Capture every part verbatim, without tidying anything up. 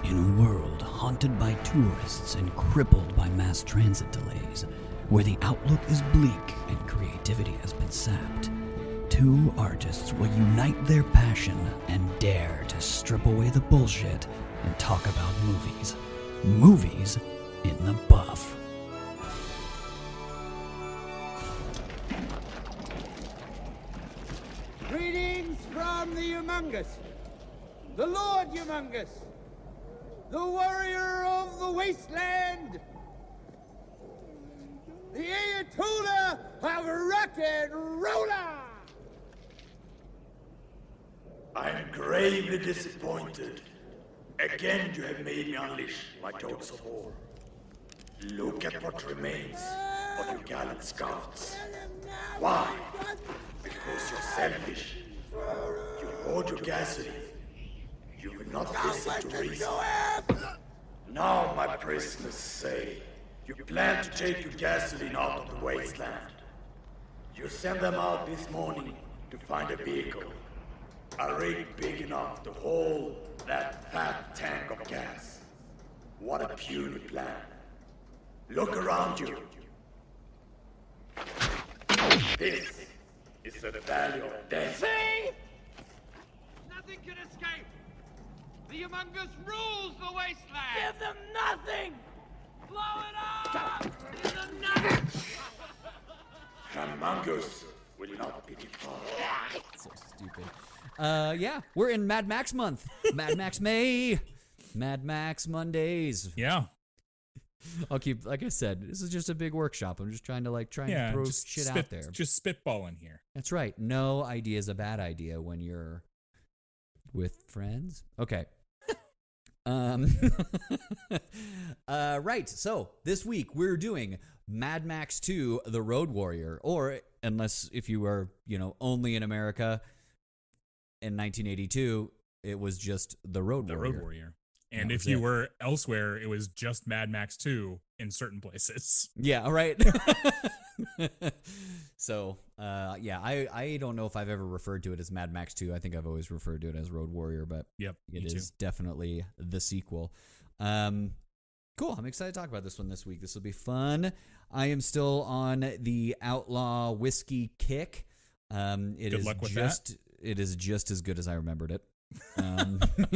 In a world haunted by tourists and crippled by mass transit delays, where the outlook is bleak and creativity has been sapped, two artists will unite their passion and dare to strip away the bullshit and talk about movies. Movies in the Buff. Greetings from the Humongous, the Lord Humongous, the warrior of the wasteland, the Ayatollah of rock and roller. I am gravely disappointed. Again you have made me unleash my dogs of war. Look at what remains of your gallant scouts. Why? Because you're selfish. You hoard your gasoline. You will not listen to reason. Now, my prisoners say, you plan to take your gasoline out of the wasteland. You send them out this morning to find a vehicle. A rig big enough to hold that fat tank of gas. What a puny plan. Look around you. This is the valley of death. See? Nothing can escape. The Humongous rules the wasteland. Give them nothing. Blow it up. Give them nothing. Humongous will not be defeated. So stupid. Uh, yeah, we're in Mad Max month. Mad Max May. Mad Max Mondays. Yeah. I'll keep, like I said, this is just a big workshop. I'm just trying to like trying Yeah, to throw just shit spit, out there. Just spitballing here. That's right. No idea is a bad idea when you're with friends. Okay. um. uh. Right. So this week we're doing Mad Max two: The Road Warrior, or unless if you were you know only in America in nineteen eighty-two, it was just The Road The Warrior. Road Warrior. And That if was you it. were elsewhere, it was just Mad Max two in certain places. Yeah, right. So, uh, yeah, I, I don't know if I've ever referred to it as Mad Max two. I think I've always referred to it as Road Warrior, but Yep, it me is too. definitely the sequel. Um, cool. I'm excited to talk about this one this week. This will be fun. I am still on the Outlaw Whiskey kick. Um, it Good is luck with just it is just as good as I remembered it. Um,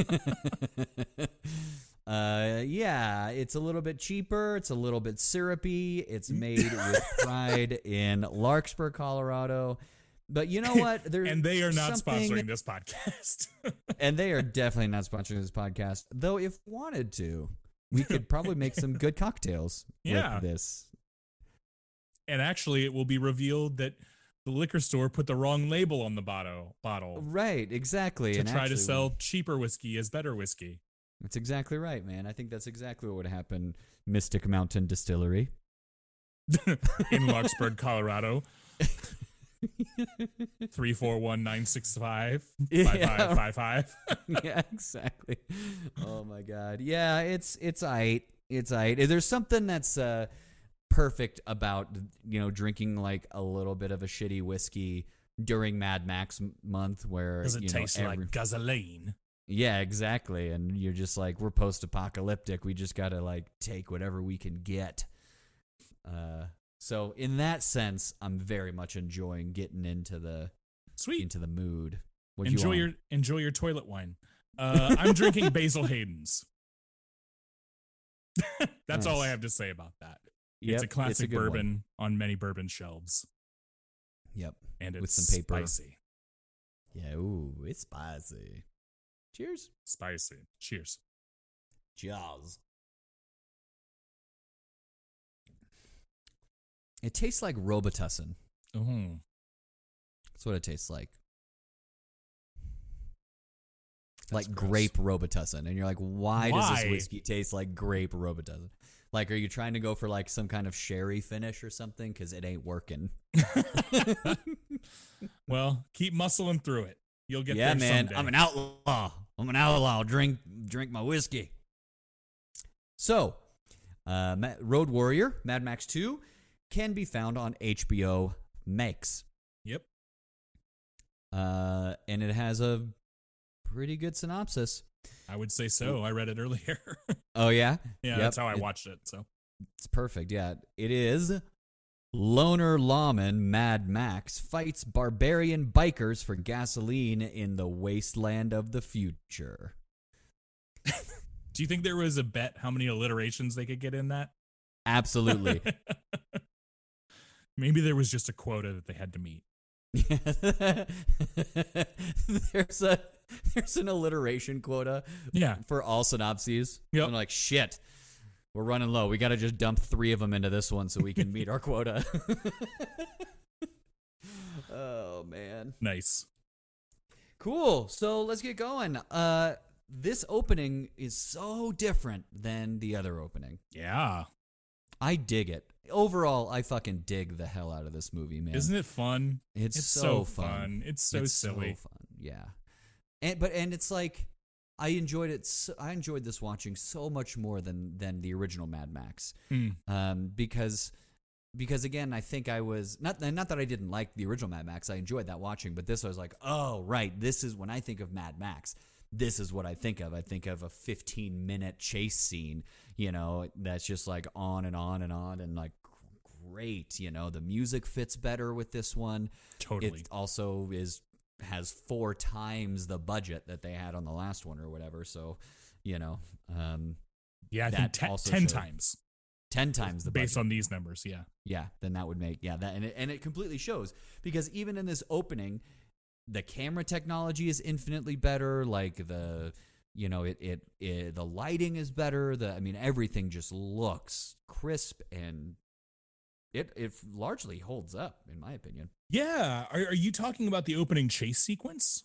uh, yeah, it's a little bit cheaper. It's a little bit syrupy. It's made with pride in Larkspur, Colorado. But you know what? There's And they are not something- sponsoring this podcast. and they are definitely not sponsoring this podcast. Though, if wanted to, we could probably make some good cocktails Yeah. with this. And actually, it will be revealed that the liquor store put the wrong label on the bottle, bottle Right, exactly. to and try actually, to sell cheaper whiskey as better whiskey. That's exactly right, man. I think that's exactly what would happen. Mystic Mountain Distillery. In Larkspur, Colorado. three four one nine six five five five five five. Yeah, exactly. Oh my god. Yeah, it's it's aight. It's aight. There's something that's uh, perfect about you know drinking like a little bit of a shitty whiskey during Mad Max m- month, where Does it you know, taste every- like gasoline? Yeah, exactly. And you're just like, we're post-apocalyptic. We just gotta like take whatever we can get. Uh, so in that sense, I'm very much enjoying getting into the Sweet. into the mood. What Enjoy you your on? enjoy your toilet wine. Uh, I'm drinking Basil Hayden's. That's all I Nice. have to say about that. Yep, It's a classic good one. bourbon on many bourbon shelves, Yep. and it's With some paper. spicy. Yeah. Ooh, it's spicy. Cheers. Spicy. Cheers. Cheers. It tastes like Robitussin. Oh, That's what it tastes like. That's like gross. grape Robitussin. And you're like, why, does Why? this whiskey taste like grape Robitussin? Like, are you trying to go for like some kind of sherry finish or something? Because it ain't working. well, keep muscling through it. You'll get yeah, there man. someday. I'm an outlaw. I'm an outlaw. Drink, drink my whiskey. So, uh, Ma- Road Warrior, Mad Max two, can be found on H B O Max. Yep. Uh, and it has a pretty good synopsis. I would say so. I read it earlier. Oh yeah, yeah, Yep. that's how I It- watched it. So It's perfect. Yeah, it is. Loner lawman Mad Max fights barbarian bikers for gasoline in the wasteland of the future. do you think there was a bet how many alliterations they could get in that? Absolutely. Maybe there was just a quota that they had to meet. there's a there's an alliteration quota Yeah. for all synopses. Yep. I'm like, shit, we're running low. We got to just dump three of them into this one so we can meet our quota. Oh man, Nice. cool. So let's get going. Uh, this opening is so different than the other opening. Yeah. I dig it. Overall, I fucking dig the hell out of this movie, man. Isn't it fun? It's, It's so, so fun. fun. It's so silly. So fun. Yeah. And but and it's like I enjoyed it. So, I enjoyed this watching so much more than than the original Mad Max. Mm. Um, because because again, I think I was not not that I didn't like the original Mad Max. I enjoyed that watching, but this I was like, oh right, this is when I think of Mad Max. This is what I think of. I think of a fifteen minute chase scene, you know, that's just like on and on and on and like great. You know, the music fits better with this one. Totally. It also is has four times the budget that they had on the last one or whatever. So, you know, um, Yeah, I that think ten, also ten showed- times ten times the based budget. on these numbers. Yeah. Yeah, then that would make yeah that and it, and it completely shows because even in this opening, the camera technology is infinitely better. Like the you know it it, it the lighting is better. The I mean everything just looks crisp and it it largely holds up in my opinion. Yeah. Are, are you talking about the opening chase sequence?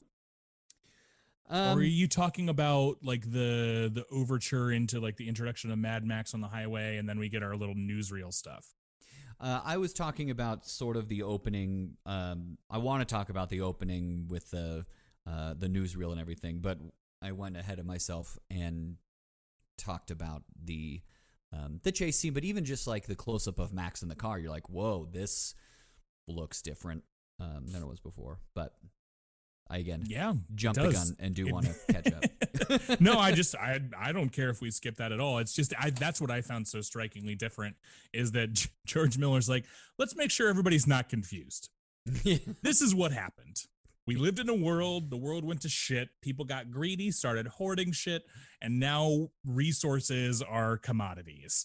Um, or are you talking about like the the overture into like the introduction of Mad Max on the highway and then we get our little newsreel stuff? Uh, I was talking about sort of the opening. Um, I want to talk about the opening with the uh, the newsreel and everything, but I went ahead of myself and talked about the um, the chase scene. But even just like the close up of Max in the car, you're like, "Whoa, this looks different um, than it was before." But I again, Yeah. jump it the does. gun and do It- want to catch up. No, I just I I don't care if we skip that at all. It's just I that's what I found so strikingly different is that G- George Miller's like, let's make sure everybody's not confused. This is what happened. We lived in a world, the world went to shit, people got greedy, started hoarding shit, and now resources are commodities.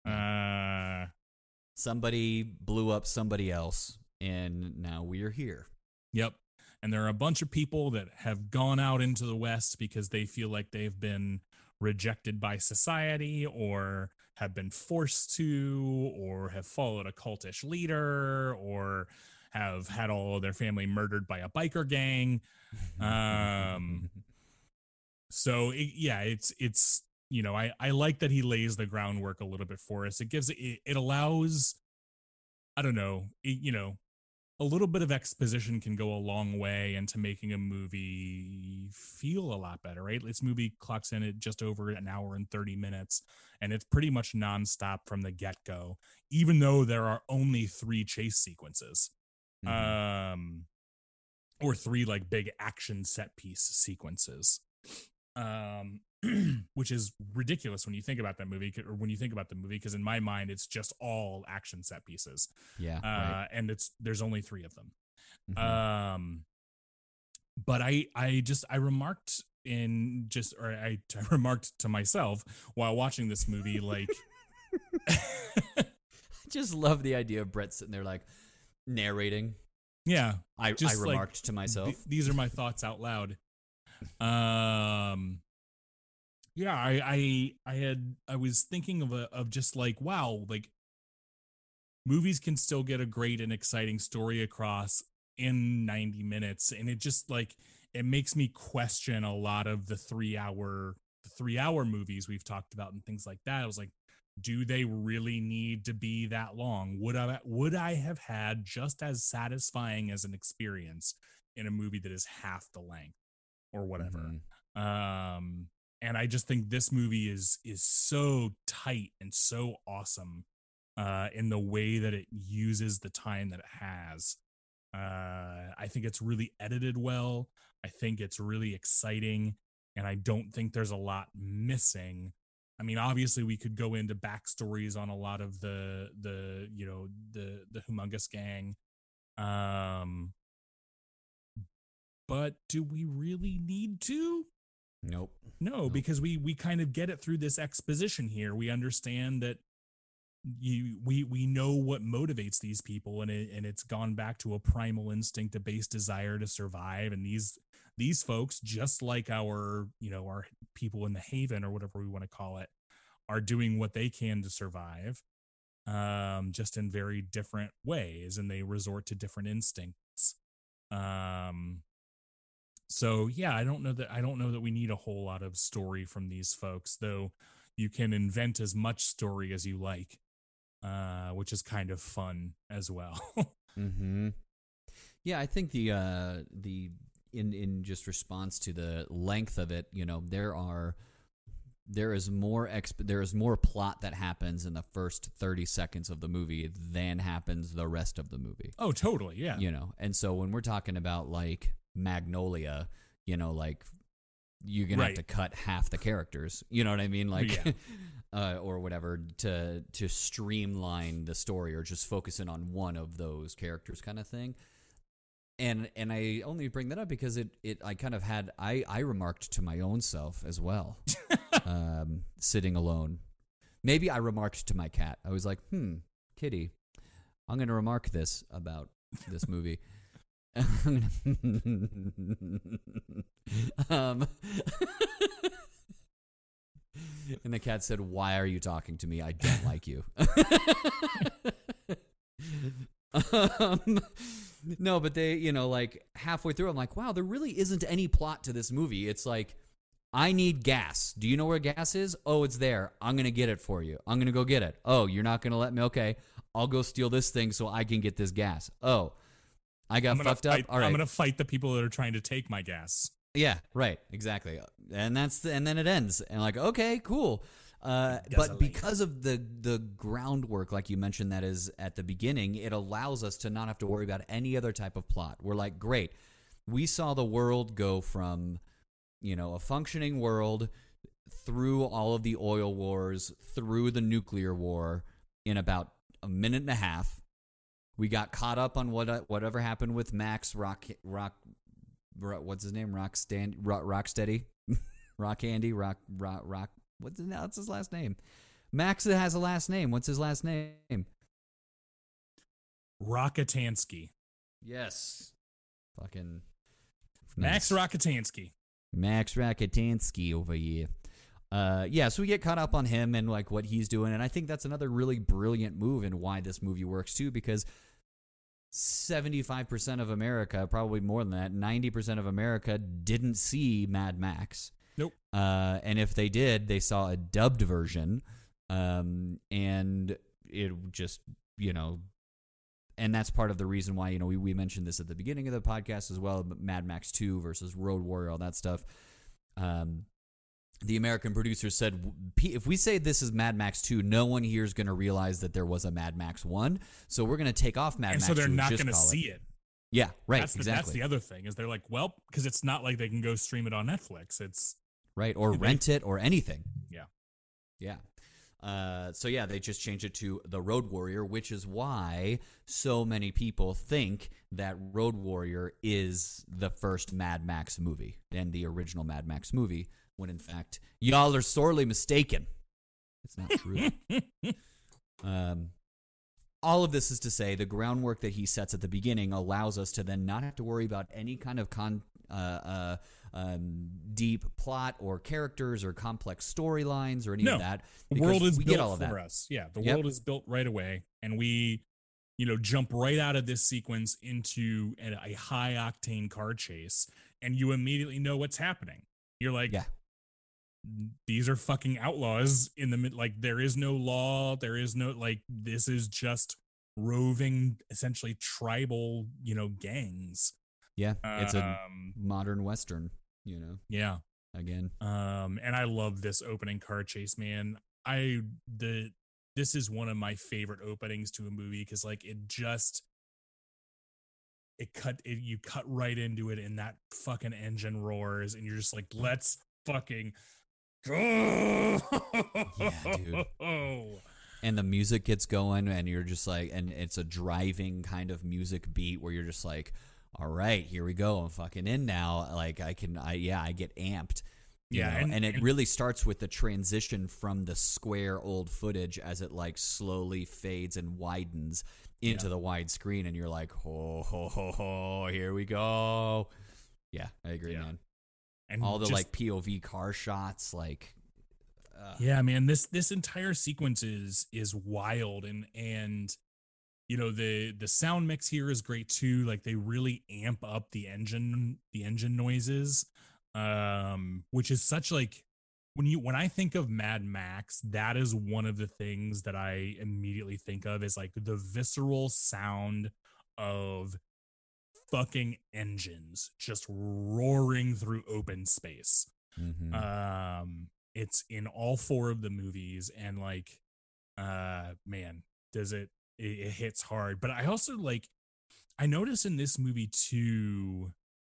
Uh Somebody blew up somebody else, and now we are here. Yep. And there are a bunch of people that have gone out into the West because they feel like they've been rejected by society or have been forced to or have followed a cultish leader or have had all of their family murdered by a biker gang. Um, so it, yeah, it's, it's, you know, I, I like that he lays the groundwork a little bit for us. It gives, it, it allows, I don't know, it, you know, a little bit of exposition can go a long way into making a movie feel a lot better, right? This movie clocks in at just over an hour and thirty minutes, and it's pretty much nonstop from the get-go, even though there are only three chase sequences. Mhm. Um, or three like big action set piece sequences. Um, which is ridiculous when you think about that movie or when you think about the movie, because in my mind it's just all action set pieces. Yeah, Uh, right. and it's there's only three of them. Mhm. Um, but I I just I remarked in just or I, I remarked to myself while watching this movie like I just love the idea of Brett sitting there like narrating. yeah, I, I Just like, remarked to myself. th- these are my thoughts out loud. Um, yeah, I, I, I had, I was thinking of a, of just like, wow, like movies can still get a great and exciting story across in ninety minutes. And it just like, it makes me question a lot of the three hour, the three hour movies we've talked about and things like that. I was like, do they really need to be that long? Would I, would I have had just as satisfying as an experience in a movie that is half the length or whatever? Mhm. Um, and I just think this movie is is so tight and so awesome uh, in the way that it uses the time that it has. Uh, I think it's really edited well. I think it's really exciting, and I don't think there's a lot missing. I mean, obviously we could go into backstories on a lot of the the you know the the Humongous Gang, um, but do we really need to? Nope. No, Nope. because we we kind of get it through this exposition here. We understand that you we we know what motivates these people, and it, and it's gone back to a primal instinct, a base desire to survive. And these these folks, just like our you know our people in the Haven or whatever we want to call it, are doing what they can to survive, um, just in very different ways, and they resort to different instincts. Um, so yeah, I don't know that I don't know that we need a whole lot of story from these folks, though. You can invent as much story as you like, uh, which is kind of fun as well. Mm-hmm. Yeah, I think the uh, the in in just response to the length of it, you know, there are there is more exp- there is more plot that happens in the first thirty seconds of the movie than happens the rest of the movie. Oh, totally, yeah. You know, and so when we're talking about like Magnolia, you know, like you're gonna Right. have to cut half the characters. You know what I mean? Like, Yeah. uh, or whatever to to streamline the story, or just focus in on one of those characters, kind of thing. And and I only bring that up because it it I kind of had I I remarked to my own self as well, um, sitting alone. Maybe I remarked to my cat. I was like, hmm, Kitty, I'm gonna remark this about this movie. um, and the cat said, "Why are you talking to me? I don't like you." um, no, but they, you know, like halfway through, I'm like, wow, there really isn't any plot to this movie. It's like, I need gas. Do you know where gas is? Oh, it's there. I'm going to get it for you. I'm going to go get it. Oh, you're not going to let me? Okay. I'll go steal this thing so I can get this gas. Oh, I got I'm gonna fucked fight, up. All right. I'm gonna fight the people that are trying to take my gas. Yeah, right, exactly. And that's the, and then it ends. And like, okay, cool. Uh, but because of the the groundwork, like you mentioned, that is at the beginning, it allows us to not have to worry about any other type of plot. We're like, great, we saw the world go from, you know, a functioning world through all of the oil wars, through the nuclear war in about a minute and a half. We got caught up on what whatever happened with Max Rock Rock. What's his name? Rock Stand Rock Rocksteady, Rock Andy Rock Rock Rock. What's his, what's his last name? Max has a last name. What's his last name? Rockatansky. Yes. Fucking Max nice. Rockatansky. Max Rockatansky over here. Uh, yeah, so we get caught up on him and like what he's doing, and I think that's another really brilliant move in why this movie works too, because seventy-five percent of America, probably more than that, ninety percent of America didn't see Mad Max. Nope. Uh, and if they did, they saw a dubbed version, um, and it just, you know, and that's part of the reason why, you know, we, we mentioned this at the beginning of the podcast as well, Mad Max two versus Road Warrior, all that stuff. Um, the American producers said, if we say this is Mad Max two, no one here is going to realize that there was a Mad Max one, so we're going to take off Mad and Max so they're two not going to see it. Yeah, right, That's the, exactly. That's the other thing, is they're like, well, because it's not like they can go stream it on Netflix. It's right, or they, rent it or anything. Yeah. Yeah. Uh, so yeah, they just changed it to The Road Warrior, which is why so many people think that Road Warrior is the first Mad Max movie and the original Mad Max movie, when in fact, y'all are sorely mistaken. It's not true. um, all of this is to say the groundwork that he sets at the beginning allows us to then not have to worry about any kind of con, uh, uh, um, deep plot or characters or complex storylines or any no, of that. The world is we built get all of for that. us. Yeah, the Yep. world is built right away, and we, you know, jump right out of this sequence into a, a high octane car chase, and you immediately know what's happening. You're like, Yeah. these are fucking outlaws in the mid. Like, there is no law. There is no, like, this is just roving, essentially tribal, you know, gangs. Yeah, it's a Um, modern Western, you know, yeah. again. Um, and I love this opening car chase, man. I the this is one of my favorite openings to a movie, because like it just it cut it you cut right into it, and that fucking engine roars, and you're just like, let's fucking Yeah, dude. And the music gets going, and you're just like, and it's a driving kind of music beat where you're just like, all right, here we go. I'm fucking in now. Like I can, I yeah, I get amped. You Yeah, know? and- and it and- really starts with the transition from the square old footage as it like slowly fades and widens into Yeah. the wide screen, and you're like, ho ho ho ho, here we go. Yeah, I agree, Yeah. man. and All the just- like P O V car shots, like, uh, yeah, man, this this entire sequence is is wild, and and you know the the sound mix here is great too. Like they really amp up the engine the engine noises, um, which is such like when you when I think of Mad Max, that is one of the things that I immediately think of is like the visceral sound of fucking engines just roaring through open space. mhm. Um, it's in all four of the movies, and like, uh, man, does it, it, it hits hard. But I also like, I notice in this movie too,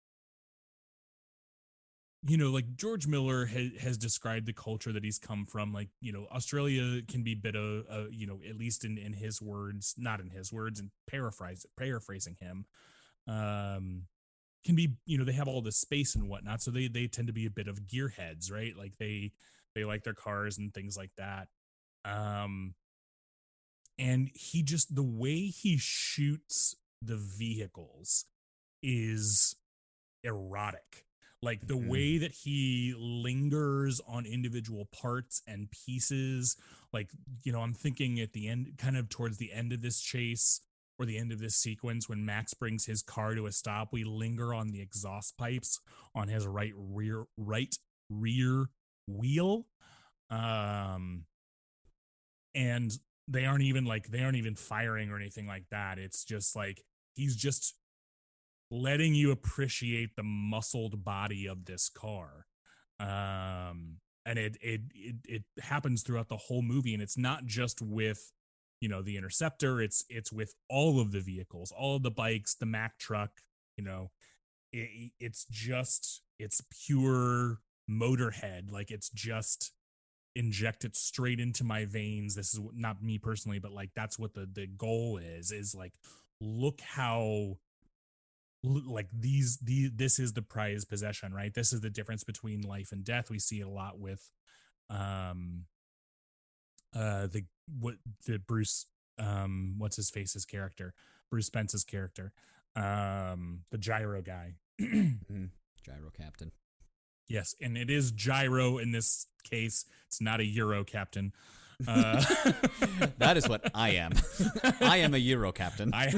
you know, like George Miller ha- has described the culture that he's come from. Like, you know, Australia can be a bit of, uh, you know, at least in, in his words, not in his words, and paraphrase paraphrasing him, um, can be, you know, they have all this space and whatnot, so they they tend to be a bit of gearheads, right? Like they they like their cars and things like that. Um, and he just the way he shoots the vehicles is erotic. Like the Mhm. way that he lingers on individual parts and pieces. Like, you know, I'm thinking at the end, kind of towards the end of this chase or the end of this sequence, when Max brings his car to a stop, we linger on the exhaust pipes on his right rear, right rear wheel. Um, and they aren't even like, they aren't even firing or anything like that. It's just like, he's just letting you appreciate the muscled body of this car. Um, and it, it, it, it happens throughout the whole movie. And it's not just with, you know, the Interceptor, it's, it's with all of the vehicles, all of the bikes, the Mack truck, you know, it, it's just, it's pure Motorhead. Like it's just injected straight into my veins. This is not me personally, but like, that's what the, the goal is, is like, look how, like these the this is the prized possession, right? This is the difference between life and death. We see it a lot with um uh the what the Bruce um what's his face's character, Bruce Spence's character, um the gyro guy. Mhm. Gyro Captain. Yes, and it is gyro in this case. It's not a Euro captain. Uh That is what I am. I am a Euro Captain. I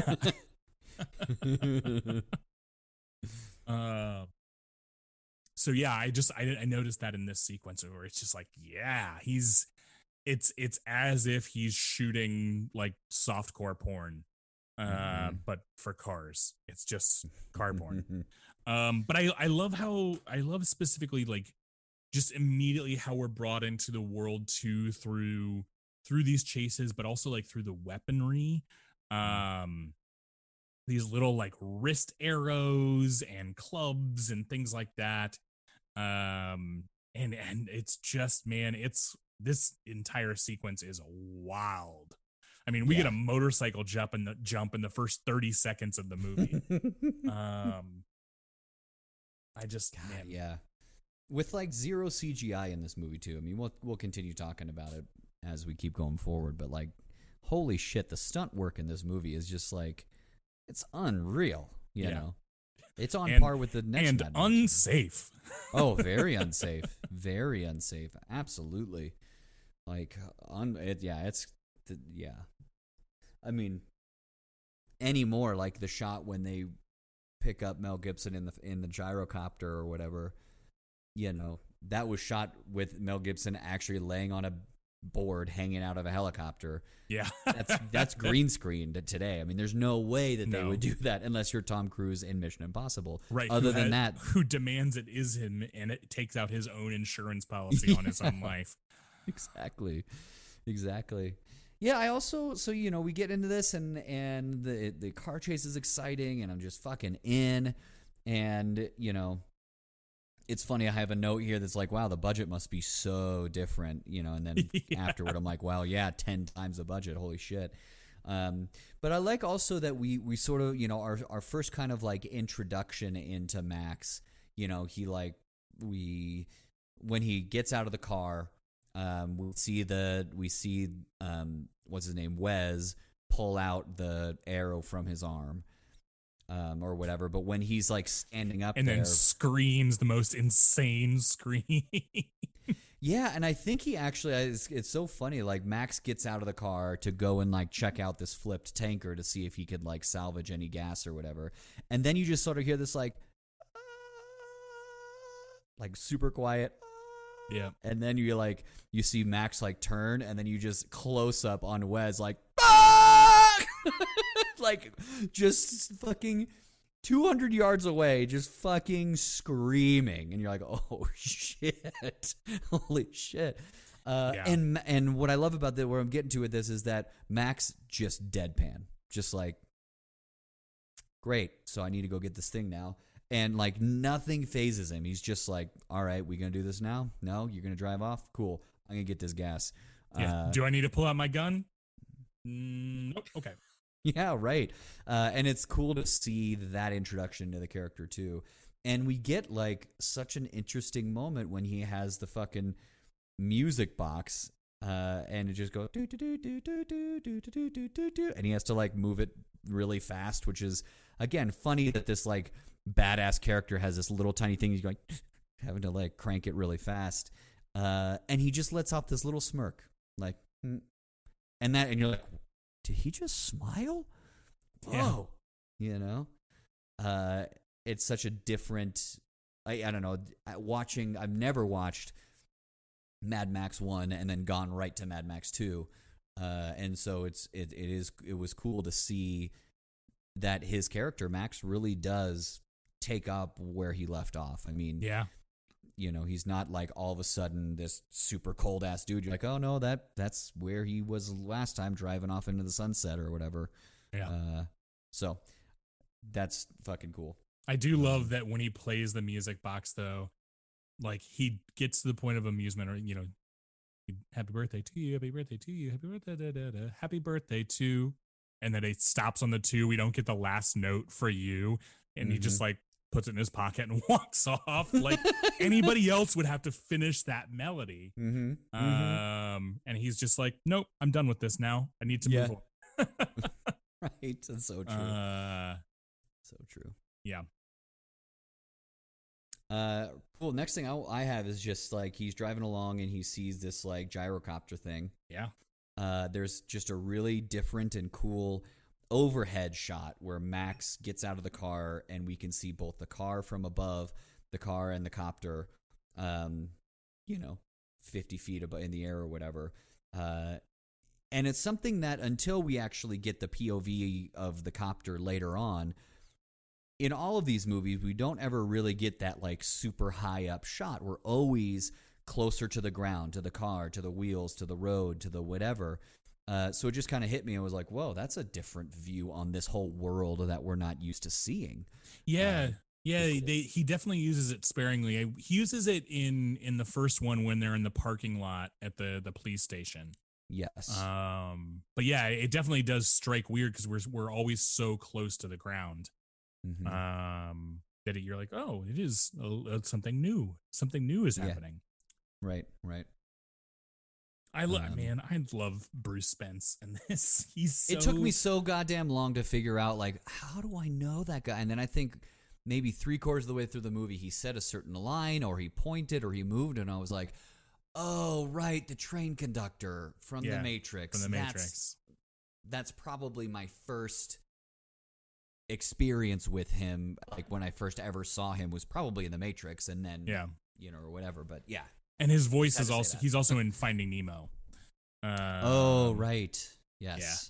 Uh, so yeah, I just I, I noticed that in this sequence where it's just like, yeah, he's it's it's as if he's shooting like softcore porn, uh, Mhm. but for cars. It's just car porn. Um, but I I love how I love specifically like just immediately how we're brought into the world too through through these chases, but also like through the weaponry. Um. These little like wrist arrows and clubs and things like that. Um, and, and it's just, man, it's, this entire sequence is wild. I mean, we Yeah. get a motorcycle jump in the jump in the first thirty seconds of the movie. um, I just, God, man, yeah. With like zero C G I in this movie too. I mean, we'll we'll continue talking about it as we keep going forward, but like, holy shit, the stunt work in this movie is just like, it's unreal, you Yeah. know. It's on And- par with the next and Mad Max. unsafe. Oh, very unsafe. Very unsafe. Absolutely. Like, un- it, yeah, it's, th- yeah. I mean, anymore, like the shot when they pick up Mel Gibson in the in the gyrocopter or whatever, you know, that was shot with Mel Gibson actually laying on a board hanging out of a helicopter. Yeah. That's that's green screened today. I mean, there's no way that they No. would do that unless you're Tom Cruise in Mission Impossible. Right. Other who than had- that, who demands it is him and it takes out his own insurance policy on his own life. exactly, exactly. Yeah, I also so you know we get into this and and the the car chase is exciting and I'm just fucking in, and you know it's funny. I have a note here that's like, wow, the budget must be so different, you know. And then Yeah. afterward, I'm like, wow, yeah, ten times the budget. Holy shit. Um, but I like also that we we sort of, you know, our our first kind of like introduction into Max. You know, he like we when he gets out of the car, um, we see the we see um, what's his name, Wes, pull out the arrow from his arm. Um, or whatever, but when he's like standing up and there, then screams the most insane scream. yeah, and I think he actually it's, it's so funny. Like Max gets out of the car to go and like check out this flipped tanker to see if he could like salvage any gas or whatever, and then you just sort of hear this like, like super quiet, Yeah. and then you like you see Max like turn, and then you just close up on Wes like. Like, just fucking two hundred yards away, just fucking screaming. And you're like, oh, shit. Holy shit. Uh, Yeah. and and what I love about that, where I'm getting to with this, is that Max just deadpan. Just like, great, so I need to go get this thing now. And, like, nothing phases him. He's just like, all right, we going to do this now? No? You're going to drive off? Cool. I'm going to get this gas. Yeah. Uh, Do I need to pull out my gun? Mm, nope. Okay. Yeah, right. Uh, and it's cool to see that introduction to the character, too. And we get, like, such an interesting moment when he has the fucking music box, uh, and it just goes, do do do do do do do do do do do, and he has to, like, move it really fast, which is, again, funny that this, like, badass character has this little tiny thing he's going, having to, like, crank it really fast. Uh, and he just lets off this little smirk, like, hmm. and that, and you're like, did he just smile? Whoa. Yeah. You know? Uh, it's such a different, I, I don't know, watching, I've never watched Mad Max one and then gone right to Mad Max two. Uh, and so it's, it, it is, it was cool to see that his character, Max, really does take up where he left off. I mean, Yeah. you know, he's not like all of a sudden this super cold ass dude. You're like, oh no, that that's where he was last time, driving off into the sunset or whatever. Yeah. Uh, so that's fucking cool. I do love that when he plays the music box, though, like he gets to the point of amusement, or, you know, happy birthday to you, happy birthday to you, happy birthday, da, da, da, happy birthday to, and then it stops on the two. We don't get the last note for you. And he just like puts it in his pocket and walks off. Like anybody else would have to finish that melody. Mm-hmm. Um, and he's just like, nope, I'm done with this now. I need to Yeah. move on. Right. That's so true. Uh, so true. yeah. Uh, cool. Next thing I, I have is just like he's driving along and he sees this like gyrocopter thing. Yeah. Uh, there's just a really different and cool overhead shot where Max gets out of the car and we can see both the car from above, the car and the copter, um, you know, fifty feet above in the air or whatever. Uh, and it's something that until we actually get the P O V of the copter later on, in all of these movies, we don't ever really get that like super high up shot. We're always closer to the ground, to the car, to the wheels, to the road, to the whatever. Uh, so it just kind of hit me. I was like, whoa, that's a different view on this whole world that we're not used to seeing. Yeah. Uh, yeah. They, he definitely uses it sparingly. He uses it in, in the first one when they're in the parking lot at the, the police station. Yes. Um, but yeah, it definitely does strike weird because we're, we're always so close to the ground. Mhm. Um, that it, you're like, oh, it is uh, something new. Something new is Yeah. happening. Right, right. I love, Um, man, I love Bruce Spence and this. He's so, It took me so goddamn long to figure out, like, how do I know that guy? And then I think maybe three quarters of the way through the movie, he said a certain line, or he pointed, or he moved, and I was like, oh, right, the train conductor from Yeah, the Matrix. from the That's- Matrix. That's probably my first experience with him. Like, when I first ever saw him was probably in the Matrix, and then, Yeah. you know, or whatever. But yeah. And his voice Had is to say also, that. he's also in Finding Nemo. Um, Oh, right. Yes.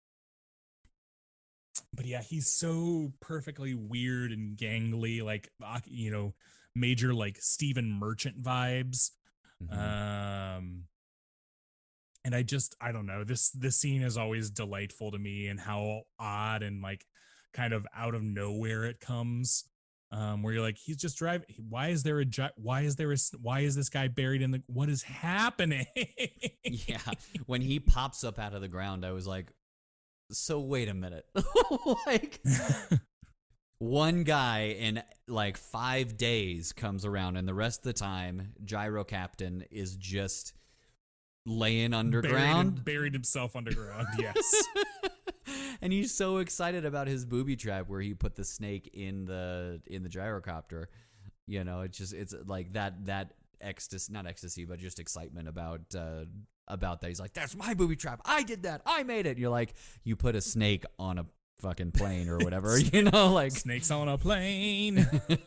But yeah, he's so perfectly weird and gangly, like, uh, you know, major like Stephen Merchant vibes. Mhm. Um, and I just, I don't know, this, this scene is always delightful to me, and how odd and like kind of out of nowhere it comes. Um, where you're like, he's just driving. Why is there a gi- why is there a why is this guy buried in the what is happening? Yeah, when he pops up out of the ground, I was like, so wait a minute, like one guy in like five days comes around, and the rest of the time, Gyro Captain is just laying underground, buried, buried himself underground. Yes. And he's so excited about his booby trap where he put the snake in the in the gyrocopter. You know, it's just it's like that that ecstasy, not ecstasy, but just excitement about uh, about that. He's like, "That's my booby trap. I did that. I made it." You're like, you put a snake on a fucking plane or whatever. You know, like snakes on a plane.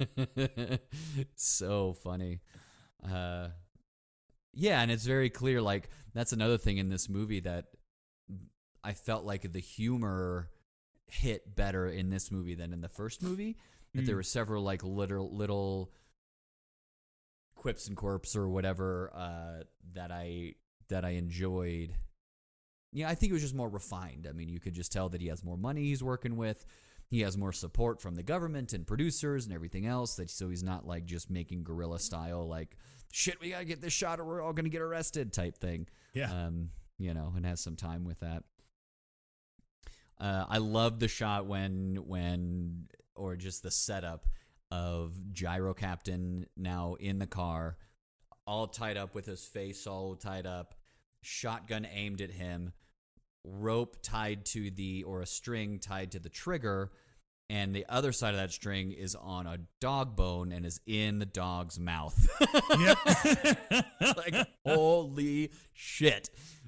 So funny. Uh, yeah, and it's very clear. Like that's another thing in this movie that I felt like the humor hit better in this movie than in the first movie. That mm. there were several like little little quips and quirks or whatever uh, that I that I enjoyed. Yeah, I think it was just more refined. I mean, you could just tell that he has more money he's working with. He has more support from the government and producers and everything else. That so he's not like just making guerrilla style, like shit, we gotta get this shot or we're all gonna get arrested type thing. Yeah, um, you know, and has some time with that. Uh, I love the shot when, when, or just the setup of Gyro Captain now in the car, all tied up with his face all tied up, shotgun aimed at him, rope tied to the, or a string tied to the trigger, and the other side of that string is on a dog bone and is in the dog's mouth. Yep. It's like, holy shit.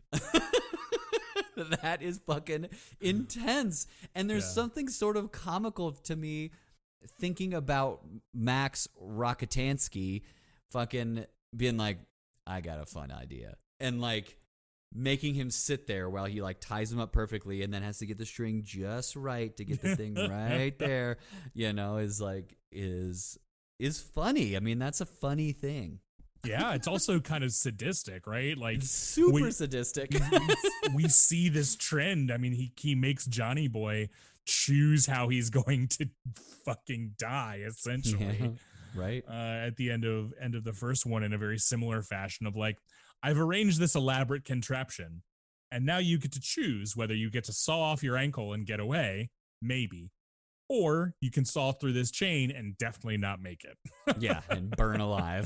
That is fucking intense. And there's yeah. something sort of comical to me thinking about Max Rockatansky fucking being like, I got a fun idea. And like making him sit there while he like ties him up perfectly and then has to get the string just right to get the thing right there, you know, is like, is, is funny. I mean, that's a funny thing. Yeah, it's also kind of sadistic, right? Like it's super we, sadistic. we, we see this trend. I mean, he he makes Johnny Boy choose how he's going to fucking die, essentially. Yeah, right. Uh, at the end of end of the first one, in a very similar fashion of like, I've arranged this elaborate contraption, and now you get to choose whether you get to saw off your ankle and get away, maybe, or you can saw through this chain and definitely not make it. Yeah, and burn alive.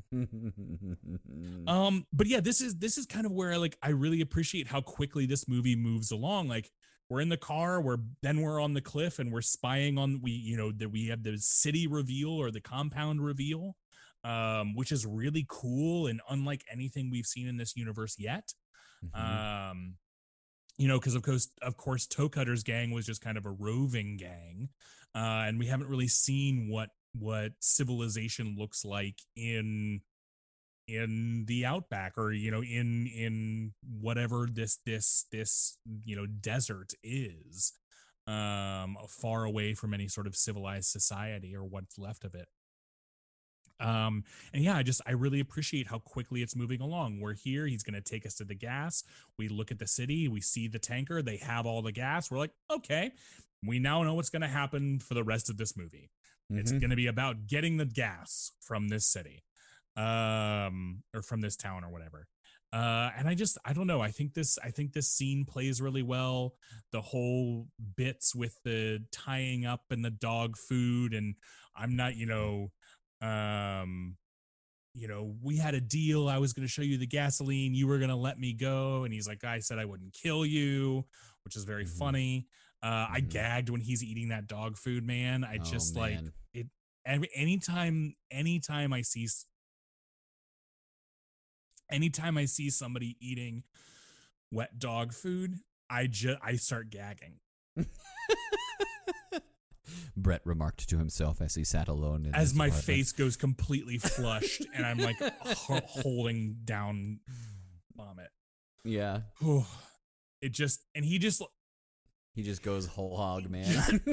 um but yeah, this is this is kind of where I like I really appreciate how quickly this movie moves along. Like we're in the car, we're then we're on the cliff and we're spying on we you know that we have the city reveal or the compound reveal, um which is really cool and unlike anything we've seen in this universe yet. Mm-hmm. um you know because of course of course Toe Cutter's gang was just kind of a roving gang, uh and we haven't really seen what what civilization looks like in in the outback or you know in in whatever this this this you know desert is, um far away from any sort of civilized society or what's left of it. Um and yeah, I just I really appreciate how quickly it's moving along. We're here, he's going to take us to the gas, we look at the city, we see the tanker, they have all the gas, we're like, okay, we now know what's going to happen for the rest of this movie. Mm-hmm. It's going to be about getting the gas from this city, um, or from this town or whatever. Uh, and I just, I don't know. I think this, I think this scene plays really well. The whole bits with the tying up and the dog food, and I'm not, you know, um, you know, we had a deal. I was going to show you the gasoline. You were going to let me go. And he's like, I said I wouldn't kill you, which is very mm-hmm. funny. Uh, mm-hmm. I gagged when he's eating that dog food, man. I just oh, man. like it. Every anytime, anytime I see, anytime I see somebody eating wet dog food, I just I start gagging. Brett remarked to himself as he sat alone. In as my apartment. face goes completely flushed and I'm like ho- holding down vomit. Yeah. It just and he just. He just goes whole hog, man.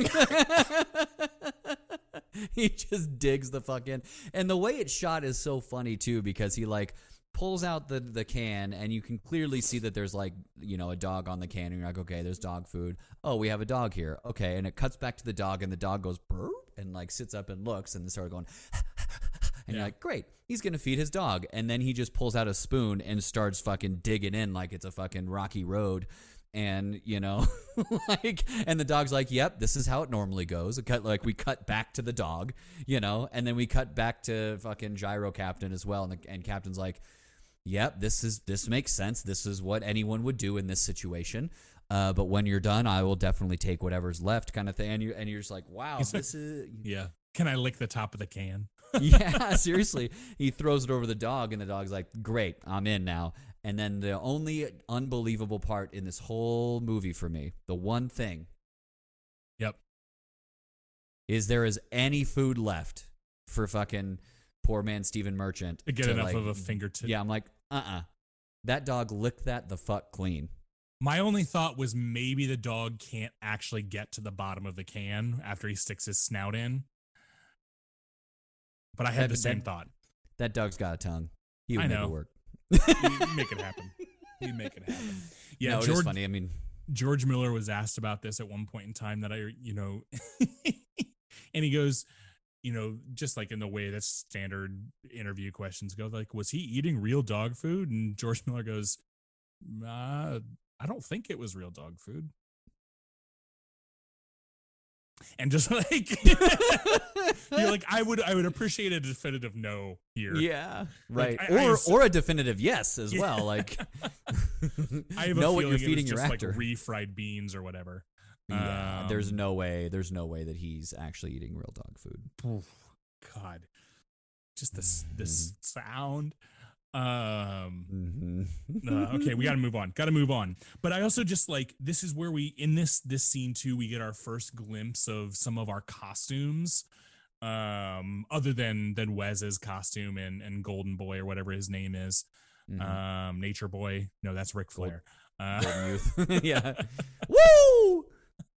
He just digs the fuck in. And the way it's shot is so funny, too, because he, like, pulls out the, the can, and you can clearly see that there's, like, you know, a dog on the can, and you're like, okay, there's dog food. Oh, we have a dog here. Okay, and it cuts back to the dog, and the dog goes, burp. and like sits up and looks and then started going, and Yeah. you're like, great, he's going to feed his dog. And then he just pulls out a spoon and starts fucking digging in like it's a fucking rocky road. And, you know, like, and the dog's like, yep, this is how it normally goes. It cut, like, we cut back to the dog, you know, and then we cut back to fucking Gyro Captain as well. And, the, and Captain's like, yep, this is, this makes sense. This is what anyone would do in this situation. Uh, but when you're done, I will definitely take whatever's left, kind of thing. And, you, and you're just like, wow, He's this like, is... Yeah. Can I lick the top of the can? Yeah, seriously. He throws it over the dog, and the dog's like, great, I'm in now. And then the only unbelievable part in this whole movie for me, the one thing, Yep. is there is any food left for fucking poor man Stephen Merchant. To get to, enough like, of a fingertip. Yeah, I'm like, uh-uh. That dog licked that the fuck clean. My only thought was maybe the dog can't actually get to the bottom of the can after he sticks his snout in. But I had That- the same that- thought. That dog's got a tongue. He would I make know. it work. You make it happen. You make it happen. Yeah, no, it's George, funny. I mean, George Miller was asked about this at one point in time that I, you know, and he goes, you know, just like in the way that standard interview questions go, like, was he eating real dog food? And George Miller goes, uh, I don't think it was real dog food. And just like, you're like, I would, I would appreciate a definitive no here. yeah, right. I- I or ass- or a definitive yes as Yeah. well. Like, I have know a what feeling you're feeding it was your just actor. like refried beans or whatever. Yeah, there's Um, no way. There's no way that he's actually eating real dog food. Oof, God, just this this sound. Um. Mm-hmm. uh, okay, we got to move on. Got to move on. But I also just like this is where we in this this scene too. We get our first glimpse of some of our costumes. Um, other than than Wes's costume and and Golden Boy or whatever his name is. Mhm. Um, Nature Boy. No, that's Ric Flair. Uh, Golden Youth. Yeah. Woo!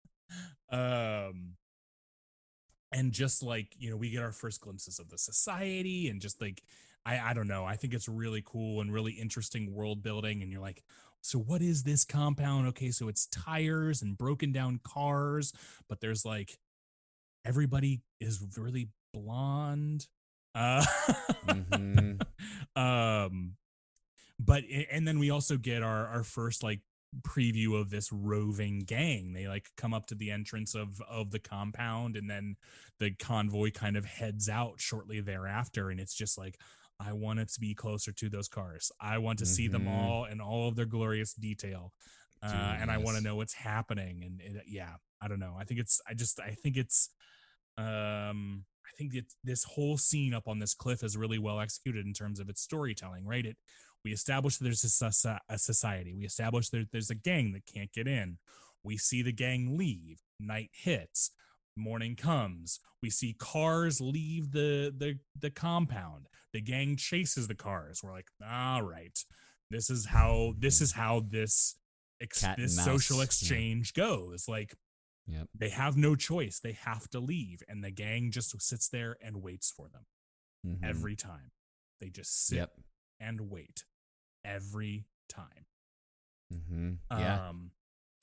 um and just like, you know, we get our first glimpses of the society and just like i i don't know, I think it's really cool and really interesting world building. And you're like, so what is this compound? Okay, so it's tires and broken down cars, but there's like everybody is really blonde. uh Mhm. um but and then we also get our our first like preview of this roving gang. They like come up to the entrance of of the compound, and then the convoy kind of heads out shortly thereafter, and it's just like, I want it to be closer to those cars. I want to see them Mhm. all in all of their glorious detail. Uh, Dude, and I want to yes. know what's happening. And it, yeah, I don't know. I think it's, I just, I think it's, um, I think that this whole scene up on this cliff is really well executed in terms of its storytelling, right? It, we establish that there's a, soci- a society. We establish that there's a gang that can't get in. We see the gang leave. Night hits. Morning comes. We see cars leave the the the compound. The gang chases the cars. We're like, all right, this is how this is how this ex- Cat and this mouse. social Yeah. exchange goes. Like, Yep. they have no choice. They have to leave, and the gang just sits there and waits for them Mhm. every time. They just sit Yep. and wait every time. Mm-hmm. Yeah. Um,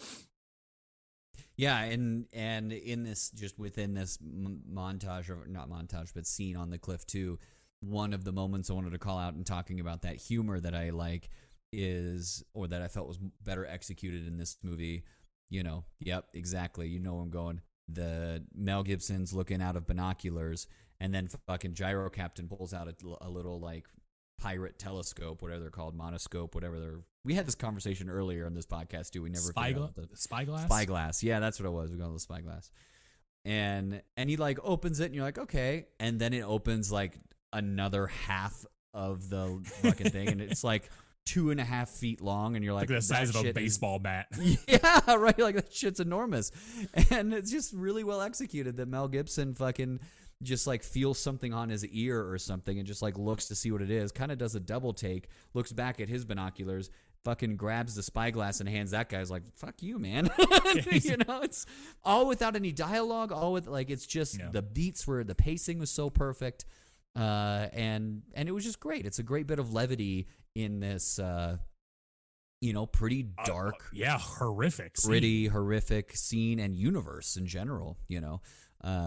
Yeah, and and in this, just within this m- montage, or not montage, but scene on the cliff too, one of the moments I wanted to call out in talking about that humor that I like is, or that I felt was better executed in this movie. You know, yep, exactly. You know where I'm going. The Mel Gibson's looking out of binoculars, and then fucking Gyro Captain pulls out a, a little like pirate telescope, whatever they're called, monoscope, whatever they're. We had this conversation earlier on this podcast too. We never figured spyglass. out the Spyglass. spyglass. Yeah, that's what it was. We got the spyglass, and and he like opens it, and you're like, okay, and then it opens like another half of the fucking thing, and it's like two and a half feet long, and you're like, Like the size that of a shit is- baseball bat. yeah, right. Like that shit's enormous, and it's just really well executed that Mel Gibson fucking just like feels something on his ear or something, and just like looks to see what it is. Kind of does a double take, looks back at his binoculars, fucking grabs the spyglass and hands that guy's like, "Fuck you, man." You know, it's all without any dialogue. All with like, it's just Yeah. the beats were the pacing was so perfect, uh, and and it was just great. It's a great bit of levity in this. Uh, you know, pretty dark, Uh, yeah, horrific. scene. pretty horrific scene and universe in general, you know. Um,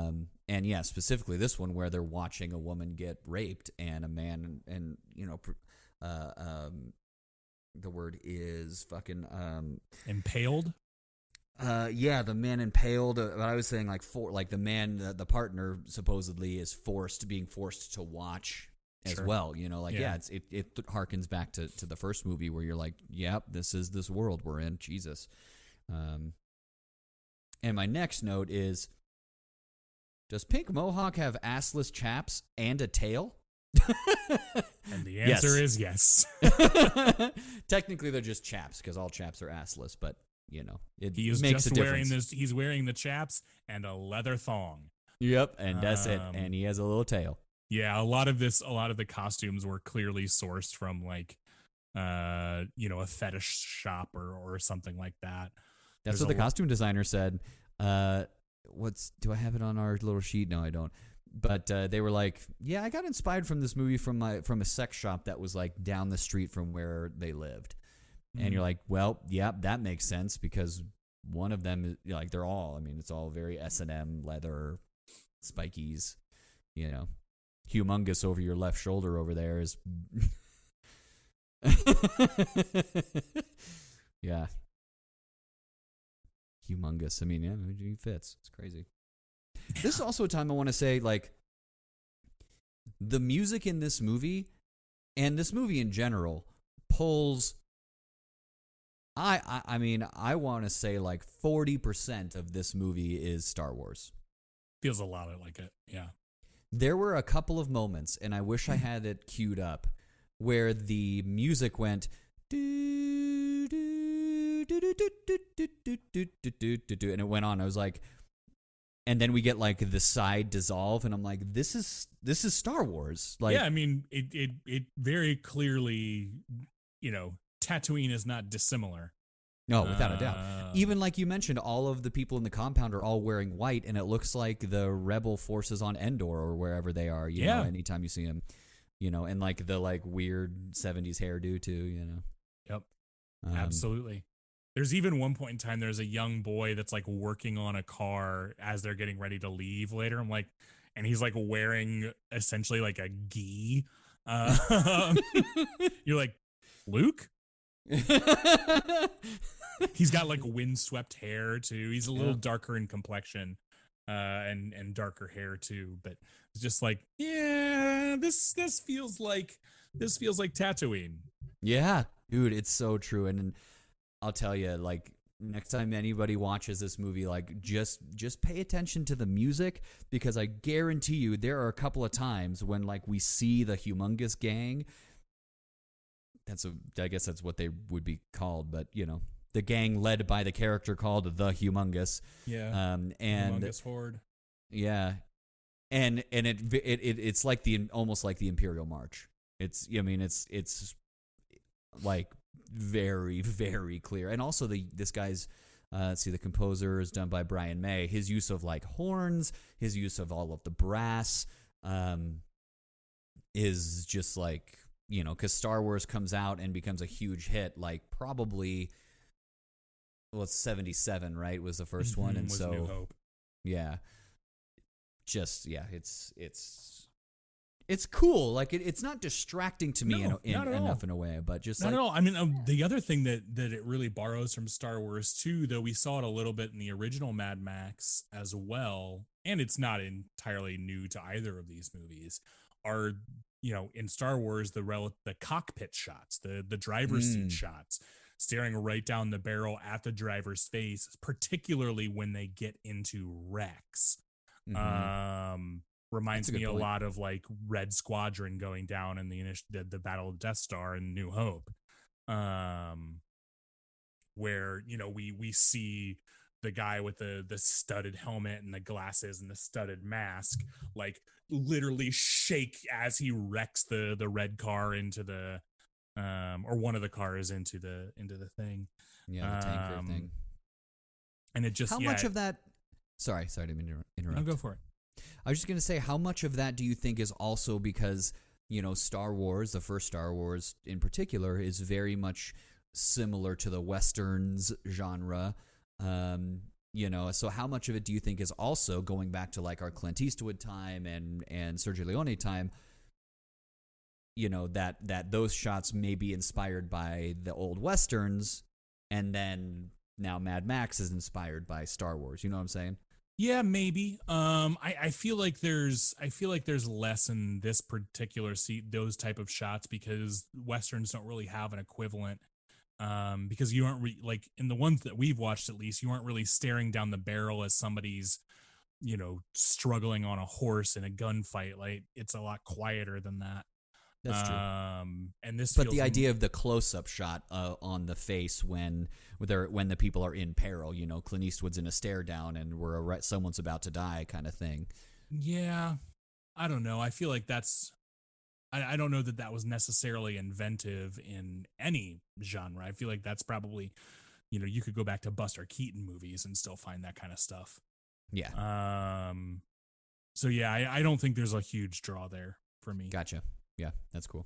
and yeah, specifically this one where they're watching a woman get raped and a man and, and you know, uh, um, the word is fucking um, impaled. Uh, yeah, the man impaled. Uh, I was saying like for like the man, the, the partner supposedly is forced, being forced to watch as Sure. well. You know, like yeah, Yeah. it's, it it harkens back to, to the first movie where you're like, yep, this is this world we're in. Jesus. Um, and my next note is, does Pink Mohawk have assless chaps and a tail? And the answer Yes. is yes. Technically, they're just chaps because all chaps are assless, but you know, it He is makes just a wearing difference. this. He's wearing the chaps and a leather thong. Yep, and that's it. Um, And he has a little tail. Yeah, a lot of this, a lot of the costumes were clearly sourced from like, uh, you know, a fetish shop or or something like that. That's There's what the a lo- costume designer said. Uh, what's do I have it on our little sheet? No, I don't. But uh, they were like, "Yeah, I got inspired from this movie from my from a sex shop that was like down the street from where they lived." And you're like, "Well, yeah, that makes sense because one of them is you know, like they're all. I mean, it's all very S and M leather, spikies, you know, humongous over your left shoulder over there is." Yeah. Humongous. I mean, yeah, he fits. It's crazy. This is also a time I want to say, like, the music in this movie and this movie in general pulls. I, I, I mean, I want to say like forty percent of this movie is Star Wars. Feels a lot like it. Yeah. There were a couple of moments, and I wish I had it queued up, where the music went do do do do do do do do do do do do, and it went on. I was like, and then we get like the side dissolve, and I'm like, this is this is Star Wars. Like, yeah, I mean, it it it very clearly, you know, Tatooine is not dissimilar. no, without a doubt. Uh, Even like you mentioned, all of the people in the compound are all wearing white, and it looks like the rebel forces on Endor or wherever they are. You Yeah. know, anytime you see them, you know, and like the like weird seventies hairdo too. You know. Yep. Um, Absolutely. There's even one point in time, there's a young boy that's like working on a car as they're getting ready to leave later. I'm like, and he's like wearing essentially like a gi. Uh, you're like, Luke? He's got like windswept hair too. He's a little Yeah. darker in complexion, uh, and and darker hair too. But it's just like, yeah, this this feels like this feels like Tatooine. Yeah, dude, it's so true. And, and I'll tell you, like, next time anybody watches this movie, like, just just pay attention to the music, because I guarantee you there are a couple of times when, like, we see the humongous gang. That's a, I guess that's what they would be called, but, you know, the gang led by the character called the Humongous. Yeah. Um, and Humongous horde. yeah, and and it, it it it's like the almost like the Imperial March. It's I mean it's it's like very very clear, and also the this guy's uh, let's see, the composer is done by Brian May. His use of like horns, his use of all of the brass, um, is just like, you know, because Star Wars comes out and becomes a huge hit, like probably. Well, it's seventy-seven, right? Was the first one, Mhm, and was so New Hope. yeah, just yeah, it's it's it's cool. Like it, it's not distracting to me No, in, in, not at all. enough in a way, but just Not like at all. I mean, um, the other thing that that it really borrows from Star Wars too, though we saw it a little bit in the original Mad Max as well, and it's not entirely new to either of these movies. Are, you know, in Star Wars, the rel- the cockpit shots, the the driver's Mm. seat shots, staring right down the barrel at the driver's face, particularly when they get into Rex. mhm. Um, reminds That's a me good a point. lot of like Red Squadron going down in the initial the, the Battle of Death Star in New Hope, um, where you know we we see the guy with the the studded helmet and the glasses and the studded mask like literally shake as he wrecks the the red car into the um or one of the cars into the into the thing, yeah, the tanker um, thing. and it just How yeah, much of that? Sorry, sorry to inter- interrupt. no, go for it. I was just gonna say, how much of that do you think is also because, you know, Star Wars, the first Star Wars in particular, is very much similar to the westerns genre, um, You know, so how much of it do you think is also going back to like our Clint Eastwood time and and Sergio Leone time? You know, that that those shots may be inspired by the old westerns, and then now Mad Max is inspired by Star Wars. You know what I'm saying? Yeah, maybe. Um, I, I feel like there's I feel like there's less in this particular seat those type of shots because westerns don't really have an equivalent. Um, because you aren't re- like in the ones that we've watched, at least you aren't really staring down the barrel as somebody's, you know, struggling on a horse in a gunfight. Like it's a lot quieter than that. That's true. Um, and this, but feels the m- idea of the close-up shot uh, on the face when they're, when the people are in peril, you know, Clint Eastwood's in a stare down and we're a, someone's about to die, kind of thing. Yeah, I don't know. I feel like that's. I, I don't know that that was necessarily inventive in any genre. I feel like that's probably, you know, you could go back to Buster Keaton movies and still find that kind of stuff. Yeah. Um. So yeah, I, I don't think there's a huge draw there for me. Gotcha. Yeah, that's cool.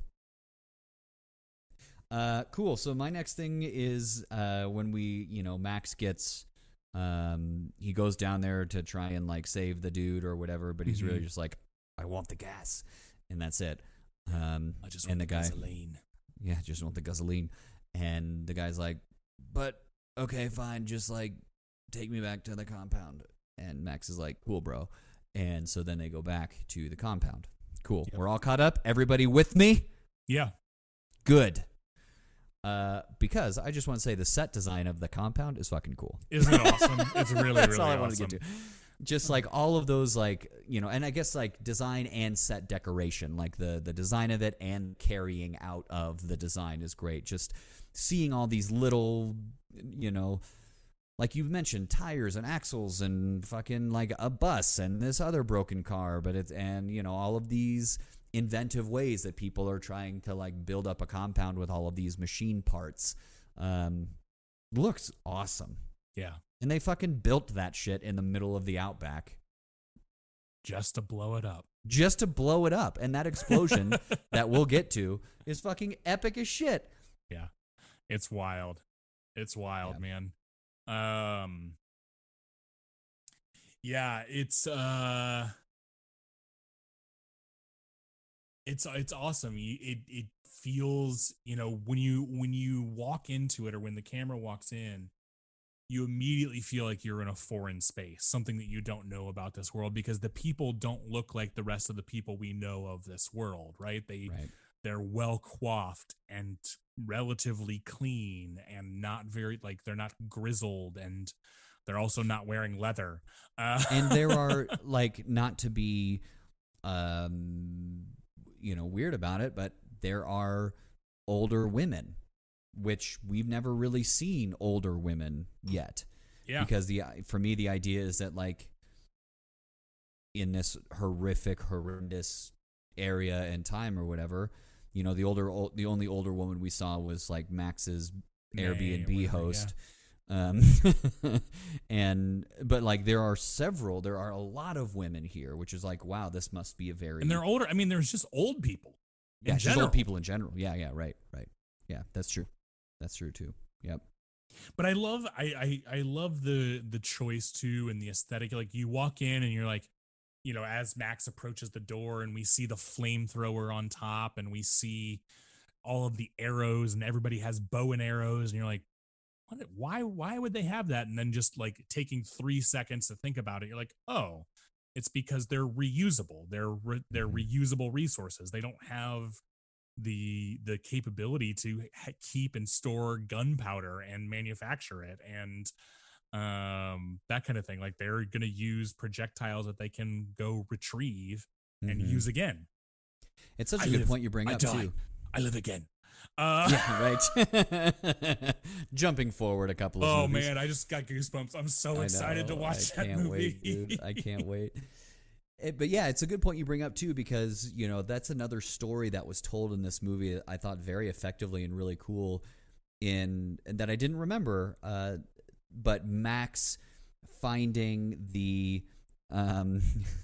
Uh, cool. So my next thing is uh, when we, you know, Max gets, um, he goes down there to try and like save the dude or whatever, but he's mm-hmm. really just like, I want the gas, and that's it. Um, I just and want the the guy, gasoline. Yeah, just want the gasoline. And the guy's like, but okay, fine, just like take me back to the compound. And Max is like, cool, bro. And so then they go back to the compound. Cool. Yep. We're all caught up. Everybody with me? Yeah. Good. Uh, because I just want to say the set design of the compound is fucking cool. Isn't it awesome? It's really, That's really all I awesome. want to get to. Just like all of those, like, you know, and I guess like design and set decoration, like the, the design of it and carrying out of the design is great. Just seeing all these little, you know, like you mentioned, tires and axles and fucking like a bus and this other broken car, but it's, and, you know, all of these inventive ways that people are trying to like build up a compound with all of these machine parts. Um, looks awesome. Yeah. And they fucking built that shit in the middle of the outback. Just to blow it up. Just to blow it up. And that explosion that we'll get to is fucking epic as shit. Yeah. It's wild. It's wild, yeah. man. Um Yeah, it's uh It's it's awesome. You, it it feels, you know, when you when you walk into it or when the camera walks in, you immediately feel like you're in a foreign space, something that you don't know about this world because the people don't look like the rest of the people we know of this world, right? They right. They're well coiffed and relatively clean and not very like they're not grizzled and they're also not wearing leather. Uh, and there are like not to be um you know weird about it, but there are older women, which we've never really seen older women yet. Yeah. Because the for me the idea is that like in this horrific, horrendous area and time or whatever, you know, the older the only older woman we saw was like Max's Airbnb May, host. Yeah. Um and but like there are several there are a lot of women here, which is like, wow, this must be a very and they're older. I mean, there's just old people. Yeah, just old people in general. Yeah, yeah, right, right. Yeah, that's true. That's true too. Yep. But I love I, I I love the the choice too and the aesthetic. Like you walk in and you're like, you know, as Max approaches the door and we see the flamethrower on top and we see all of the arrows and everybody has bow and arrows and you're like, what, why why would they have that? And then just like taking three seconds to think about it, you're like, oh, it's because they're reusable. They're re- they're reusable resources. They don't have the the capability to ha- keep and store gunpowder and manufacture it and um that kind of thing. Like they're gonna use projectiles that they can go retrieve and mm-hmm. use again. It's such a I good live, point you bring I up die, too. I live again. Uh, yeah, right. Jumping forward a couple of oh movies. man, I just got goosebumps. I'm so I excited know, to watch I that can't movie. Wait, dude. I can't wait. It, but yeah, it's a good point you bring up too, because you know that's another story that was told in this movie. I thought very effectively and really cool, in and that I didn't remember. Uh, but Max finding the um,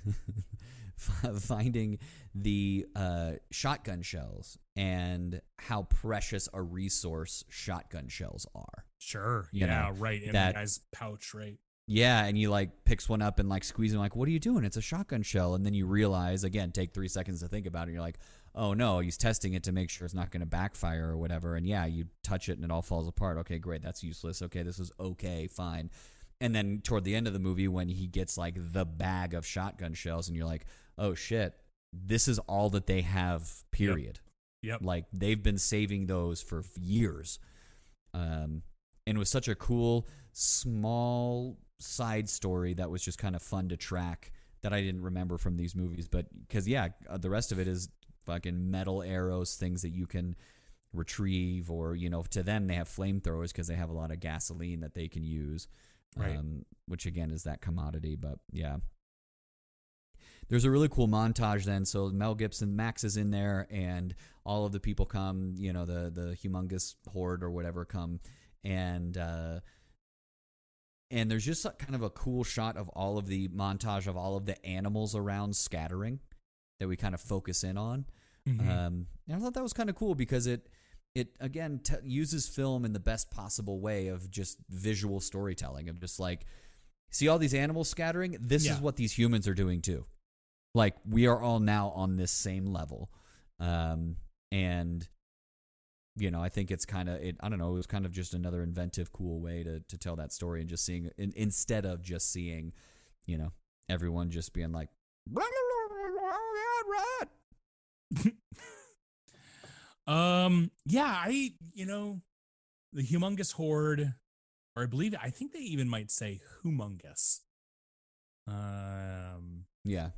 finding the uh, shotgun shells and how precious a resource shotgun shells are. Sure. You yeah. know, right. In that, the guy's pouch. Right. Yeah, and you like picks one up and like squeezes it, like, what are you doing? It's a shotgun shell. And then you realize, again, take three seconds to think about it. And you're like, oh no, he's testing it to make sure it's not going to backfire or whatever. And yeah, you touch it and it all falls apart. Okay, great, that's useless. Okay, this is okay, fine. And then toward the end of the movie, when he gets like the bag of shotgun shells, and you're like, oh shit, this is all that they have, period. Yep. Yep. Like they've been saving those for years. Um, and it was such a cool, small side story that was just kind of fun to track that I didn't remember from these movies. But because, yeah, uh, the rest of it is fucking metal arrows, things that you can retrieve, or, you know, to them, they have flamethrowers because they have a lot of gasoline that they can use, right. um, which, again, is that commodity. But, yeah. There's a really cool montage then. So Mel Gibson, Max is in there, and all of the people come, you know, the the humongous horde or whatever come, and uh, and there's just kind of a cool shot of all of the montage of all of the animals around scattering that we kind of focus in on. Mm-hmm. Um, and I thought that was kind of cool because it it again t- uses film in the best possible way of just visual storytelling, of just like, see all these animals scattering? This yeah. is what these humans are doing too. Like, we are all now on this same level. Um, and, you know, I think it's kind of, it, I don't know, it was kind of just another inventive, cool way to, to tell that story, and just seeing, in, instead of just seeing, you know, everyone just being like, blah, blah, blah, blah, right, right. um, yeah, I, you know, the humongous horde, or I believe, I think they even might say humongous. Um, yeah.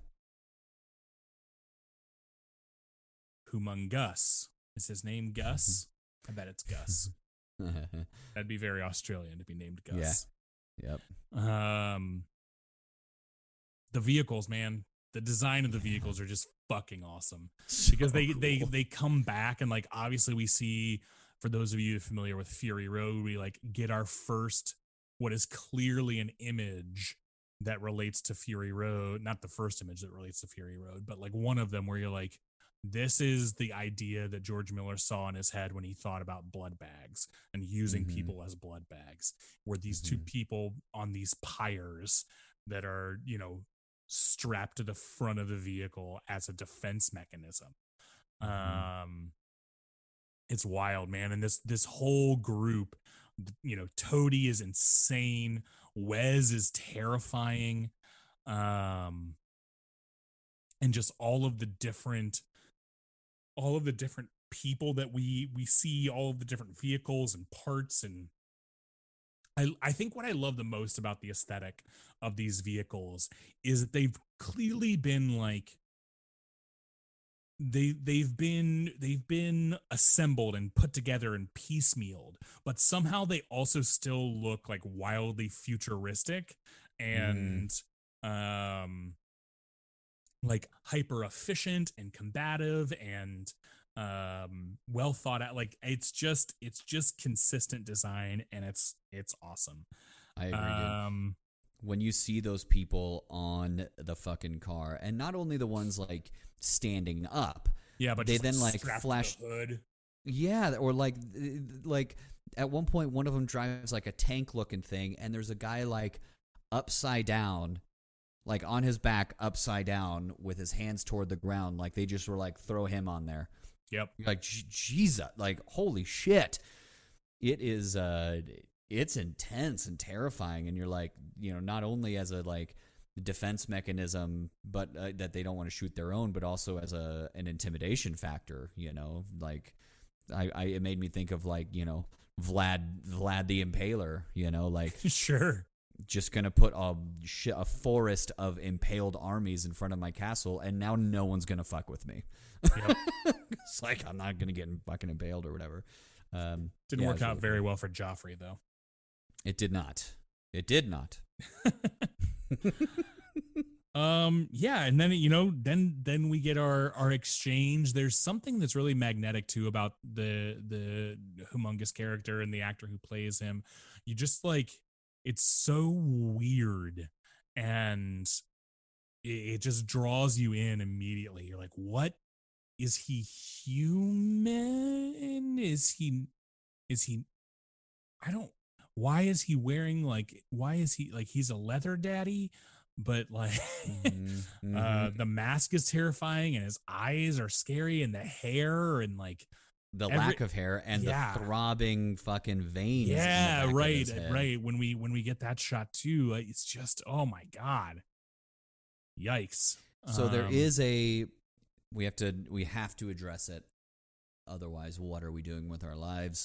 Humongous. Is his name Gus? I bet it's Gus. That'd be very Australian to be named Gus. Yeah. Yep. Um, the vehicles, man. The design of the vehicles are just fucking awesome. So because they, cool. they they come back, and like obviously we see, for those of you familiar with Fury Road, we like get our first, what is clearly an image that relates to Fury Road. Not the first image that relates to Fury Road, but like one of them where you're like, this is the idea that George Miller saw in his head when he thought about blood bags and using mm-hmm. people as blood bags, where these mm-hmm. two people on these pyres that are, you know, strapped to the front of the vehicle as a defense mechanism. Mm-hmm. Um, it's wild, man. And this, this whole group, you know, Toady is insane. Wes is terrifying. Um, and just all of the different, all of the different people that we we see, all of the different vehicles and parts. And I I think what I love the most about the aesthetic of these vehicles is that they've clearly been like they they've been they've been assembled and put together and piecemealed, but somehow they also still look like wildly futuristic and mm. um like hyper efficient and combative and um well thought out. Like it's just it's just consistent design, and it's it's awesome. I agree. Um dude. When you see those people on the fucking car, and not only the ones like standing up, yeah, but they just, then like, like flash the hood. Yeah, or like like at one point one of them drives like a tank looking thing, and there's a guy like upside down, like on his back upside down with his hands toward the ground. Like they just were like, throw him on there. Yep. You're like, Jesus, like, holy shit. It is, uh, it's intense and terrifying. And you're like, you know, not only as a like defense mechanism, but uh, that they don't want to shoot their own, but also as a, an intimidation factor, you know, like I, I, it made me think of like, you know, Vlad, Vlad the Impaler, you know, like, sure. Just gonna put a a forest of impaled armies in front of my castle, and now no one's gonna fuck with me. Yep. It's like I'm not gonna get fucking impaled or whatever. Um, Didn't yeah, work out really very cool. well for Joffrey, though. It did not. It did not. um. Yeah, and then you know, then then we get our our exchange. There's something that's really magnetic too about the the humongous character and the actor who plays him. You just like. It's so weird, and it, it just draws you in immediately. You're like, what? Is he human? Is he, is he, I don't, why is he wearing like why is he like he's a leather daddy, but like Mm-hmm. uh the mask is terrifying and his eyes are scary and the hair and like The every- lack of hair and Yeah. the throbbing fucking veins. in the yeah back of right his head. right when we when we get that shot too, like, it's just, oh my god, yikes. So there Um, is a we have to we have to address it. Otherwise, what are we doing with our lives?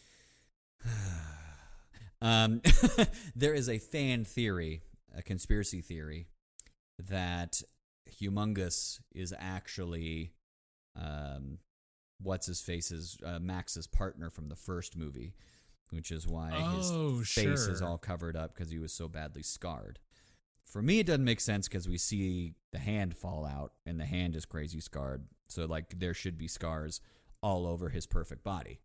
um, there is a fan theory, a conspiracy theory, that Humongous is actually um, what's his face's uh, Max's partner from the first movie, which is why Oh, his face is sure. all covered up because he was so badly scarred. For me, it doesn't make sense because we see the hand fall out and the hand is crazy scarred. So, like, there should be scars all over his perfect body.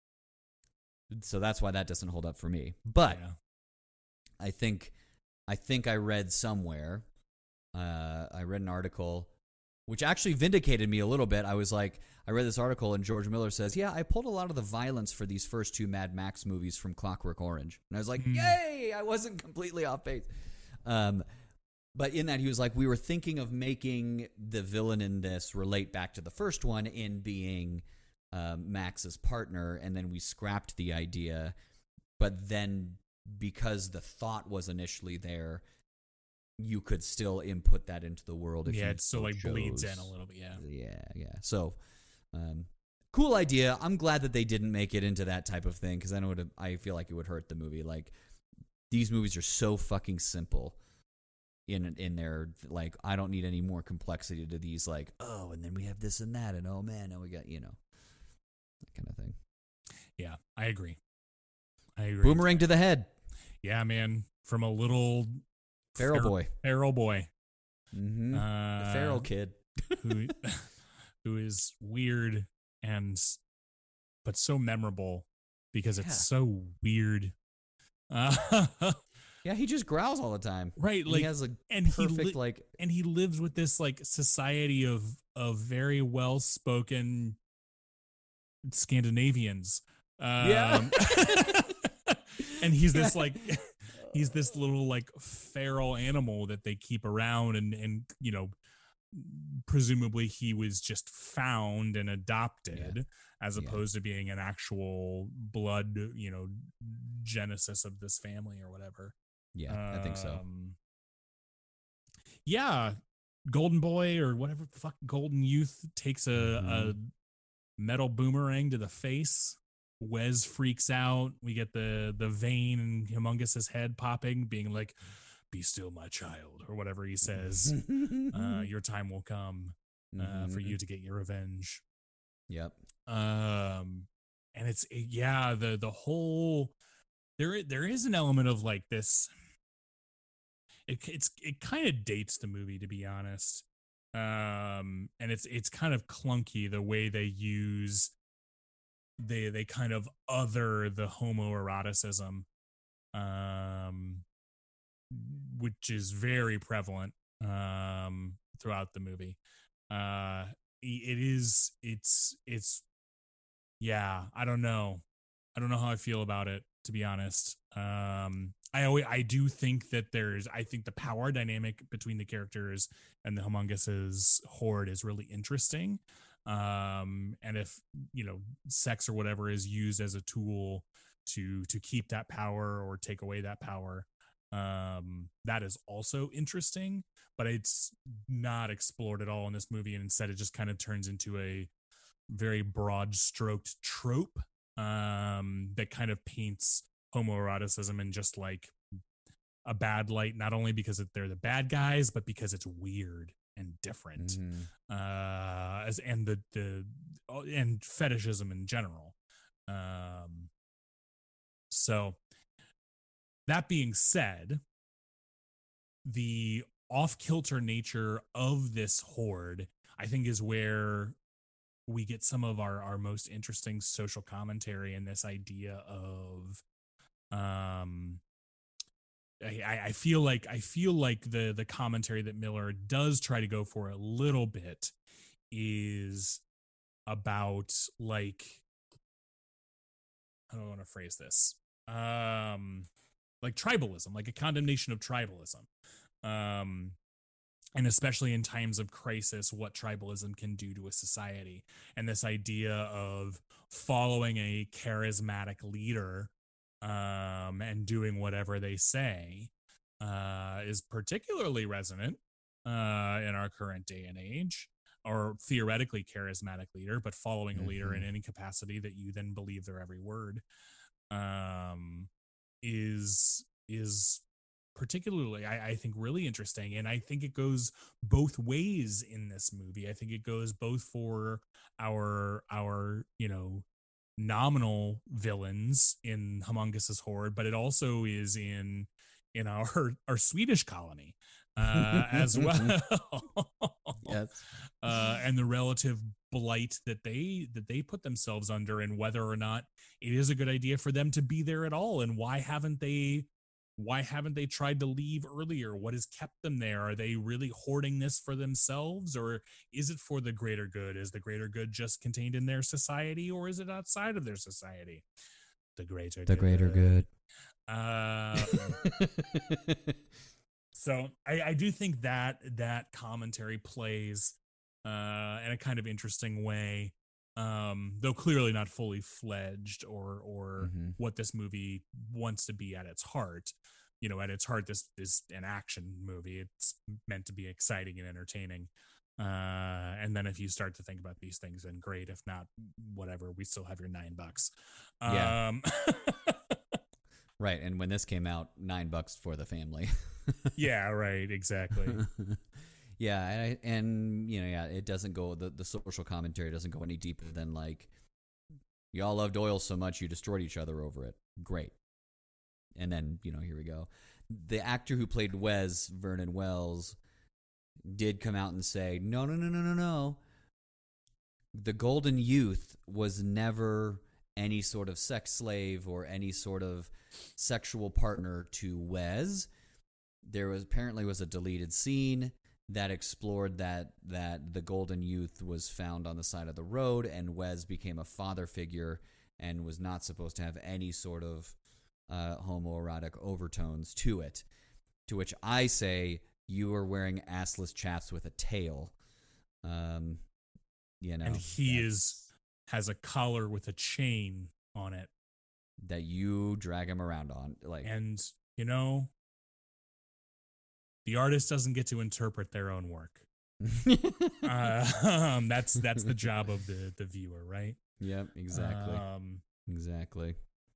So that's why that doesn't hold up for me. But yeah. I think, I think I read somewhere, uh, I read an article which actually vindicated me a little bit. I was like, I read this article and George Miller says, yeah, I pulled a lot of the violence for these first two Mad Max movies from Clockwork Orange. And I was like, Hmm. yay, I wasn't completely off base. Um, but in that, he was like, we were thinking of making the villain in this relate back to the first one in being um, Max's partner, and then we scrapped the idea. But then, because the thought was initially there, you could still input that into the world. If Yeah, you it still so like bleeds in chose. a little bit. Yeah. Yeah, yeah. So, um, cool idea. I'm glad that they didn't make it into that type of thing because then it would. I feel like it would hurt the movie. Like, these movies are so fucking simple. In in their like, I don't need any more complexity to these. Like, oh, and then we have this and that, and oh man, now we got you know that kind of thing. Yeah, I agree. I agree. Boomerang to the head, Yeah, man. From a little feral fer- boy, feral boy, mm-hmm. uh, the feral kid. who who is weird and but so memorable because it's Yeah. so weird. Uh, Yeah, he just growls all the time. right, And like he has a and he perfect li- like. and he lives with this like society of of very well spoken Scandinavians. Um, Yeah. and he's this like he's this little like feral animal that they keep around, and and you know, presumably he was just found and adopted as Yeah. opposed to being an actual blood, you know, genesis of this family or whatever. Yeah, I think so. Um, Yeah, Golden Boy or whatever the fuck Golden Youth takes a, a Mhm. metal boomerang to the face. Wes freaks out. We get the the vein in Humongous's head popping, being like, "Be still, my child," or whatever he says. uh, your time will come uh, for Mhm. you to get your revenge. Yep. Um, and it's yeah, the the whole there i- there is an element of like this. It it's it kind of dates the movie, to be honest. Um, and it's it's kind of clunky the way they use they they kind of other the homoeroticism, um, which is very prevalent um throughout the movie. Uh, it is it's it's yeah, I don't know. I don't know how I feel about it, to be honest. Um, I always, I do think that there's, I think the power dynamic between the characters and the Humongous's horde is really interesting. Um, and if, you know, sex or whatever is used as a tool to, to keep that power or take away that power, um, that is also interesting, but it's not explored at all in this movie. And instead it just kind of turns into a very broad stroked trope um that kind of paints homoeroticism in just like a bad light, not only because they're the bad guys but because it's weird and different. Mhm. uh as and the the and fetishism in general. Um so that being said, the off-kilter nature of this horde, I think, is where we get some of our, our most interesting social commentary in this idea of um I, I feel like I feel like the the commentary that Miller does try to go for a little bit is about like, how do I want to phrase this? um like tribalism, like a condemnation of tribalism. Um and especially in times of crisis, what tribalism can do to a society. And this idea of following a charismatic leader um, and doing whatever they say uh, is particularly resonant uh, in our current day and age, or theoretically charismatic leader, but following a leader Mm-hmm. in any capacity that you then believe their every word um, is is particularly I, I think really interesting. And I think it goes both ways in this movie. I think it goes both for our our you know nominal villains in Humongous Horde, but it also is in in our our Swedish colony uh as well. Yes. uh and the relative blight that they that they put themselves under, and whether or not it is a good idea for them to be there at all, and why haven't they why haven't they tried to leave earlier? What has kept them there? Are they really hoarding this for themselves, or is it for the greater good? Is the greater good just contained in their society, or is it outside of their society? The greater The good. greater good. Uh, so I, I do think that that commentary plays uh, in a kind of interesting way, um, though clearly not fully fledged, or or Mhm. what this movie wants to be at its heart. You know, at its heart, this is an action movie. It's meant to be exciting and entertaining. Uh, and then if you start to think about these things, then great. If not, whatever. We still have your nine bucks. Yeah. Um, Right, and when this came out, nine bucks for the family. yeah, right, exactly. Yeah, and, I, and you know, yeah, it doesn't go. The, the social commentary doesn't go any deeper than like, y'all loved oil so much you destroyed each other over it. Great. And then you know, here we go. The actor who played Wes, Vernon Wells, did come out and say, no, no, no, no, no, no. The Golden Youth was never any sort of sex slave or any sort of sexual partner to Wes. There was apparently was a deleted scene that explored that that the Golden Youth was found on the side of the road, and Wes became a father figure and was not supposed to have any sort of uh, homoerotic overtones to it. To which I say, you are wearing assless chaps with a tail. Um, you know, And he that's- is has a collar with a chain on it. that you drag him around on, like, And, you know, the artist doesn't get to interpret their own work. Uh, um, that's that's the job of the, the viewer, right? Yep, exactly, Um, exactly.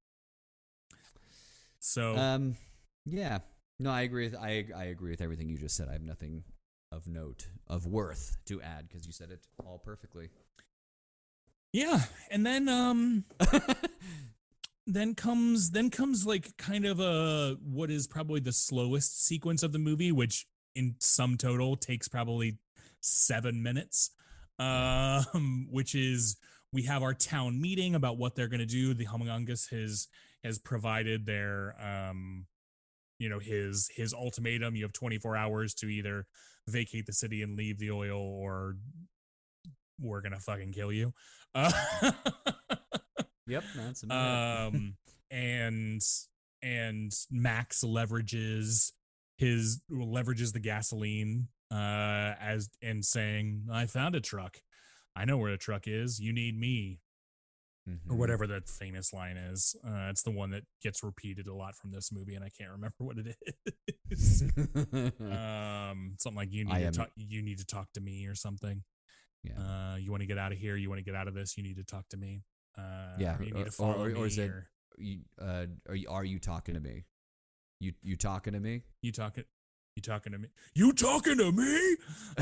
so, Um, yeah, no, I agree with I I agree with everything you just said. I have nothing of note of worth to add because you said it all perfectly. yeah. And then, um, then comes then comes like kind of a what is probably the slowest sequence of the movie, which in sum total takes probably seven minutes. Um, which is we have our town meeting about what they're going to do. The Humongous has has provided their um, you know, his his ultimatum. You have twenty-four hours to either vacate the city and leave the oil, or we're gonna fucking kill you. Uh, Yep, that's about it. um and and Max leverages his leverages the gasoline uh as and saying, I found a truck, I know where the truck is, you need me, or Mhm. whatever that famous line is. Uh it's the one that gets repeated a lot from this movie and I can't remember what it is. um something like you need I to am- talk you need to talk to me or something. Yeah. Uh you want to get out of here, you want to get out of this, you need to talk to me. Uh, Yeah, or you need or- to follow or- me, or is it- or You, uh, are you are you talking to me? You you talking to me? you talking, you talking to me, you talking to me,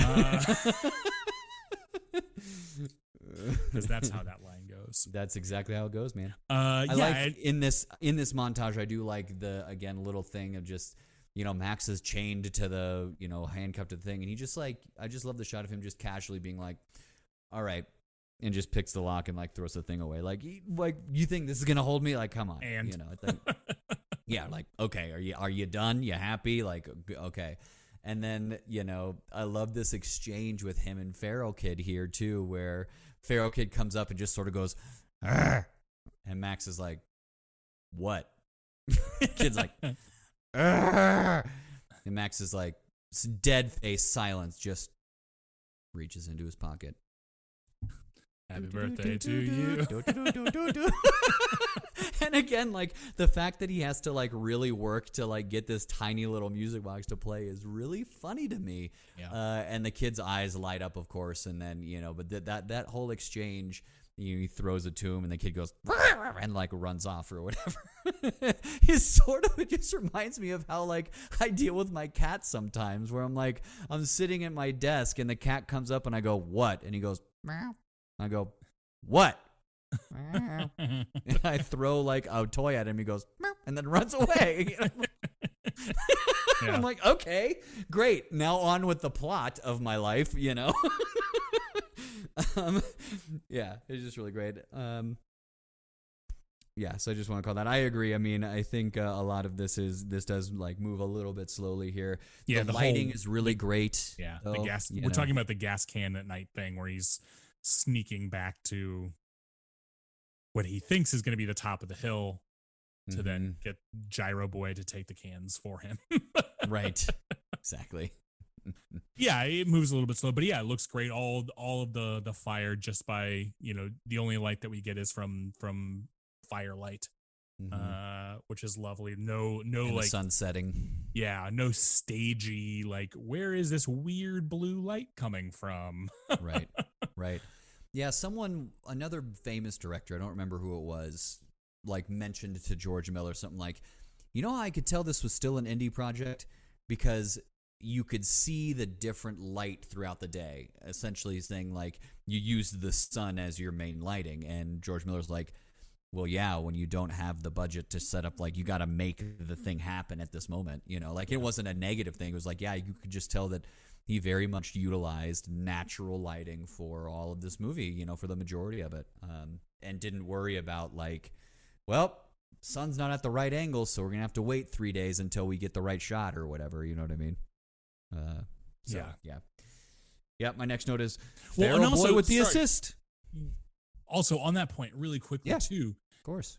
because that's how that line goes. That's exactly how it goes, man. Uh, I yeah, like and- in this in this montage. I do like the again little thing of just, you know, Max is chained to the, you know, handcuffed to the thing, and he just like I just love the shot of him just casually being like, "All right," and just picks the lock and like throws the thing away. Like, he- like you think this is gonna hold me? Like, come on, And- you know, it's like, yeah, like okay, are you are you done? You happy? Like, okay. And then, you know, I love this exchange with him and Feral Kid here too, where Feral Kid comes up and just sort of goes, "Arr!" And Max is like, "What?" Kid's like, "Arr!" And Max is like, dead face silence, just reaches into his pocket. Happy birthday to you. And again, like the fact that he has to like really work to like get this tiny little music box to play is really funny to me. Yeah. Uh, and the kid's eyes light up, of course, and then you know, but th- that that whole exchange, you know, he throws it to him, and the kid goes and like runs off or whatever. It's sort of, it just reminds me of how like I deal with my cat sometimes, where I'm like I'm sitting at my desk and the cat comes up and I go, "What?" And he goes, "Meow." I go, "What?" And I throw like a toy at him. He goes, "Meow," and then runs away. Yeah. I'm like, okay, great. Now on with the plot of my life, you know. um, yeah, it's just really great. Um, yeah, so I just want to call that. I agree. I mean, I think uh, a lot of this is this does like move a little bit slowly here. Yeah, the, the lighting whole- is really great. Yeah, though, the gas. you We're know. talking about the gas can at night thing where he's sneaking back to what he thinks is going to be the top of the hill to then get Gyro Boy to take the cans for him. Right. Exactly. Yeah, it moves a little bit slow, but yeah, it looks great. All all of the the fire just by, you know, the only light that we get is from from firelight. Mhm. Uh, which is lovely. No, no, And like the sun setting. yeah, no stagey, like, where is this weird blue light coming from? Right. Right. Yeah, someone, another famous director, I don't remember who it was, like mentioned to George Miller something like, you know how I could tell this was still an indie project? Because you could see the different light throughout the day. Essentially saying like you used the sun as your main lighting. And George Miller's like, well, yeah, when you don't have the budget to set up, like you got to make the thing happen at this moment, you know, like it wasn't a negative thing. It was like, yeah, you could just tell that he very much utilized natural lighting for all of this movie, you know, for the majority of it. Um, and didn't worry about like, well, sun's not at the right angle, so we're going to have to wait three days until we get the right shot or whatever. You know what I mean? Uh, so, Yeah. Yeah. Yeah. My next note is Well, Pharaoh and Boy also- with the sorry. assist. Also, on that point, really quickly Yeah. too, Of course.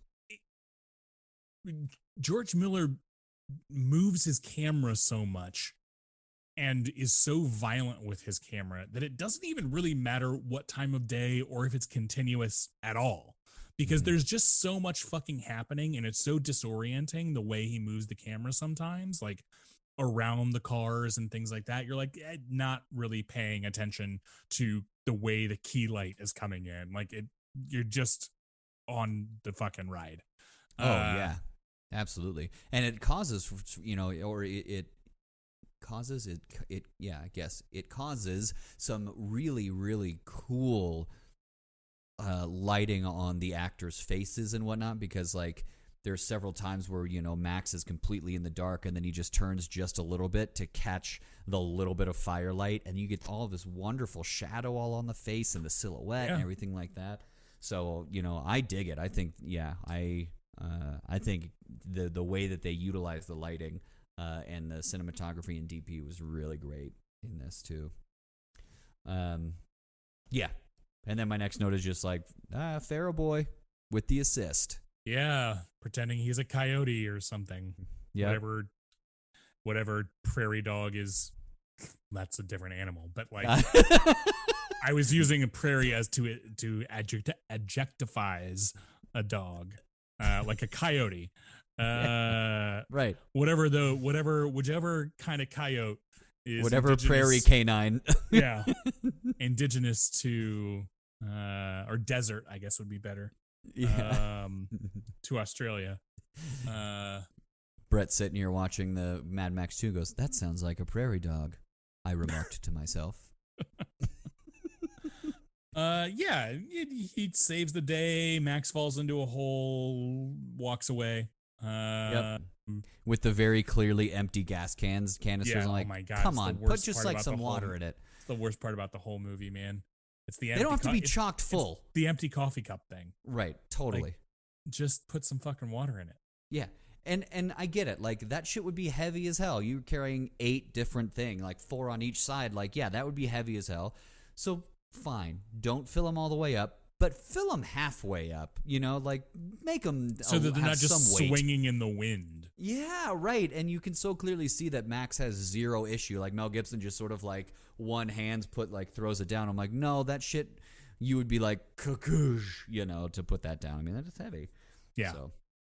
George Miller moves his camera so much and is so violent with his camera that it doesn't even really matter what time of day or if it's continuous at all, because Mhm. there's just so much fucking happening and it's so disorienting the way he moves the camera sometimes, like around the cars and things like that. You're like eh, not really paying attention to the way the key light is coming in. Like it, you're just on the fucking ride. Oh Uh, yeah, absolutely. And it causes, you know, or it, it causes it. It yeah, I guess it causes some really really cool uh, lighting on the actors' faces and whatnot, because like there's several times where, you know, Max is completely in the dark and then he just turns just a little bit to catch the little bit of firelight, and you get all of this wonderful shadow all on the face and the silhouette and Yeah. everything like that. So, you know, I dig it. I think, yeah, I uh, I think the the way that they utilize the lighting uh, and the cinematography and D P was really great in this too. Um, yeah. And then my next note is just like, ah, Pharaoh Boy with the assist. Yeah, pretending he's a coyote or something. Yeah. Whatever whatever prairie dog is, that's a different animal. But like I was using a prairie as to to adject, adjectifies a dog. Uh, like a coyote. Uh Right. whatever the whatever whichever kind of coyote is Whatever indigenous- prairie canine. yeah. Indigenous to uh or desert, I guess would be better. Yeah. Um to Australia. Uh Brett sitting here watching the Mad Max two goes, that sounds like a prairie dog, I remarked to myself. uh yeah, it, he saves the day, Max falls into a hole, walks away. Uh Yep. With the very clearly empty gas cans, canisters. Yeah, I'm oh like, my God, come it's the on, put worst just part like about some the water whole- in it. It's the worst part about the whole movie, man. It's the They empty don't have to co- be it's- chocked it's full. the empty coffee cup thing. Right, totally. Just put some fucking water in it. Yeah. And and I get it. Like that shit would be heavy as hell. You're carrying eight different things, like four on each side. Like, yeah, that would be heavy as hell. So fine. Don't fill them all the way up. but fill them halfway up, you know, like make them so that they're have not just some weight. swinging in the wind. Yeah, right. And you can so clearly see that Max has zero issue. Like Mel Gibson just sort of like one hand's put like throws it down. I'm like, no, that shit. You would be like, cuckoosh, you know, to put that down. I mean, that's heavy. Yeah. So.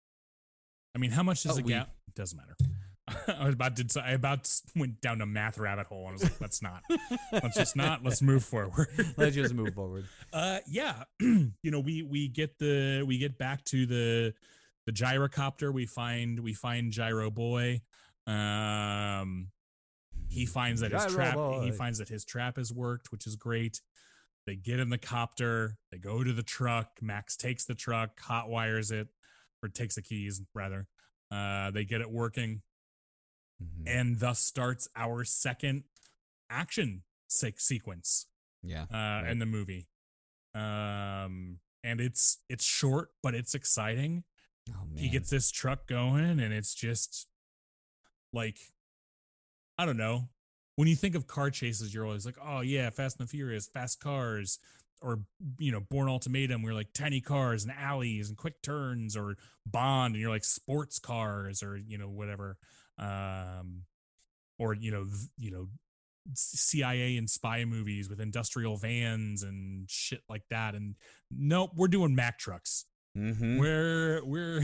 I mean, how much does Oh, a we- gallon? Doesn't matter. I was about to. I about went down a math rabbit hole, and I was like, "Let's not. Let's just not. Let's move forward. Let's just move forward." Uh, yeah. you know, we we get the we get back to the the gyrocopter. We find we find Gyro Boy. Um, he finds that his Gyro trap. Boy. He finds that his trap has worked, which is great. They get in the copter. They go to the truck. Max takes the truck, hot wires it, or takes the keys rather. Uh, they get it working. Mhm. And thus starts our second action se- sequence Yeah. uh, right. in the movie. Um, and it's it's short, but it's exciting. Oh man. He gets this truck going, and it's just like, I don't know. When you think of car chases, you're always like, oh yeah, Fast and the Furious, fast cars, or you know, Bourne Ultimatum, we're like tiny cars and alleys and quick turns, or Bond, and you're like sports cars, or you know, whatever. Um, or you know, th- you know, C I A and spy movies with industrial vans and shit like that. And nope, we're doing Mack trucks. Mhm. We're we're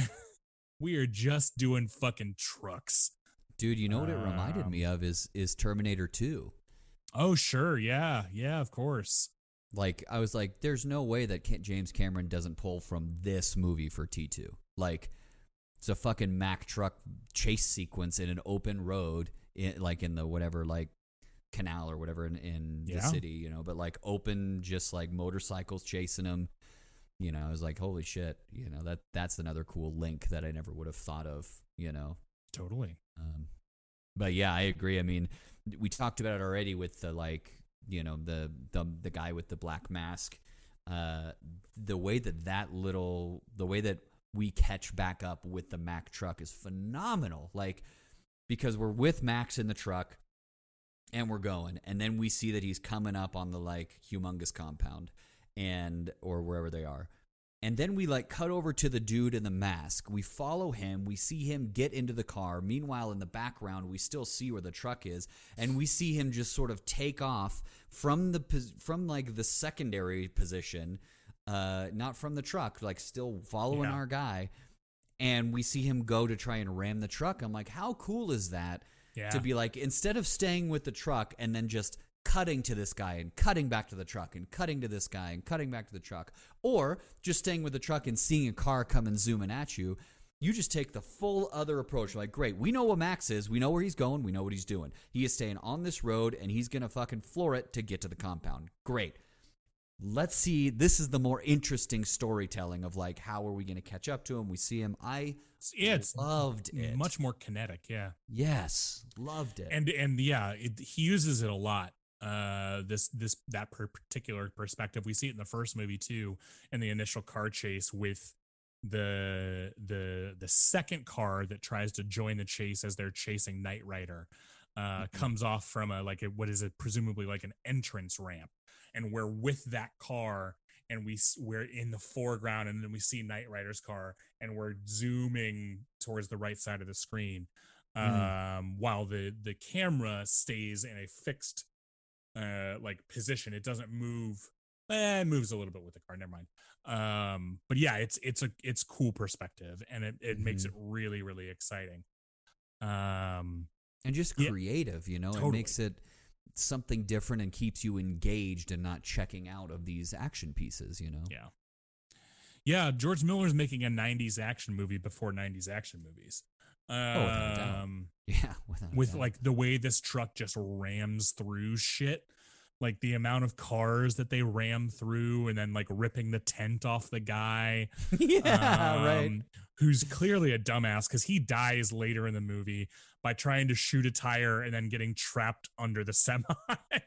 we are just doing fucking trucks. Dude, you know what it reminded Um, me of is is Terminator two. Oh sure, yeah, yeah, of course. Like I was like, there's no way that Ca- James Cameron doesn't pull from this movie for T two. Like it's a fucking Mack truck chase sequence in an open road, in, like in the whatever like canal or whatever in, in the Yeah. city, you know. But like open, just like motorcycles chasing him. You know, I was like, holy shit. You know that that's another cool link that I never would have thought of. You know. Totally. Um, but yeah, I agree. I mean, we talked about it already with the like, you know, the the the guy with the black mask. Uh, the way that that little, the way that we catch back up with the Mack truck is phenomenal. Like, because we're with Max in the truck, and we're going, and then we see that he's coming up on the like humongous compound, and or wherever they are. And then we like cut over to the dude in the mask. We follow him. We see him get into the car. Meanwhile, in the background, we still see where the truck is, and we see him just sort of take off from the pos- from like the secondary position, uh, not from the truck, like still following Yeah. our guy. And we see him go to try and ram the truck. I'm like, how cool is that? Yeah. To be like, instead of staying with the truck and then just cutting to this guy and cutting back to the truck and cutting to this guy and cutting back to the truck, or just staying with the truck and seeing a car come and zooming at you, you just take the full other approach. Like, great, we know what Max is. We know where he's going. We know what he's doing. He is staying on this road, and he's going to fucking floor it to get to the compound. Great. Let's see. This is the more interesting storytelling of, like, how are we going to catch up to him? We see him. I Yeah, it's loved it. much more kinetic. Yeah. Yes, loved it. and and yeah, it, he uses it a lot. Uh, this this that per- particular perspective, we see it in the first movie too, in the initial car chase with the the the second car that tries to join the chase as they're chasing Knight Rider. Uh, Mm-hmm. comes off from a like a, what is it presumably like an entrance ramp, and we're with that car, and we s- we're in the foreground, and then we see Knight Rider's car, and we're zooming towards the right side of the screen, um, Mm. while the the camera stays in a fixed uh like position. It doesn't move. Eh, it moves a little bit with the car. Never mind. Um, but yeah, it's it's a it's cool perspective, and it it makes it Mm-hmm. really really exciting. Um. And just Yeah, creative, you know, totally. it makes it something different and keeps you engaged and not checking out of these action pieces, you know? Yeah. Yeah, George Miller's making a nineties action movie before nineties action movies. Um, Oh, without a doubt. Yeah, without a with doubt. like the way this truck just rams through shit, like the amount of cars that they ram through, and then like ripping the tent off the guy. yeah, right. um, Who's clearly a dumbass because he dies later in the movie by trying to shoot a tire and then getting trapped under the semi.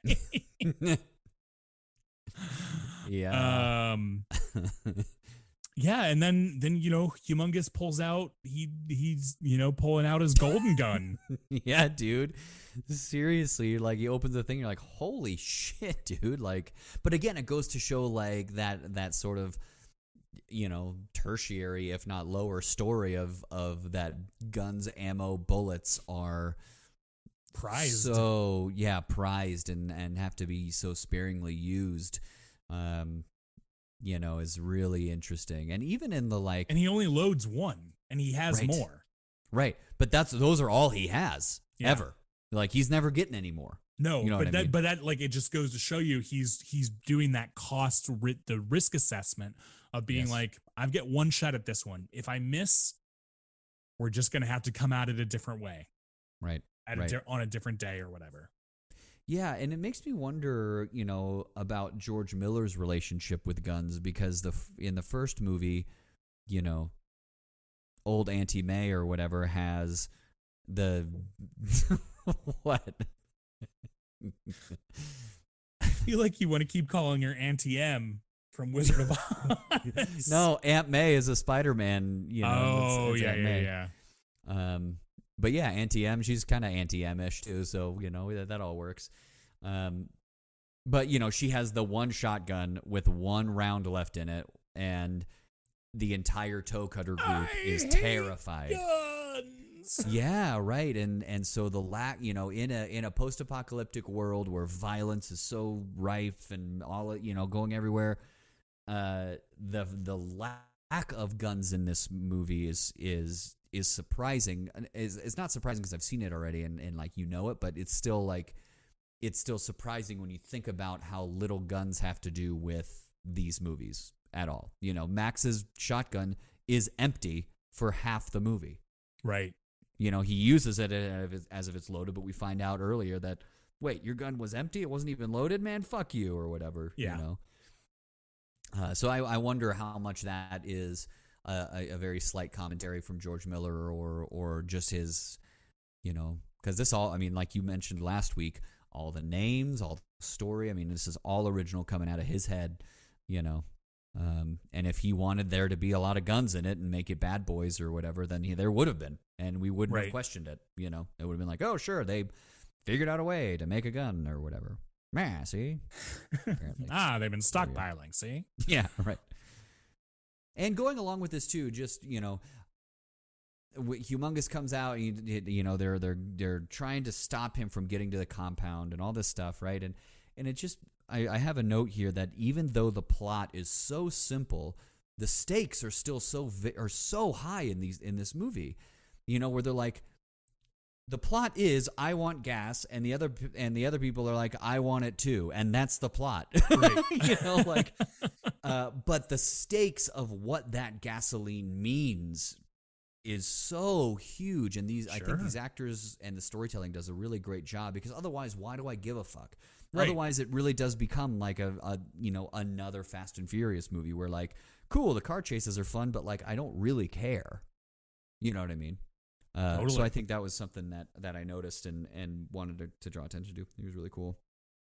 yeah. um, Yeah, and then then you know, Humongous pulls out he he's you know pulling out his golden gun. Yeah, dude. Seriously, like you open the thing, you're like, holy shit, dude. Like, but again, it goes to show like that that sort of, you know, tertiary, if not lower, story of of that guns, ammo, bullets are Prized. So yeah, prized and and have to be so sparingly used. Um, you know, is really interesting. And even in the like, And he only loads one, and he has Right. more. right, but that's those are all he has Yeah. ever. Like he's never getting any more. No, You know but what I that mean? but that like it just goes to show you he's he's doing that cost ri- the risk assessment of being Yes. like, I've got one shot at this one. If I miss, we're just gonna have to come at it a different way, Right. at right. a di- on a different day or whatever. Yeah, and it makes me wonder, you know, about George Miller's relationship with guns because the f- in the first movie, you know, old Auntie May or whatever has the what? I feel like you want to keep calling her Auntie M from Wizard of Oz. No, Aunt May is a Spider-Man, you know. it's- oh it's yeah, Aunt yeah, May. yeah. Um, but yeah, Auntie M, she's kind of Auntie M-ish too, so you know that, that all works. Um, but you know, she has the one shotgun with one round left in it, and the entire toe cutter group I is hate terrified. Guns. Yeah, right. And and so the lack, you know, in a in a post-apocalyptic world where violence is so rife and all, you know, going everywhere, uh, the the lack of guns in this movie is is is surprising. Is it's not surprising because I've seen it already and and like you know it, but it's still like it's still surprising when you think about how little guns have to do with these movies at all. You know, Max's shotgun is empty for half the movie. Right. You know, he uses it as if it's loaded, but we find out earlier that, wait, your gun was empty? It wasn't even loaded? Man, fuck you, or whatever. Yeah. You know? Uh, so I, I wonder how much that is a, a, a very slight commentary from George Miller or or just his, you know, because this all, I mean, like you mentioned last week, all the names, all the story, I mean, this is all original coming out of his head, you know. Um, and if he wanted there to be a lot of guns in it and make it Bad Boys or whatever, then he, there would have been, and we wouldn't Right. have questioned it. You know, it would have been like, oh, sure, they figured out a way to make a gun or whatever. Yeah, see? Apparently. Ah, they've been There you go. stockpiling. See. Yeah, right. And going along with this too, just you know, w- Humongous comes out, and you, you know they're they're they're trying to stop him from getting to the compound and all this stuff, right? And and it just I, I have a note here that even though the plot is so simple, the stakes are still so vi- are so high in these in this movie, you know, where they're like. The plot is I want gas, and the other and the other people are like I want it too, and that's the plot. Right. You know, like, uh, but the stakes of what that gasoline means is so huge, and these I Sure. think these actors and the storytelling does a really great job because otherwise, why do I give a fuck? Right. Otherwise, it really does become like a, a you know another Fast and Furious movie where like, cool, the car chases are fun, but like I don't really care. You know what I mean? Uh, Totally. So I think that was something that, that I noticed and, and wanted to, to draw attention to. It was really cool.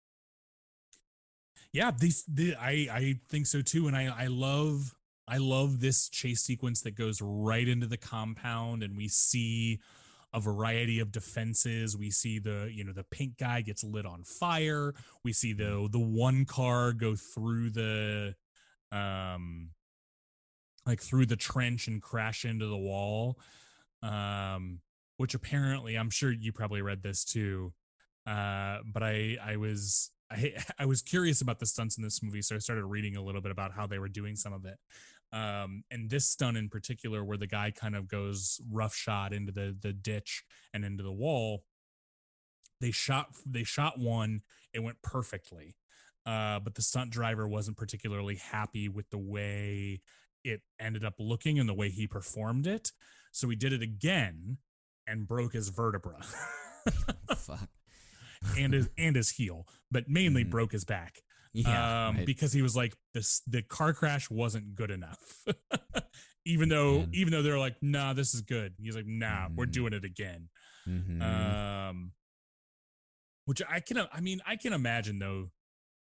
Yeah, these the, I I think so too, and I I love I love this chase sequence that goes right into the compound, and we see a variety of defenses. We see the you know the pink guy gets lit on fire. We see the the one car go through the um like through the trench and crash into the wall. Um, which apparently I'm sure you probably read this too. Uh, but I I was I I was curious about the stunts in this movie, so I started reading a little bit about how they were doing some of it. Um, and this stunt in particular, where the guy kind of goes roughshod into the the ditch and into the wall, they shot they shot one, it went perfectly. Uh, but the stunt driver wasn't particularly happy with the way it ended up looking and the way he performed it. So he did it again and broke his vertebra. Fuck. and his and his heel, but mainly Mhm. broke his back. Yeah. um, right. because he was like, this the car crash wasn't good enough. even though Man. even though they're like, nah, this is good. He's like, nah, we're Mhm. doing it again. Mhm. Um, which I can I mean I can imagine though.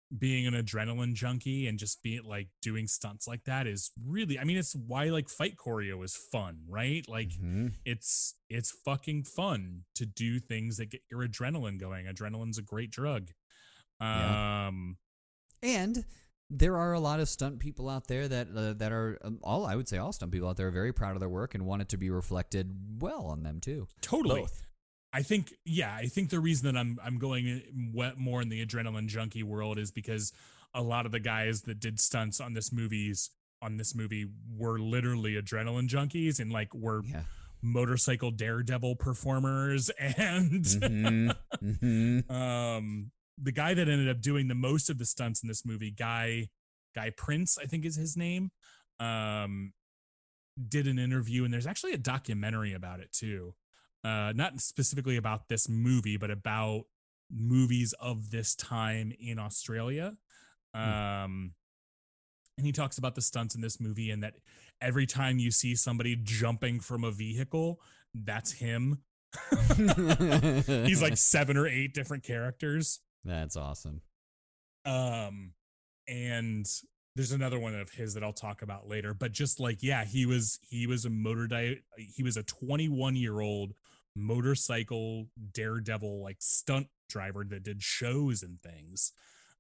being an adrenaline junkie and just being like doing stunts like that is really, I mean, it's why like fight choreo is fun, right? Like Mm-hmm. it's it's fucking fun to do things that get your adrenaline going. Adrenaline's a great drug. Yeah. Um And there are a lot of stunt people out there that uh, that are um, all I would say all stunt people out there are very proud of their work and want it to be reflected well on them too. Totally. Both. I think, yeah, I think the reason that I'm I'm going in- wet more in the adrenaline junkie world is because a lot of the guys that did stunts on this movies on this movie were literally adrenaline junkies and like were Yeah. motorcycle daredevil performers. And Mhm. Mhm. um the guy that ended up doing the most of the stunts in this movie, Guy Guy Prince, I think is his name, um, did an interview, and there's actually a documentary about it too. Uh, not specifically about this movie, but about movies of this time in Australia. Um, and he talks about the stunts in this movie, and that every time you see somebody jumping from a vehicle, that's him. He's like seven or eight different characters. That's awesome. Um, and there's another one of his that I'll talk about later, but just like, yeah, he was, he was a motor di- he was a twenty-one year old motorcycle daredevil, like stunt driver that did shows and things.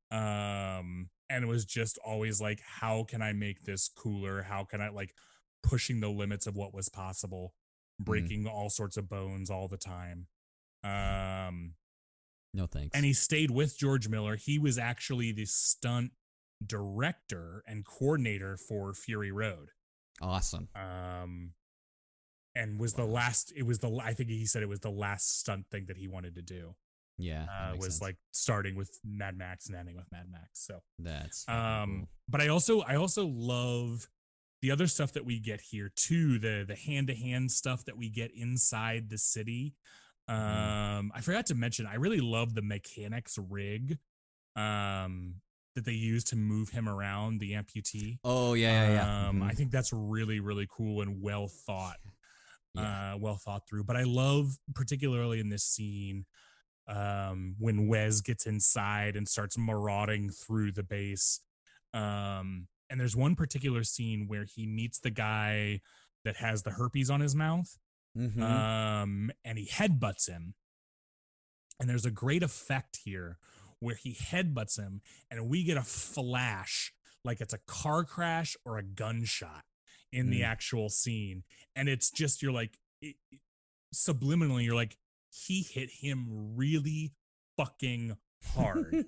Um, and it was just always like, how can I make this cooler? How can I like pushing the limits of what was possible, breaking mm. all sorts of bones all the time. Um, No thanks. And he stayed with George Miller. He was actually the stunt director and coordinator for Fury Road. Awesome. Um, and was wow. the last, it was the, I think he said it was the last stunt thing that he wanted to do. Yeah. Uh, was sense. like starting with Mad Max and ending with Mad Max. So that's, um, cool. But I also, I also love the other stuff that we get here too. The, the hand to hand stuff that we get inside the city. Um, I forgot to mention, I really love the mechanics rig, um, that they use to move him around, the amputee. Oh yeah, yeah, yeah. Um, mm-hmm. I think that's really, really cool and well thought, yeah. uh, well thought through. But I love, particularly in this scene, um, when Wes gets inside and starts marauding through the base. Um, and there's one particular scene where he meets the guy that has the herpes on his mouth. Mm-hmm. Um, and he headbutts him. And there's a great effect here where he headbutts him, and we get a flash like it's a car crash or a gunshot in mm. the actual scene. And it's just, you're like, it, subliminally, you're like, he hit him really fucking hard.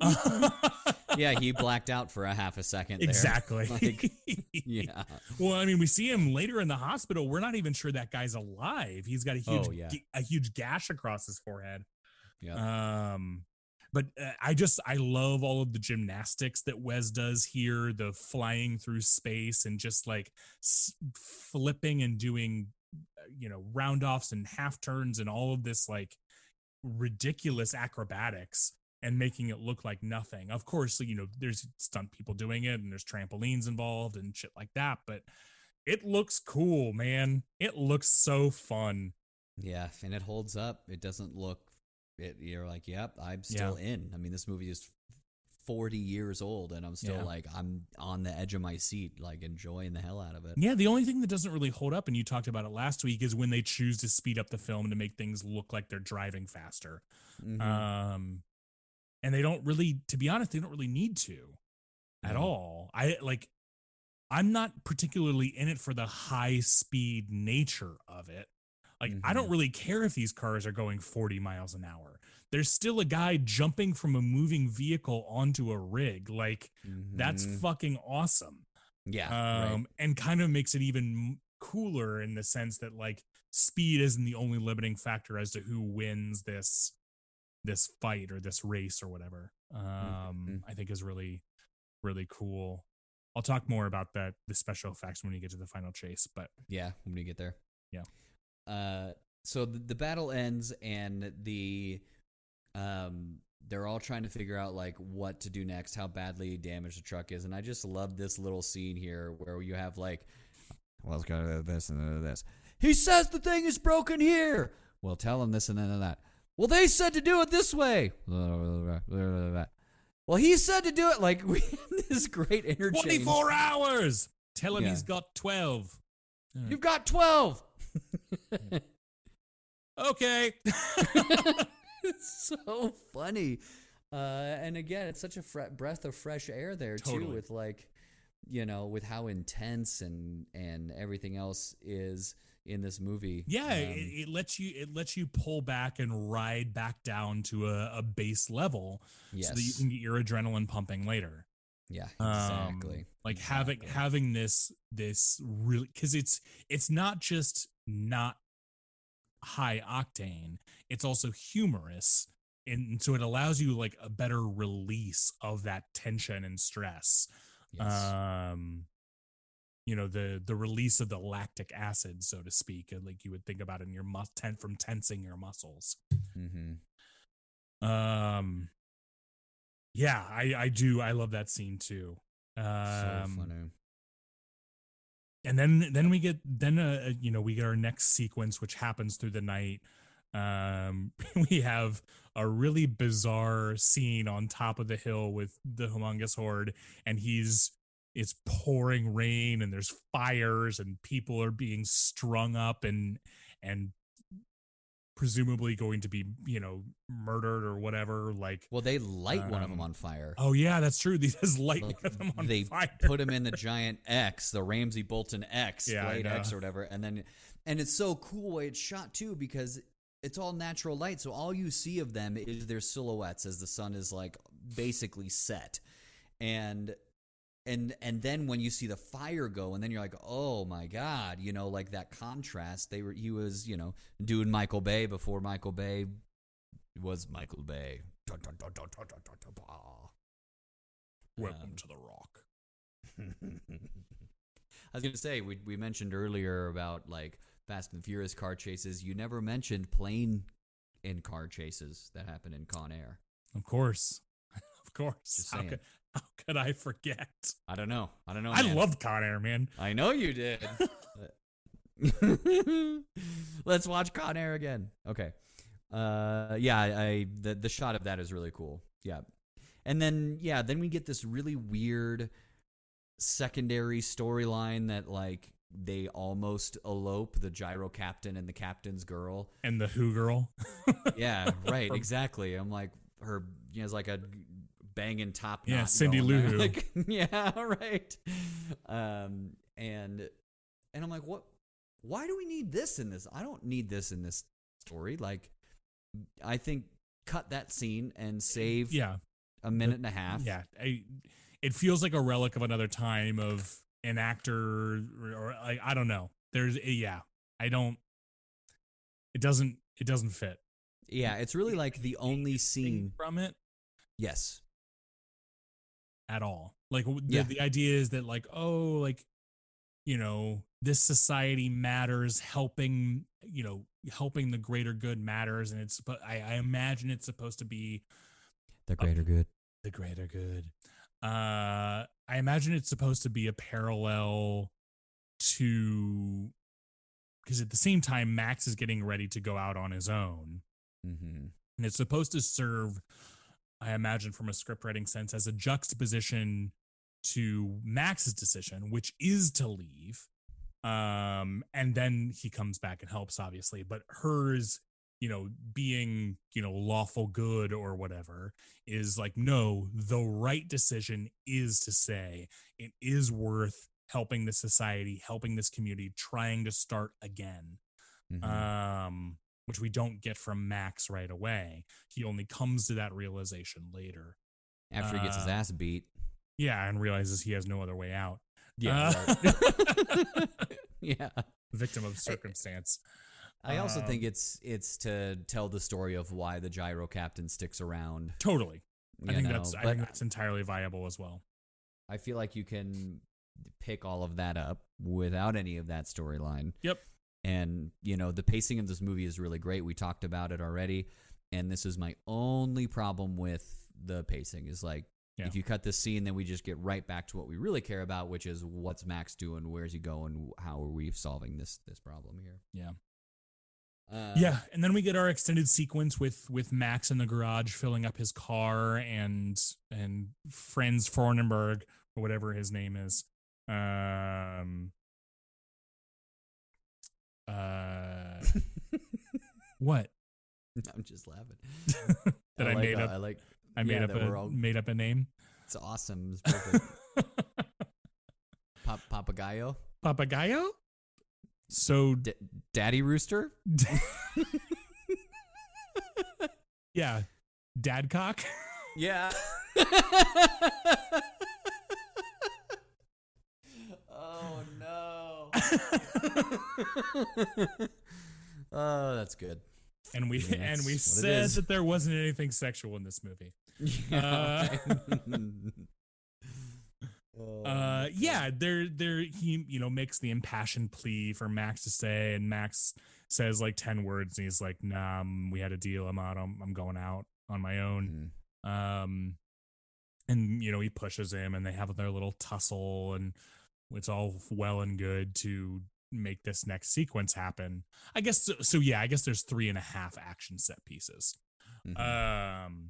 Yeah, he blacked out for a half a second there. Exactly. Like, yeah. Well, I mean, we see him later in the hospital. We're not even sure that guy's alive. He's got a huge, oh, yeah. a huge gash across his forehead. Yeah. Um, but uh, I just, I love all of the gymnastics that Wes does here, the flying through space and just like s- flipping and doing, you know, round offs and half turns and all of this like ridiculous acrobatics and making it look like nothing. Of course, you know, there's stunt people doing it and there's trampolines involved and shit like that, but it looks cool, man. It looks so fun. Yeah, and it holds up. It doesn't look, it, you're like, yep, I'm still yeah. in. I mean, this movie is forty years old and I'm still yeah. like, I'm on the edge of my seat, like enjoying the hell out of it. Yeah, the only thing that doesn't really hold up, and you talked about it last week, is when they choose to speed up the film to make things look like they're driving faster. Mm-hmm. Um, and they don't really, to be honest, they don't really need to at mm-hmm. all. I like, I'm not particularly in it for the high speed nature of it. Like, mm-hmm. I don't really care if these cars are going forty miles an hour. There's still a guy jumping from a moving vehicle onto a rig. Like, mm-hmm. that's fucking awesome. Yeah. Um, right. And kind of makes it even cooler in the sense that, like, speed isn't the only limiting factor as to who wins this this fight or this race or whatever. Um, mm-hmm. I think is really, really cool. I'll talk more about that, the special effects, when we get to the final chase, but yeah, when we get there. Yeah. Uh, so the, the battle ends and the, um, they're all trying to figure out like what to do next, how badly damaged the truck is. And I just love this little scene here where you have like, well, it's got this and this. He says the thing is broken here. Well, tell him this and then that. Well, they said to do it this way. well, he said to do it. Like, we had this great interchange. twenty-four hours. Tell him Yeah. he's got twelve. You've got twelve. Okay. It's so funny. Uh, and again, it's such a fre- breath of fresh air there, Totally. too, with like, you know, with how intense and, and everything else is in this movie. Yeah, Um, it, it lets you it lets you pull back and ride back down to a, a base level yes. so that you can get your adrenaline pumping later. Yeah, Um, exactly. like Exactly. having having this this really because it's it's not just not high octane, it's also humorous, and so it allows you like a better release of that tension and stress. Yes. Um, you know, the the release of the lactic acid, so to speak, like you would think about in your mus- tent from tensing your muscles. mm-hmm. Um, yeah, I I do I love that scene too. Um, So funny. and then then we get then uh you know we get our next sequence, which happens through the night. Um, we have a really bizarre scene on top of the hill with the humongous horde, and he's it's pouring rain, and there's fires, and people are being strung up and and presumably going to be, you know, murdered or whatever. Like, Well, they light one of them um, on fire. oh yeah, that's true. They just light Like, one of them on they fire. put him in the giant X, the Ramsey Bolton X, Yeah, I Blade X know. or whatever, and then and it's so cool way it's shot too because it's all natural light, so all you see of them is their silhouettes as the sun is like basically set, and and and then when you see the fire go, and then you're like, oh my god, you know, like that contrast. They were he was you know doing Michael Bay before Michael Bay was Michael Bay. Dun, dun, dun, dun, dun, dun, dun, dun, bah. Welcome Um, to the Rock. I was gonna say we we mentioned earlier about like Fast and Furious car chases. You never mentioned plane in car chases that happen in Con Air. Of course, of course. Just How saying. could how could I forget? I don't know. I don't know. I man. loved Con Air, man. I know you did. Let's watch Con Air again. Okay. Uh, yeah, I, I the the shot of that is really cool. Yeah, and then yeah, then we get this really weird secondary storyline that like they almost elope, the gyro captain and the captain's girl. And the Who girl. Yeah, right, exactly. I'm like her. You know, it's like a banging top. Yeah, knot Cindy going there. Lou Who. Like, yeah, right. Um, and and I'm like, what? Why do we need this in this? I don't need this in this story. Like, I think cut that scene and save Yeah, a minute and a half. yeah. I, it feels like a relic of another time of an actor, or, or like I don't know. There's yeah. I don't. It doesn't. It doesn't fit. Yeah, it's really like the only scene. from it Yes. at all. Like the, Yeah. the idea is that like, oh, like, you know, this society matters, helping, you know, helping the greater good matters. And it's, but I, I imagine it's supposed to be The greater good. the greater good. Uh, I imagine it's supposed to be a parallel to, because at the same time, Max is getting ready to go out on his own. Mm-hmm. And it's supposed to serve, I imagine, from a script writing sense, as a juxtaposition to Max's decision, which is to leave. Um, and then he comes back and helps, obviously. But hers, you know, being, you know, lawful good or whatever, is like, no, the right decision is to say it is worth helping the society, helping this community, trying to start again. Mm-hmm. Um, which we don't get from Max right away. He only comes to that realization later. After he gets his uh, ass beat. Yeah, and realizes he has no other way out. Yeah. Uh, right. Yeah. Victim of circumstance. I also Um, think it's it's to tell the story of why the gyro captain sticks around. Totally. I you think know, that's I but think that's entirely viable as well. I feel like you can pick all of that up without any of that storyline. Yep. And, you know, the pacing of this movie is really great. We talked about it already. And this is my only problem with the pacing is like, Yeah. if you cut this scene, then we just get right back to what we really care about, which is what's Max doing? Where's he going? How are we solving this this problem here? Yeah. Uh, yeah, and then we get our extended sequence with with Max in the garage filling up his car, and and Franz Fornenberg or whatever his name is. Um. Uh. What? I'm just laughing. that I, I like, made uh, up. I like. I made yeah, up a all, made up a name. It's awesome. It's perfect. Pap- Papagayo. Papagayo. So, D- Daddy Rooster. yeah, Dadcock. Yeah. Oh no. Oh, that's good. And we Yeah, and we that's what it said is. that there wasn't anything sexual in this movie. Yeah. Uh, uh, yeah, there, there. He, you know, makes the impassioned plea for Max to stay, and Max says like ten words, and he's like, "Nah, um, we had a deal. I'm out. I'm, I'm going out on my own." Mm. Um, and you know, he pushes him, and they have their little tussle, and it's all well and good to make this next sequence happen. I guess so. so yeah, I guess there's three and a half action set pieces. Mhm. Um.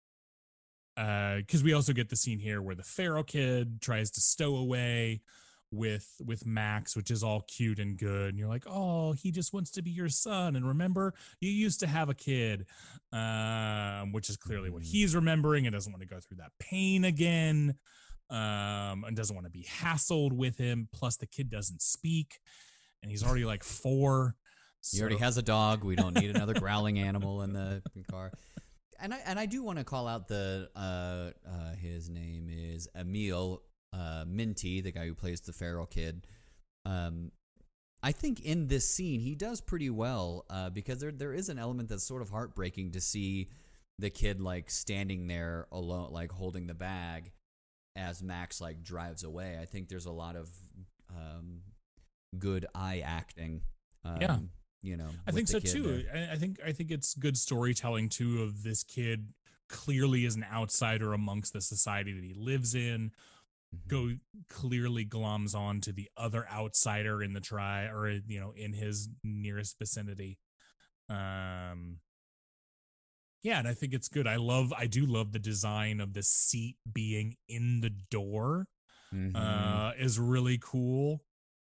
Uh, because we also get the scene here where the feral kid tries to stow away with with Max, which is all cute and good. And you're like, oh, he just wants to be your son. And remember, you used to have a kid, um, which is clearly what he's remembering, and doesn't want to go through that pain again, um, and doesn't want to be hassled with him. Plus, the kid doesn't speak, and he's already like four. He so- already has a dog. We don't need another growling animal in the car. And I and I do want to call out the uh, uh, his name is Emil uh, Minty, the guy who plays the feral kid. Um, I think in this scene he does pretty well uh, because there there is an element that's sort of heartbreaking to see the kid like standing there alone, like holding the bag as Max like drives away. I think there's a lot of um, good eye acting. Um, Yeah. You know, I with think the so kid too. there. I I think I think it's good storytelling too of this kid clearly is an outsider amongst the society that he lives in. Mhm. Go clearly gloms on to the other outsider in the tri or you know in his nearest vicinity. Um, yeah, and I think it's good. I love I do love the design of the seat being in the door. Mhm. Uh, is really cool.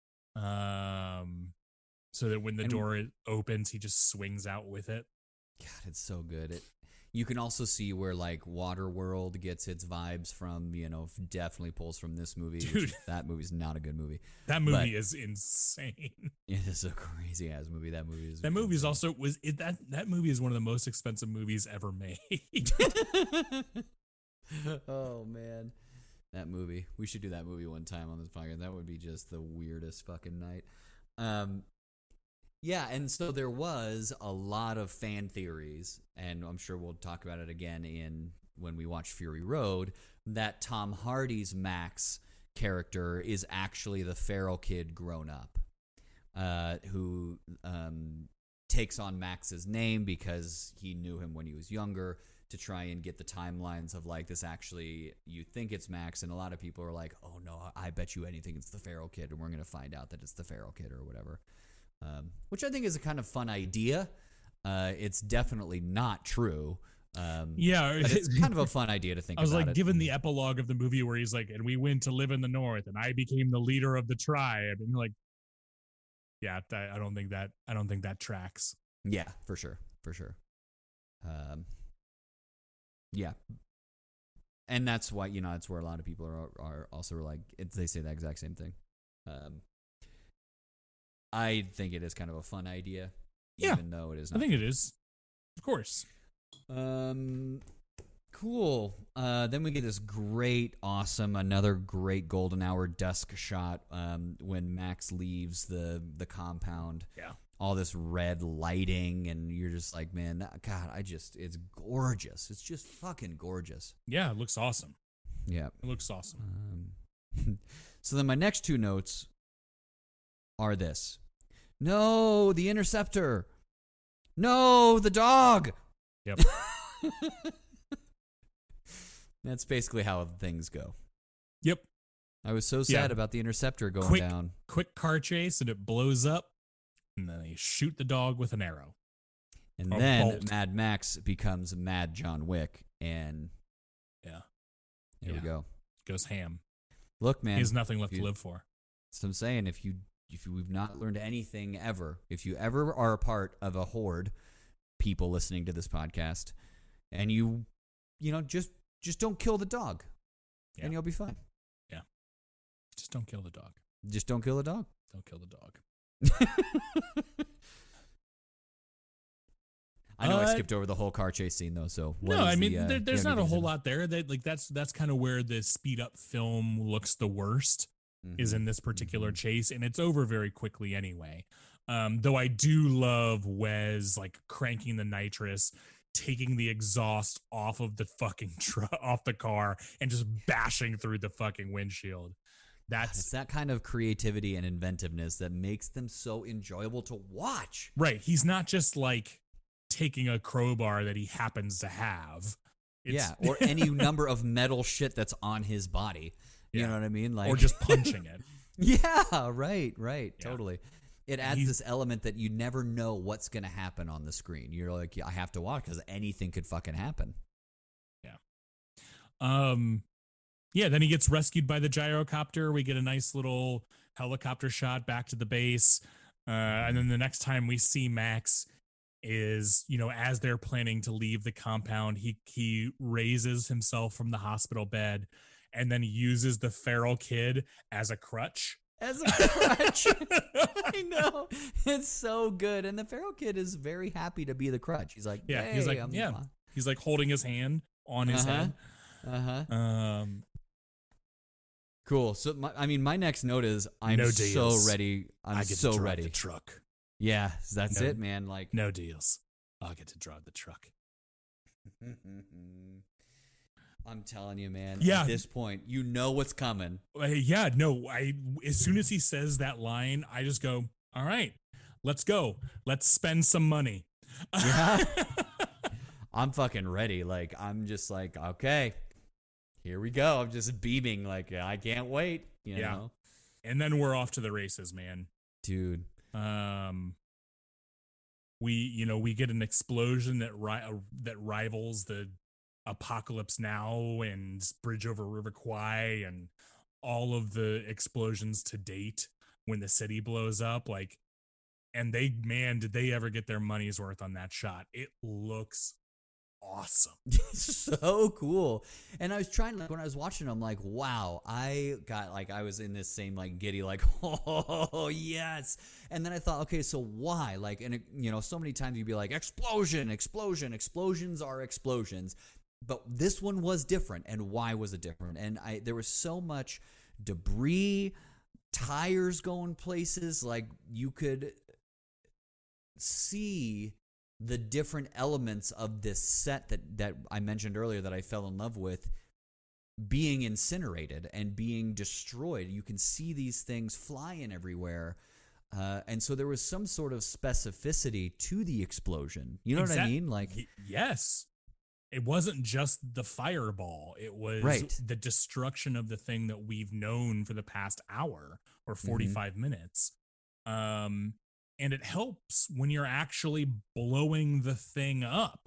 Um. So that when the And- door opens, he just swings out with it. God, it's so good. It you can also see where like Waterworld gets its vibes from, you know, definitely pulls from this movie. which Dude. that movie's not a good movie. That movie But- is insane. It is a crazy ass movie. That movie is That movie is insane. also was it, that that movie is one of the most expensive movies ever made. Oh man. That movie. We should do that movie one time on this podcast. That would be just the weirdest fucking night. Um Yeah, and so there was a lot of fan theories, and I'm sure we'll talk about it again in when we watch Fury Road, that Tom Hardy's Max character is actually the feral kid grown up, uh, who um, takes on Max's name because he knew him when he was younger, to try and get the timelines of like this actually, you think it's Max, and a lot of people are like, oh no, I bet you anything it's the feral kid, and we're going to find out that it's the feral kid or whatever. Um, which I think is a kind of fun idea. Uh, it's definitely not true. Um, Yeah, but it's kind of a fun idea to think I was about like, it. given the epilogue of the movie where he's like, and we went to live in the north, and I became the leader of the tribe, and you're like, yeah, that, I don't think that I don't think that tracks. Yeah, for sure, for sure. Um, yeah, and that's why, you know, that's where a lot of people are are also like, it's, they say the exact same thing. Um, I think it is kind of a fun idea, Yeah, even though it is I not. think it is, of course. Um, cool. Uh, then we get this great, awesome, another great golden hour dusk shot. Um, when Max leaves the the compound. Yeah. All this red lighting, and you're just like, man, that, God, I just, it's gorgeous. It's just fucking gorgeous. Yeah, it looks awesome. Yeah. It looks awesome. Um, so then my next two notes are this. No, the interceptor. No, the dog. Yep. That's basically how things go. Yep. I was so sad Yeah. about the interceptor going Quick, down. quick car chase, and it blows up, and then they shoot the dog with an arrow. And Or then Bolt. Mad Max becomes Mad John Wick, and Yeah. here Yeah. we go. Goes ham. Look, man, He has nothing left if to you- live for. So I'm saying, if you if we've not learned anything ever, if you ever are a part of a horde, people listening to this podcast, and you, you know, just just don't kill the dog, Yeah. and you'll be fine. Just don't kill the dog. Just don't kill the dog. Don't kill the dog. I know I Uh, skipped over the whole car chase scene though. So what No, is I mean the, uh, there, do you there's have not a anything whole to- lot there. That like that's that's kind of where the speed up film looks the worst is Mhm. in this particular Mhm. chase, and it's over very quickly anyway. Um, though I do love Wes like cranking the nitrous, taking the exhaust off of the fucking truck, off the car, and just bashing through the fucking windshield. It's That's that kind of creativity and inventiveness that makes them so enjoyable to watch. right. He's not just like taking a crowbar that he happens to have. Yeah, or any number of metal shit that's on his body. You Yeah. know what I mean? Like or just punching it. yeah, right, right, Yeah. totally. It adds He's- this element that you never know what's going to happen on the screen. You're like, I have to watch because anything could fucking happen. Um, yeah, then he gets rescued by the gyrocopter. We get a nice little helicopter shot back to the base. Uh, and then the next time we see Max is, you know, as they're planning to leave the compound, he he raises himself from the hospital bed and then uses the feral kid as a crutch. As a crutch. I know. It's so good. And the feral kid is very happy to be the crutch. He's like, Yeah, hey, he's like, I'm yeah, he's like holding his hand on his Uh-huh. head. Uh-huh. Um, Cool. So, my, I mean, my next note is I'm No so deals. ready. I'm I get so to drive ready. the truck. Yeah, that's No. it, man. Like, No deals. I'll get to drive the truck. I'm telling you, man. Yeah. At this point, you know what's coming. Uh, yeah, no, I as soon as he says that line, I just go, all right, let's go. Let's spend some money. Yeah. I'm fucking ready. Like, I'm just like, okay, here we go. I'm just beaming. Like, I can't wait. You Yeah. know, And then we're off to the races, man. dude. Um we, you know, we get an explosion that ri- uh, that rivals the Apocalypse Now and Bridge over River Kwai and all of the explosions to date when the city blows up, like, and they, man, did they ever get their money's worth on that shot. It looks awesome. So cool. And I was trying, like, when I was watching, I'm like, wow, I got, like, I was in this same, like, giddy, like, oh, yes. And then I thought, okay, so why? Like, and, it, you know, so many times you'd be like, explosion, explosion, explosions are explosions. But this one was different. And why was it different? And I, there was so much debris, tires going places, like, you could see the different elements of this set that, that I mentioned earlier that I fell in love with being incinerated and being destroyed. You can see these things flying everywhere. Uh, and so there was some sort of specificity to the explosion. You know what I Exact- mean? Like, Y- yes. It wasn't just the fireball. It was Right. the destruction of the thing that we've known for the past hour or Mm-hmm. forty-five minutes. Um, and it helps when you're actually blowing the thing up.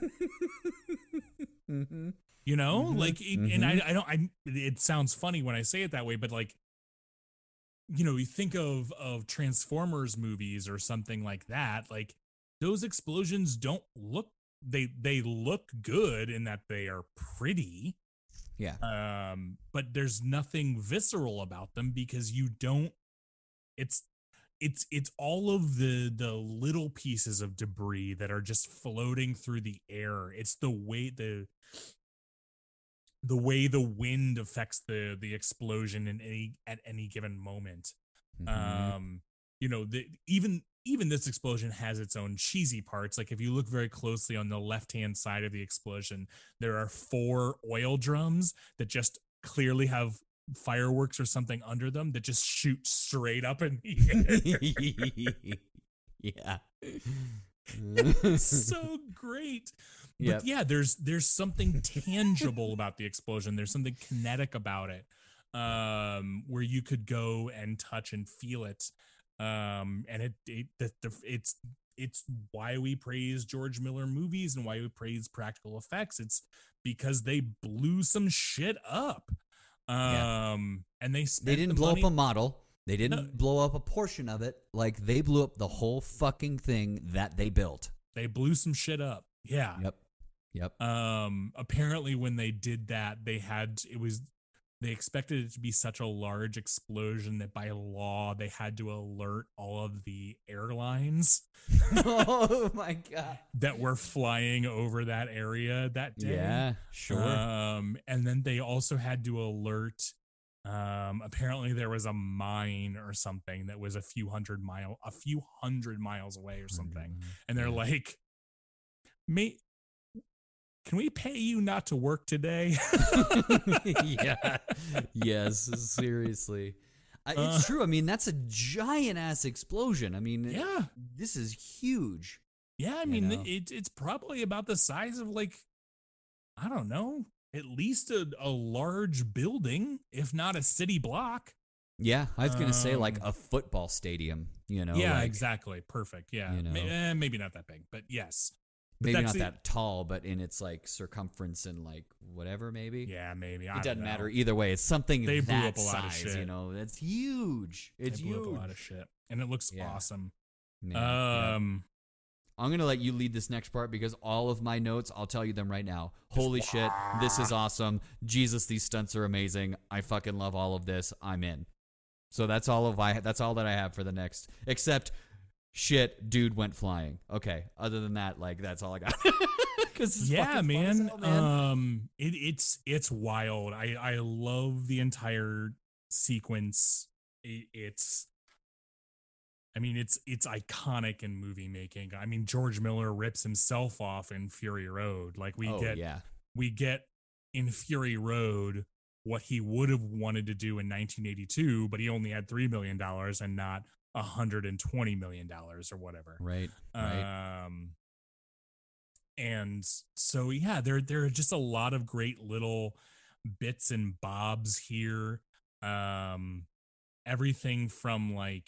mm-hmm. You know, Mhm, like, it, and I, I don't, I, it sounds funny when I say it that way, but like, you know, you think of, of Transformers movies or something like that, like those explosions don't look, they, they look good in that they are pretty. Yeah. Um, but there's nothing visceral about them because you don't, it's, it's, it's all of the, the little pieces of debris that are just floating through the air. It's the way the, the way the wind affects the the explosion in any at any given moment. Mhm. Um, you know, the even even this explosion has its own cheesy parts. Like if you look very closely on the left hand side of the explosion, there are four oil drums that just clearly have fireworks or something under them that just shoot straight up in the air. Yeah. It's so great. But Yep. yeah, there's there's something tangible about the explosion. There's something kinetic about it, um, where you could go and touch and feel it. Um, and it, it the, the it's it's why we praise George Miller movies and why we praise practical effects. It's because they blew some shit up. Um, Yeah. and they spent They didn't the blow money- up a model. They didn't No. blow up a portion of it. Like, they blew up the whole fucking thing that they built. They blew some shit up. Yeah. Yep. Yep. Um, apparently when they did that, they had, it was, they expected it to be such a large explosion that by law they had to alert all of the airlines Oh my god. that were flying over that area that day. Yeah, sure. Um, and then they also had to alert, um, apparently there was a mine or something that was a few hundred mile, a few hundred miles away or something. And they're Yeah. like, mate, can we pay you not to work today? Yeah. Yes, seriously. I, Uh, it's true. I mean, that's a giant ass explosion. I mean, yeah. this is huge. Yeah. I You mean, know? it, it's probably about the size of like, I don't know, at least a, a large building, if not a city block. Yeah, I was gonna say like Um, a football stadium. You know, yeah, like, exactly. Perfect. Yeah. you Ma- know. eh, maybe not that big, but yes. But Maybe that's not the- that tall, but in its like circumference and like whatever, maybe. Yeah, maybe. I It don't doesn't know. matter either way. It's something They blew that up a lot of size, shit. you know. It's huge. It's They blew huge. up a lot of shit, and it looks Yeah. awesome. Man, yeah. Um, I'm gonna let you lead this next part because all of my notes, I'll tell you them right now. Holy shit, this is awesome. Jesus, these stunts are amazing. I fucking love all of this. I'm in. So that's all of I. That's all that I have for the next. Except, shit, dude went flying. Okay. Other than that, like that's all I got. 'Cause it's yeah, fucking fun as man. hell, man. Um, it, it's it's wild. I I love the entire sequence. It, it's, I mean, it's it's iconic in movie making. I mean, George Miller rips himself off in Fury Road. Like we oh get yeah. we get in Fury Road what he would have wanted to do in nineteen eighty-two, but he only had three million dollars and not one hundred twenty million dollars or whatever. Right. Right. Um, and so yeah, there there are just a lot of great little bits and bobs here. Um, everything from like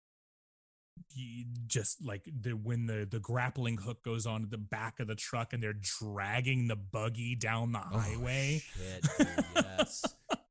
y- just like the when the the grappling hook goes onto the back of the truck and they're dragging the buggy down the Oh, highway. shit, dude, yes.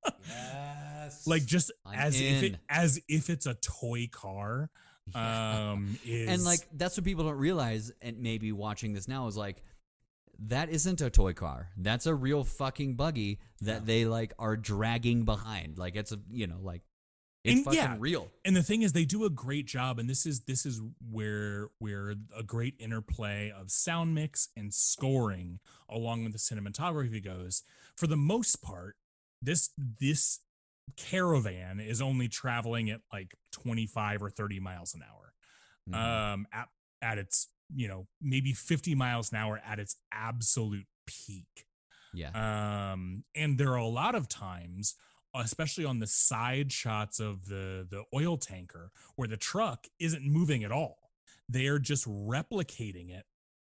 Yes. Like just I'm as if it in. as if it's a toy car. Yeah. Um, is And like that's what people don't realize, and maybe watching this now is like that isn't a toy car. That's a real fucking buggy that Yeah. they like are dragging behind. Like it's a you know like it's And, fucking yeah. real. And the thing is, they do a great job, and this is this is where where a great interplay of sound mix and scoring, along with the cinematography, goes. For the most part, this this caravan is only traveling at like twenty-five or thirty miles an hour. Mhm. Um, at at its you know maybe fifty miles an hour at its absolute peak. yeah. Um, and there are a lot of times, especially on the side shots of the the oil tanker, where the truck isn't moving at all. They are just replicating it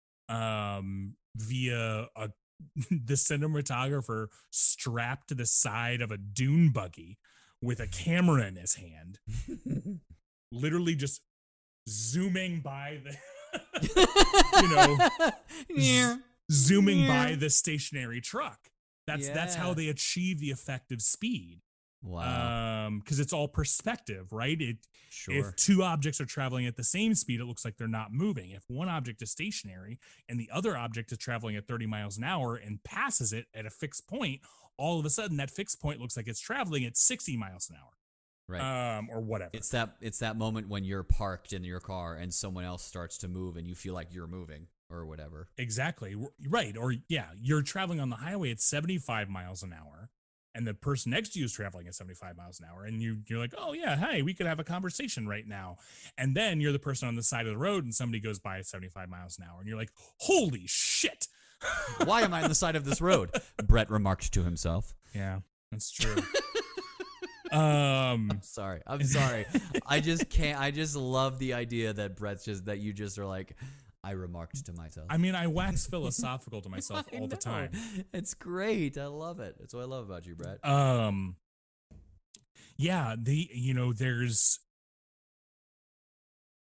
um, via a the cinematographer strapped to the side of a dune buggy with a camera in his hand, literally just zooming by the you know Yeah. zooming Yeah. by the stationary truck. That's that's how Yeah. they achieve the effective speed. Wow. Um, because it's all perspective, right? It Sure. if two objects are traveling at the same speed, it looks like they're not moving. If one object is stationary and the other object is traveling at thirty miles an hour and passes it at a fixed point, all of a sudden that fixed point looks like it's traveling at sixty miles an hour. Right. Um, or whatever. It's that it's that moment when you're parked in your car and someone else starts to move and you feel like you're moving or whatever. Exactly. Right. Or yeah, you're traveling on the highway at seventy-five miles an hour and the person next to you is traveling at seventy-five miles an hour and you you're like, "Oh yeah, hey, we could have a conversation right now." And then you're the person on the side of the road and somebody goes by at seventy-five miles an hour and you're like, "Holy shit." Why am I on the side of this road? Brett remarked to himself. Yeah, that's true. um Sorry. I'm sorry. I just can't I just love the idea that Brett's just that you just are like I remarked to myself. I mean, I wax philosophical to myself I all the know. time. It's great. I love it. That's what I love about you, Brett. Um yeah, the you know, there's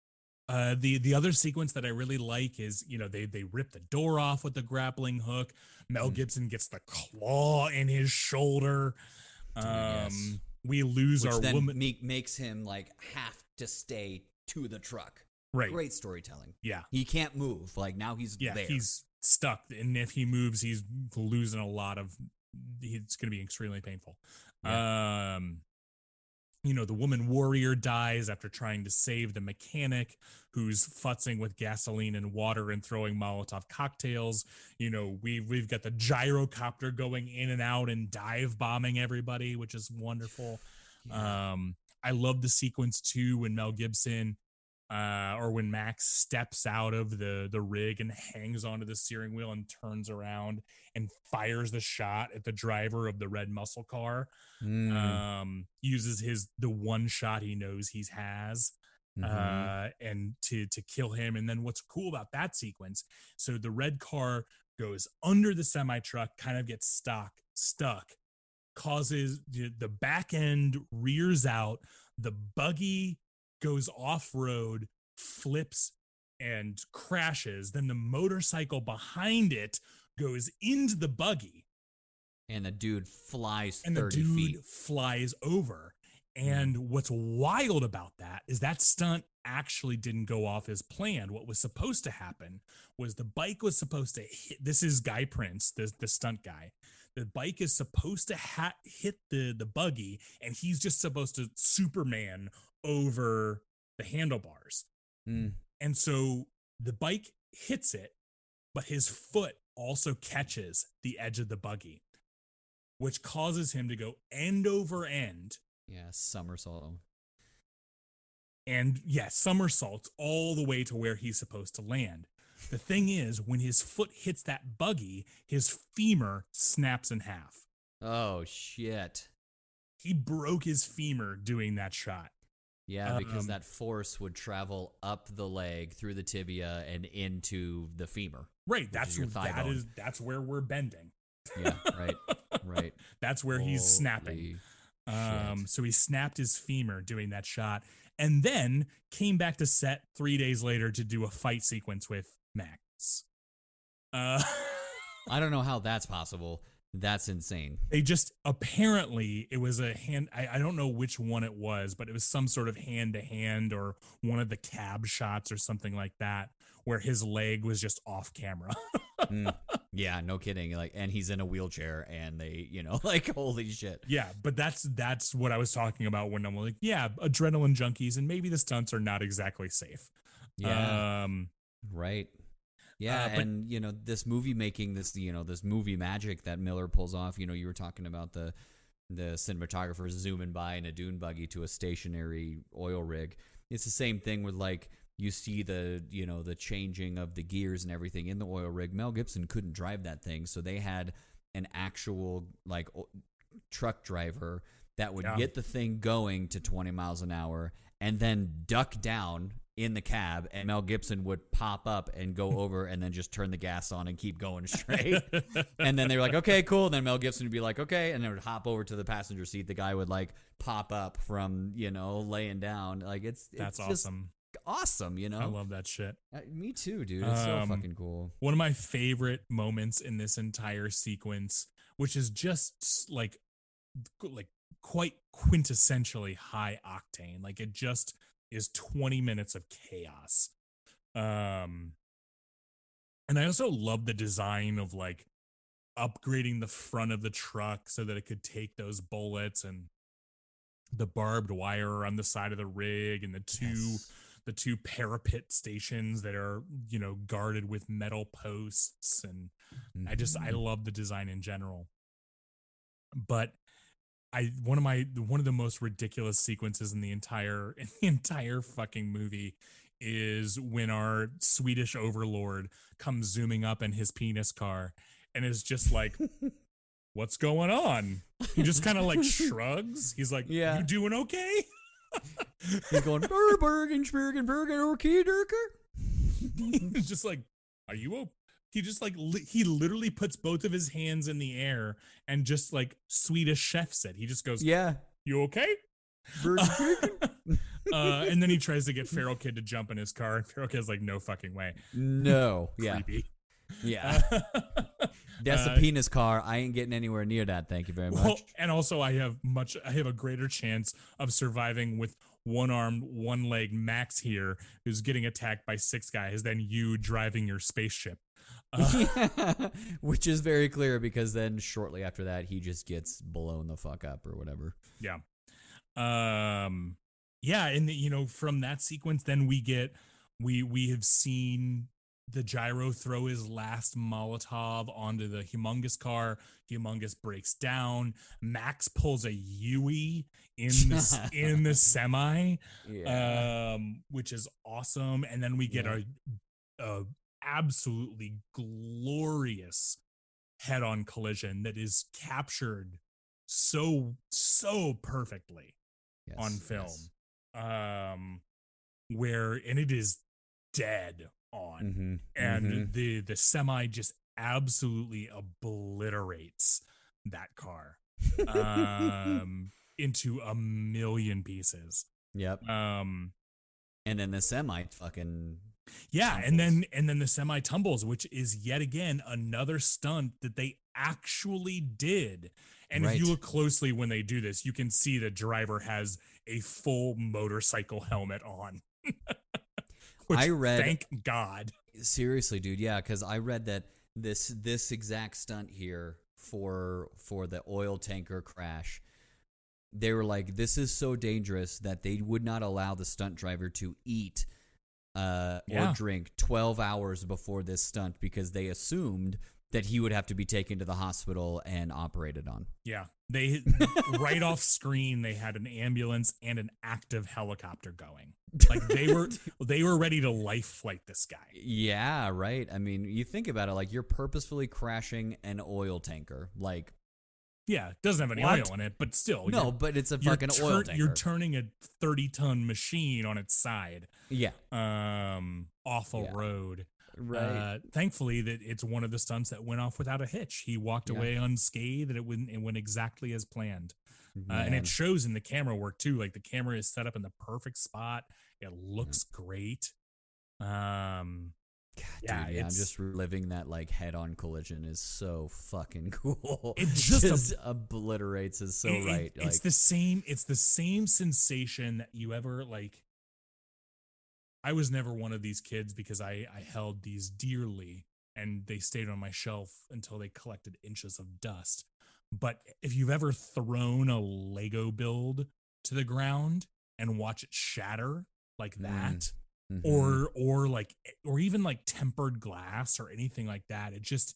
Uh, the the other sequence that I really like is, you know, they they rip the door off with the grappling hook. Mel Gibson gets the claw in his shoulder. Dude, um, yes. We lose Which our then woman. make, makes him like have to stay to the truck. Right. Great storytelling. Yeah. He can't move. Like now he's Yeah, there. he's stuck, and if he moves, he's losing a lot of. It's going to be extremely painful. Yeah. Um, you know, the woman warrior dies after trying to save the mechanic who's futzing with gasoline and water and throwing Molotov cocktails. You know, we've we've got the gyrocopter going in and out and dive bombing everybody, which is wonderful. Yeah. Um, I love the sequence too when Mel Gibson. Uh, or when Max steps out of the the rig and hangs onto the steering wheel and turns around and fires the shot at the driver of the red muscle car. Mm. Um, uses his the one shot he knows he has, Mm-hmm. uh, and to to kill him. And then what's cool about that sequence? So the red car goes under the semi truck, kind of gets stuck, stuck, causes the, the back end rears out, the buggy goes off-road, flips and crashes. Then the motorcycle behind it goes into the buggy, and the dude flies and the thirty dude feet. flies over. And mm. what's wild about that is that stunt actually didn't go off as planned. What was supposed to happen was the bike was supposed to hit. This is Guy Prince, the, the stunt guy. The bike is supposed to ha- hit the, the buggy, and he's just supposed to Superman over the handlebars. Mm. And so the bike hits it, but his foot also catches the edge of the buggy, which causes him to go end over end. Yeah, somersault. And yeah, somersaults all the way to where he's supposed to land. The thing is, when his foot hits that buggy, his femur snaps in half. Oh, shit. He broke his femur doing that shot. Yeah, because um, that force would travel up the leg through the tibia and into the femur. Right, that's is that bone. is that's where we're bending. Yeah, right, right. That's where Holy he's snapping. Um, so he snapped his femur doing that shot, and then came back to set three days later to do a fight sequence with Max. Uh, I don't know how that's possible. That's insane. They just, apparently it was a hand, I, I don't know which one it was, but it was some sort of hand to hand or one of the cab shots or something like that, where his leg was just off camera. mm, yeah, no kidding. Like, and he's in a wheelchair, and they, you know, like, holy shit. Yeah, but that's that's what I was talking about when I'm like, yeah, adrenaline junkies, and maybe the stunts are not exactly safe. Yeah, um, right. Yeah, uh, but, and you know, this movie making, this, you know, this movie magic that Miller pulls off. You know, you were talking about the the cinematographers zooming by in a dune buggy to a stationary oil rig. It's the same thing with, like, you see the, you know, the changing of the gears and everything in the oil rig. Mel Gibson couldn't drive that thing, so they had an actual, like, o- truck driver that would yeah. get the thing going to twenty miles an hour and then duck down in the cab, and Mel Gibson would pop up and go over and then just turn the gas on and keep going straight. And then they were like, okay, cool. And then Mel Gibson would be like, okay. And then would hop over to the passenger seat. The guy would, like, pop up from, you know, laying down. Like, it's, it's that's just awesome. Awesome, you know? I love that shit. Uh, me too, dude. It's um, so fucking cool. One of my favorite moments in this entire sequence, which is just like, like quite quintessentially high octane. Like, it just is twenty minutes of chaos. Um, and I also love the design of, like, upgrading the front of the truck so that it could take those bullets, and the barbed wire on the side of the rig, and the two yes. the two parapet stations that are, you know, guarded with metal posts. And mm-hmm. I just I love the design in general. But I one of my one of the most ridiculous sequences in the entire in the entire fucking movie is when our Swedish overlord comes zooming up in his penis car and is just like, what's going on? He just kind of like shrugs. He's like, yeah. You doing okay? He's going, Bergen, Bergen, Bergen, okay, Durker? He's just like, are you okay? He just like, li- he literally puts both of his hands in the air and just like Swedish chefs it. He just goes, yeah. You okay? uh, and then he tries to get Feral Kid to jump in his car, and Feral Kid's like, no fucking way. No. Yeah. Creepy. Yeah. That's Uh, a penis car. I ain't getting anywhere near that. Thank you very much. Well, and also I have much I have a greater chance of surviving with one armed, one leg Max here, who's getting attacked by six guys, than you driving your spaceship. Uh, Which is very clear because then shortly after that he just gets blown the fuck up or whatever. yeah. Um yeah, and you know, from that sequence then we get we we have seen the Gyro throw his last Molotov onto the Humongous car. Humongous breaks down. Max pulls a Yui in the, in the semi, Yeah. um, which is awesome. And then we get Yeah. a, a absolutely glorious head-on collision that is captured so so perfectly Yes, on film. yes. Um, where and it is dead on, Mhm, and mhm. the the semi just absolutely obliterates that car um into a million pieces. Yep. Um And then the semi fucking yeah, and then tumbles. and then the semi tumbles, which is yet again another stunt that they actually did. And if you Right. look closely when they do this, you can see the driver has a full motorcycle helmet on. Which, I read- thank God. Seriously, dude. Yeah, because I read that this this exact stunt here for for the oil tanker crash, they were like, this is so dangerous that they would not allow the stunt driver to eat uh, Yeah. or drink twelve hours before this stunt because they assumed that he would have to be taken to the hospital and operated on. Yeah. They right off screen they had an ambulance and an active helicopter going. Like they were they were ready to life flight this guy. Yeah, right. I mean, you think about it, like you're purposefully crashing an oil tanker. Like, Yeah, it doesn't have any What? oil in it, but still. no, you're- but it's a you're fucking oil tur- tanker. You're turning a thirty ton machine on its side, yeah, um, off a Yeah. road. right. Uh, thankfully, that it's one of the stunts that went off without a hitch. He walked Yeah. away unscathed, and it went it went exactly as planned. Uh, and Man. it shows in the camera work too. Like the camera is set up in the perfect spot. It looks great. Um, God, yeah, dude, yeah, I'm it's- just reliving that like head-on collision is so fucking cool. It just ab- obliterates is so it- it- right. It's like, the same. It's the same sensation that you ever like. I was never one of these kids because I I held these dearly, and they stayed on my shelf until they collected inches of dust. But if you've ever thrown a Lego build to the ground and watch it shatter like Mm. that, mhm. or or like or even like tempered glass or anything like that, it just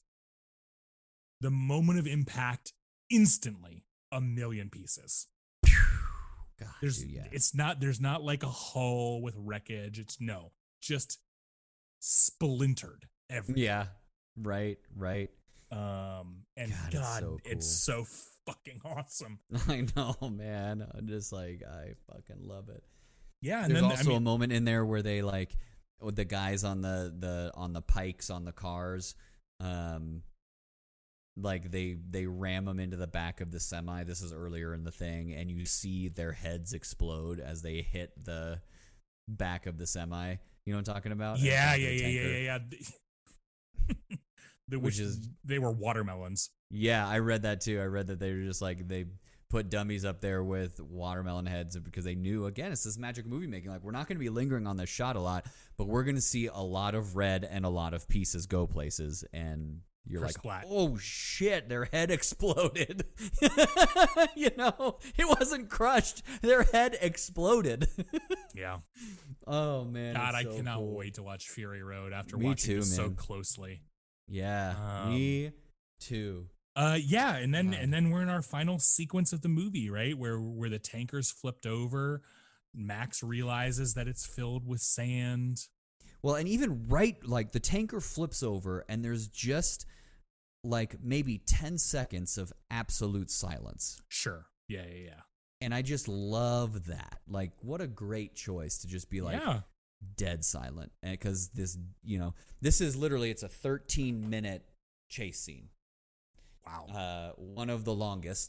the moment of impact instantly a million pieces. God, There's dude, yeah. it's not there's not like a hull with wreckage. It's no, just splintered everything. yeah, right, right. Um and God, God, it's it's so so, fucking awesome. I know, man. I'm just like, I fucking love it. Yeah, and There's then also I mean, a moment in there where they like with the guys on the the on the pikes on the cars, um, like they they ram them into the back of the semi. This is earlier in the thing, and you see their heads explode as they hit the back of the semi. You know what I'm talking about? yeah, Back of yeah, the yeah, yeah, tanker. yeah, yeah. The, Which which is- is they were watermelons. Yeah, I read that too. I read that they were just like they put dummies up there with watermelon heads because they knew, again, it's this magic movie making. Like, we're not going to be lingering on this shot a lot, but we're going to see a lot of red and a lot of pieces go places. And you're like, Kersplat. oh shit, their head exploded. You know, it wasn't crushed, their head exploded. Yeah. Oh man, God, it's I so cannot cool. wait to watch Fury Road after Me watching too, this so man. closely. Yeah, Um, me too. Uh yeah, and then God. and then we're in our final sequence of the movie, right? Where where the tanker's flipped over. Max realizes that it's filled with sand. Well, and even right, like the tanker flips over and there's just like maybe ten seconds of absolute silence. Sure. Yeah, yeah, yeah. And I just love that. Like, what a great choice to just be like yeah. dead silent. And because this, you know, this is literally, it's a thirteen minute chase scene. Wow. Uh, one of the longest.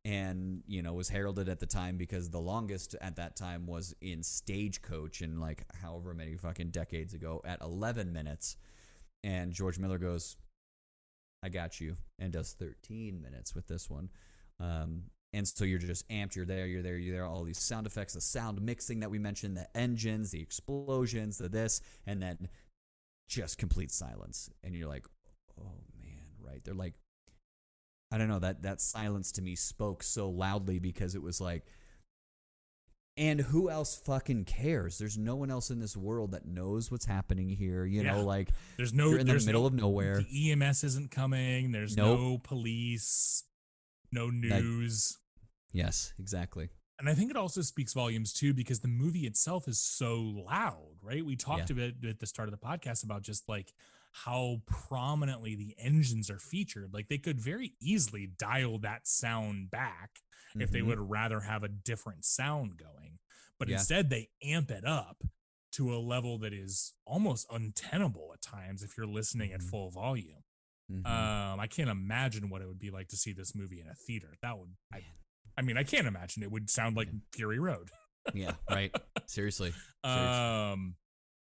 and, you know, was heralded at the time because the longest at that time was in Stagecoach in like however many fucking decades ago at eleven minutes. And George Miller goes, I got you, and does thirteen minutes with this one. Um, and so you're just amped, you're there, you're there, you're there, all these sound effects, the sound mixing that we mentioned, the engines, the explosions, the this, and then just complete silence. And you're like, oh man, right? They're like, I don't know, that, that silence to me spoke so loudly because it was like, and who else fucking cares? There's no one else in this world that knows what's happening here. You Yeah. know, like There's no you're in the there's middle no, of nowhere. The E M S isn't coming. There's Nope. no police, no news. Yes, exactly. And I think it also speaks volumes too, because the movie itself is so loud, right? We talked Yeah. a bit at the start of the podcast about just like how prominently the engines are featured. Like they could very easily dial that sound back if they Mhm. would rather have a different sound going. But Yeah. instead they amp it up to a level that is almost untenable at times if you're listening at Mhm. full volume. Mhm. Um, I can't imagine what it would be like to see this movie in a theater. That would, I, I mean, I can't imagine it would sound like Yeah. Fury Road. Yeah, right. Seriously. Seriously. Um,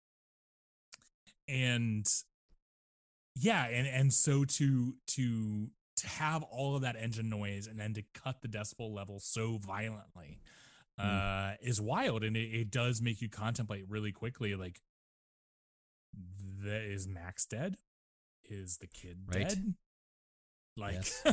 and yeah, and and so to to to have all of that engine noise and then to cut the decibel level so violently uh Mm. is wild, and it, it does make you contemplate really quickly, like, the, is Max dead? Is the kid Right. dead? Like, Yes.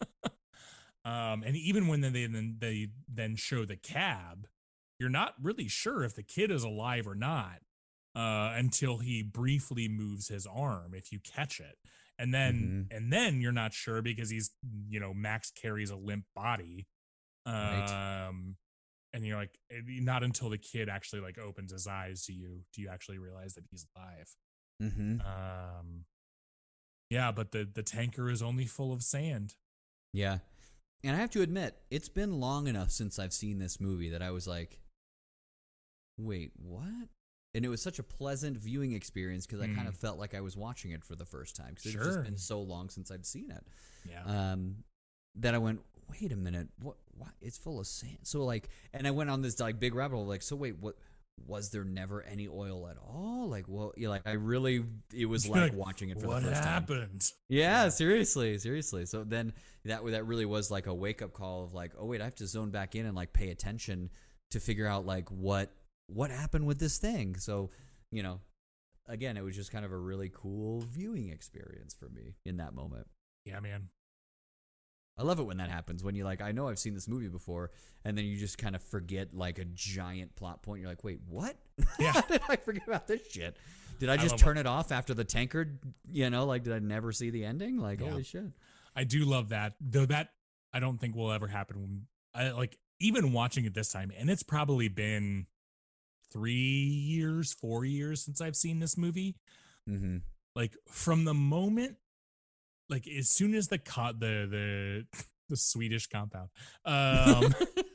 um, and even when they then they then show the cab, you're not really sure if the kid is alive or not uh, until he briefly moves his arm, if you catch it, and then Mhm. and then you're not sure because he's, you know, Max carries a limp body, um, Right. and you're like, not until the kid actually like opens his eyes do you do you actually realize that he's alive. Mhm. Um, yeah, but the the tanker is only full of sand. Yeah. And I have to admit, it's been long enough since I've seen this movie that I was like, wait, what? And it was such a pleasant viewing experience because I kind Mm. of felt like I was watching it for the first time because it's Sure. just been so long since I'd seen it. Yeah. Um, that I went, wait a minute, what? What? It's full of sand. So like, and I went on this like big rabbit hole, like, so wait, what? Was there never any oil at all? Like, well, you like, I really, it was You're like, like, watching it for what the first time. happened? Yeah, seriously, seriously. So then that that really was like a wake up call of like, oh wait, I have to zone back in and like pay attention to figure out like what what happened with this thing. So, you know, again, it was just kind of a really cool viewing experience for me in that moment. Yeah, man. I love it when that happens, when you like, I know I've seen this movie before, and then you just kind of forget like a giant plot point. You're like, wait, what? Yeah. How did I forget about this shit? Did I I just love turn it off after the tanker? You know, like, did I never see the ending? Like, Yeah. holy shit. I do love that, though. That I don't think will ever happen. When I like even watching it this time, and it's probably been three years, four years since I've seen this movie. Mm-hmm. Like from the moment, like as soon as the co- the the the Swedish compound, um,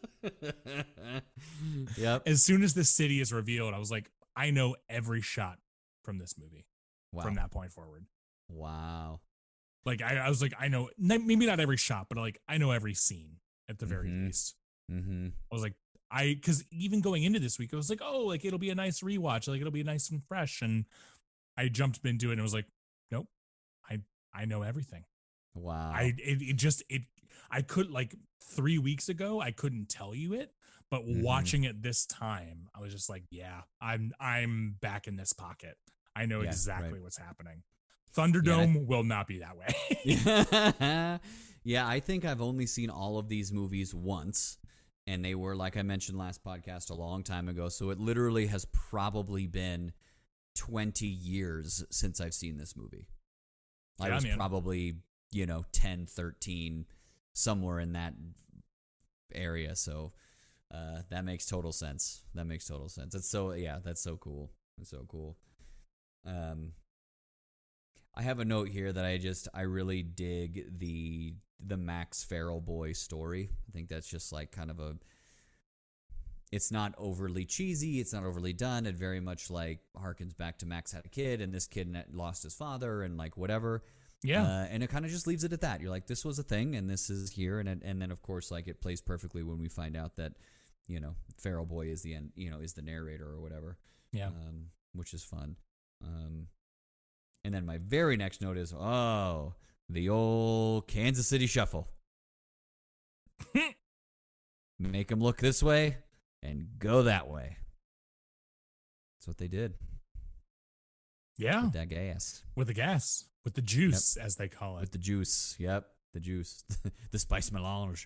Yep. as soon as the city is revealed, I was like, I know every shot from this movie Wow. from that point forward. Wow. Like I, I was like, I know n- maybe not every shot, but like I know every scene at the very Mhm. least. Mm-hmm. I was like, I because even going into this week, I was like, oh, like it'll be a nice rewatch, like it'll be nice and fresh. And I jumped into it and was like, nope, I I know everything. Wow. I it, it just it I could like three weeks ago I couldn't tell you it, but Mhm. watching it this time, I was just like, yeah, I'm I'm back in this pocket. I know Yeah, exactly right. what's happening. Thunderdome will not be that way. Yeah, I think I've only seen all of these movies once, and they were, like I mentioned last podcast, a long time ago. So it literally has probably been twenty years since I've seen this movie. I Yeah, was man. probably, you know, ten, thirteen, somewhere in that area. So uh, that makes total sense. That makes total sense. It's so, yeah, that's so cool. It's so cool. Um, I have a note here that I just I really dig the the Max Feral boy story. I think that's just like kind of a it's not overly cheesy, it's not overly done. It very much like harkens back to Max had a kid and this kid lost his father and like whatever. Yeah. Uh, and it kind of just leaves it at that. You're like, this was a thing, and this is here, and it, and then of course, like it plays perfectly when we find out that, you know, Feral Boy is the end, you know, is the narrator or whatever. Yeah. Um, which is fun. Um, and then my very next note is, oh, the old Kansas City Shuffle. Make them look this way and go that way. That's what they did. Yeah. With that gas. With the gas. With the juice, yep. as they call it. With the juice. Yep. The juice. The spice melange.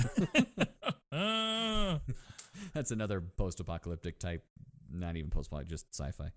uh. That's another post-apocalyptic type, not even post-apocalyptic, just sci-fi.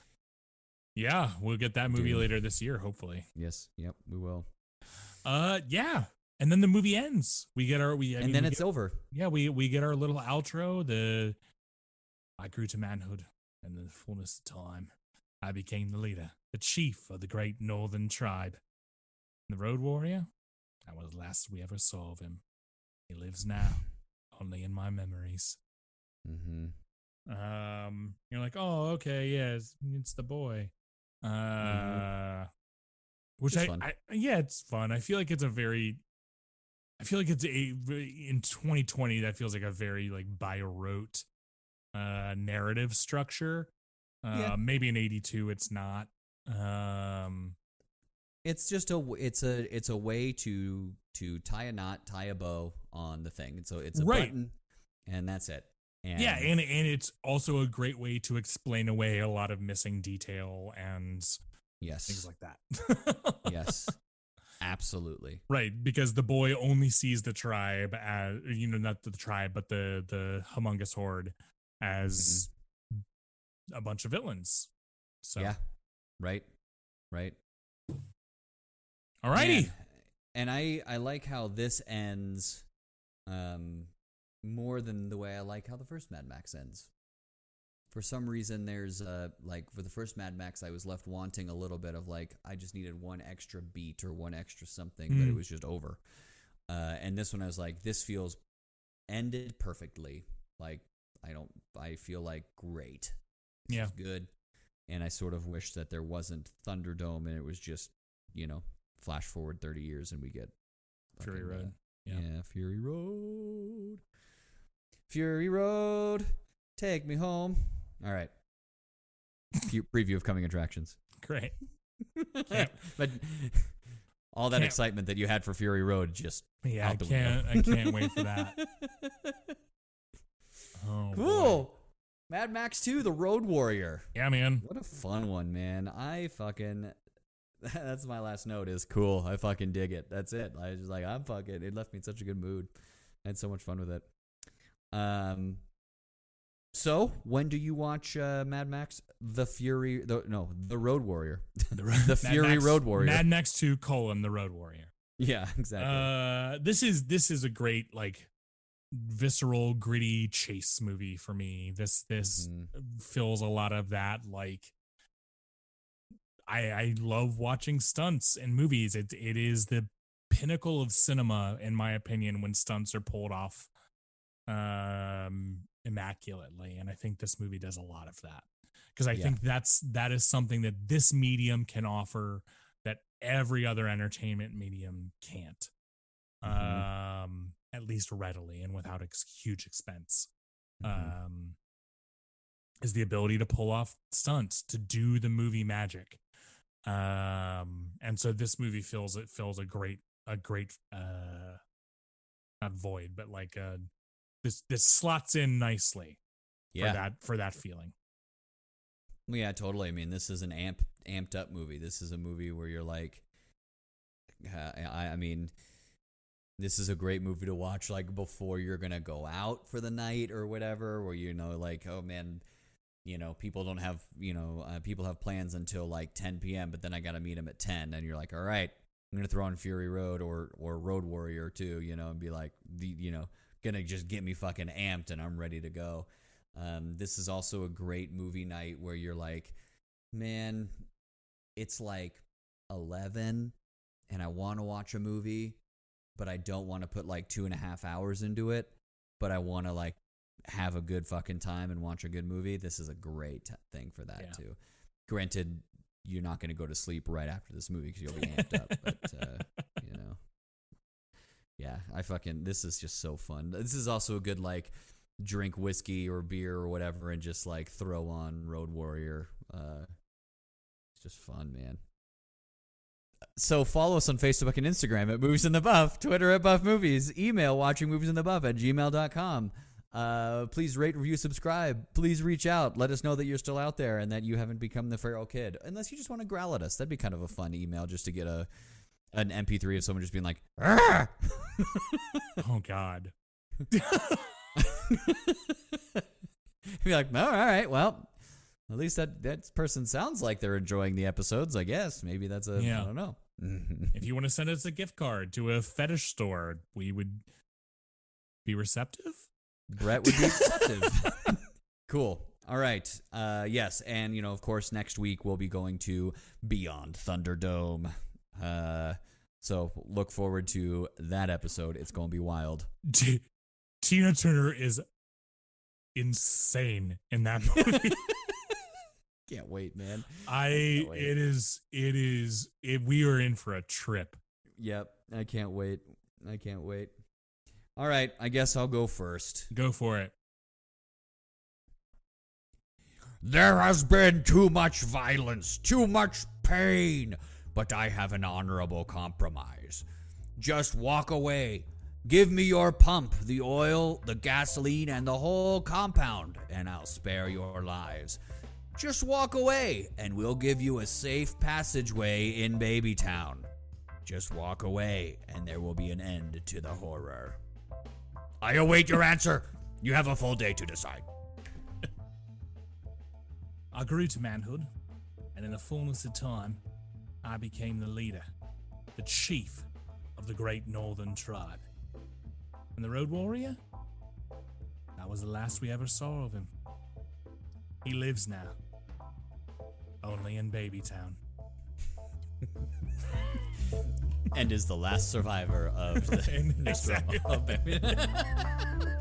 Yeah, we'll get that movie Dude. later this year, hopefully. Yes. Yep, we will. Uh, yeah. And then the movie ends. We get our we I And mean, then we it's get, over. Yeah, we we get our little outro. The I grew to manhood, and in the fullness of time, I became the leader, the chief of the great northern tribe. The Road Warrior, that was the last we ever saw of him. He lives now, only in my memories. Mm-hmm. Um, you're like, oh, okay, yeah, it's, it's the boy. Uh, mm-hmm. which I, I, yeah, it's fun. I feel like it's a very, I feel like it's a in twenty twenty that feels like a very like by rote, uh, narrative structure. Uh, yeah. Maybe in eighty-two it's not. Um, it's just a, it's a, it's a way to to tie a knot, tie a bow on the thing, and so it's a right. button, and that's it. And yeah, and and it's also a great way to explain away a lot of missing detail and yes, things like that. Yes, absolutely. Right, because the boy only sees the tribe as, you know, not the tribe, but the the humongous horde as mm-hmm. a bunch of villains. So yeah, right, right. Alrighty. And, and I I like how this ends. Um. More than the way I like how the first Mad Max ends. For some reason, there's uh like for the first Mad Max, I was left wanting a little bit of like I just needed one extra beat or one extra something, mm. but it was just over. Uh, and this one, I was like, this feels ended perfectly. Like I don't, I feel like great. This yeah, is good. And I sort of wish that there wasn't Thunderdome and it was just, you know, flash forward thirty years and we get Fury Road. Uh, yeah. yeah, Fury Road. Fury Road, take me home. All right. Preview of coming attractions. Great. But all that can't. excitement that you had for Fury Road just yeah, out the I can't. window. I can't wait for that. Oh, cool. Boy. Mad Max two, The Road Warrior. Yeah, man. What a fun one, man. I fucking. That's my last note. Is cool. I fucking dig it. That's it. I was just like, I'm fucking. It left me in such a good mood. I had so much fun with it. Um. So, when do you watch uh, Mad Max? The Fury, the no, the Road Warrior, the, the Fury Max, Road Warrior, Mad Max two colon the Road Warrior. Yeah, exactly. Uh, this is this is a great like visceral, gritty chase movie for me. This this mm-hmm. fills a lot of that. Like, I I love watching stunts in movies. It it is the pinnacle of cinema, in my opinion, when stunts are pulled off um immaculately, and I think this movie does a lot of that because I yeah. think that's that is something that this medium can offer that every other entertainment medium can't, mm-hmm. um at least readily and without ex- huge expense. Mm-hmm. Um is the ability to pull off stunts, to do the movie magic, um and so this movie fills it fills a great a great uh not void but like a This this slots in nicely yeah. for that for that feeling. Yeah, totally. I mean, this is an amp amped up movie. This is a movie where you're like, uh, I, I mean, this is a great movie to watch like before you're gonna go out for the night or whatever. Where you know, like, oh man, you know, people don't have you know, uh, people have plans until like ten p.m. But then I gotta meet them at ten, and you're like, all right, I'm gonna throw on Fury Road or or Road Warrior too, you know, and be like, the you know. Gonna just get me fucking amped and I'm ready to go. Um, this is also a great movie night where you're like, man, it's like eleven and I want to watch a movie, but I don't want to put like two and a half hours into it, but I want to like have a good fucking time and watch a good movie. This is a great thing for that yeah. too. Granted, you're not going to go to sleep right after this movie because you'll be amped up. But uh, you know, yeah, I fucking this is just so fun. This is also a good like drink whiskey or beer or whatever and just like throw on Road Warrior. Uh, it's just fun, man. So follow us on Facebook and Instagram at Movies in the Buff, Twitter at Buff Movies, email watching movies in the buff at gmail dot com. Uh, please rate, review, subscribe. Please reach out. Let us know that you're still out there and that you haven't become the feral kid. Unless you just want to growl at us. That'd be kind of a fun email just to get a an M P three of someone just being like, Arr! Oh, God. Be like, oh, all right, well, at least that, that person sounds like they're enjoying the episodes, I guess. Maybe that's a, yeah. I don't know. If you want to send us a gift card to a fetish store, we would be receptive. Brett would be receptive. Cool. All right. Uh, yes. And, you know, of course, next week we'll be going to Beyond Thunderdome. Uh, so look forward to that episode. It's going to be wild. T- Tina Turner is insane in that movie. Can't wait, man. I, wait. it is, it is, it, we are in for a trip. Yep. I can't wait. I can't wait. All right. I guess I'll go first. Go for it. There has been too much violence, too much pain, but I have an honorable compromise. Just walk away. Give me your pump, the oil, the gasoline, and the whole compound, and I'll spare your lives. Just walk away, and we'll give you a safe passageway in Babytown. Just walk away, and there will be an end to the horror. I await your answer. You have a full day to decide. I grew to manhood, and in the fullness of time, I became the leader, the chief of the great northern tribe. And the Road Warrior? That was the last we ever saw of him. He lives now, only in Babytown. And is the last survivor of the Exactly. of Baby-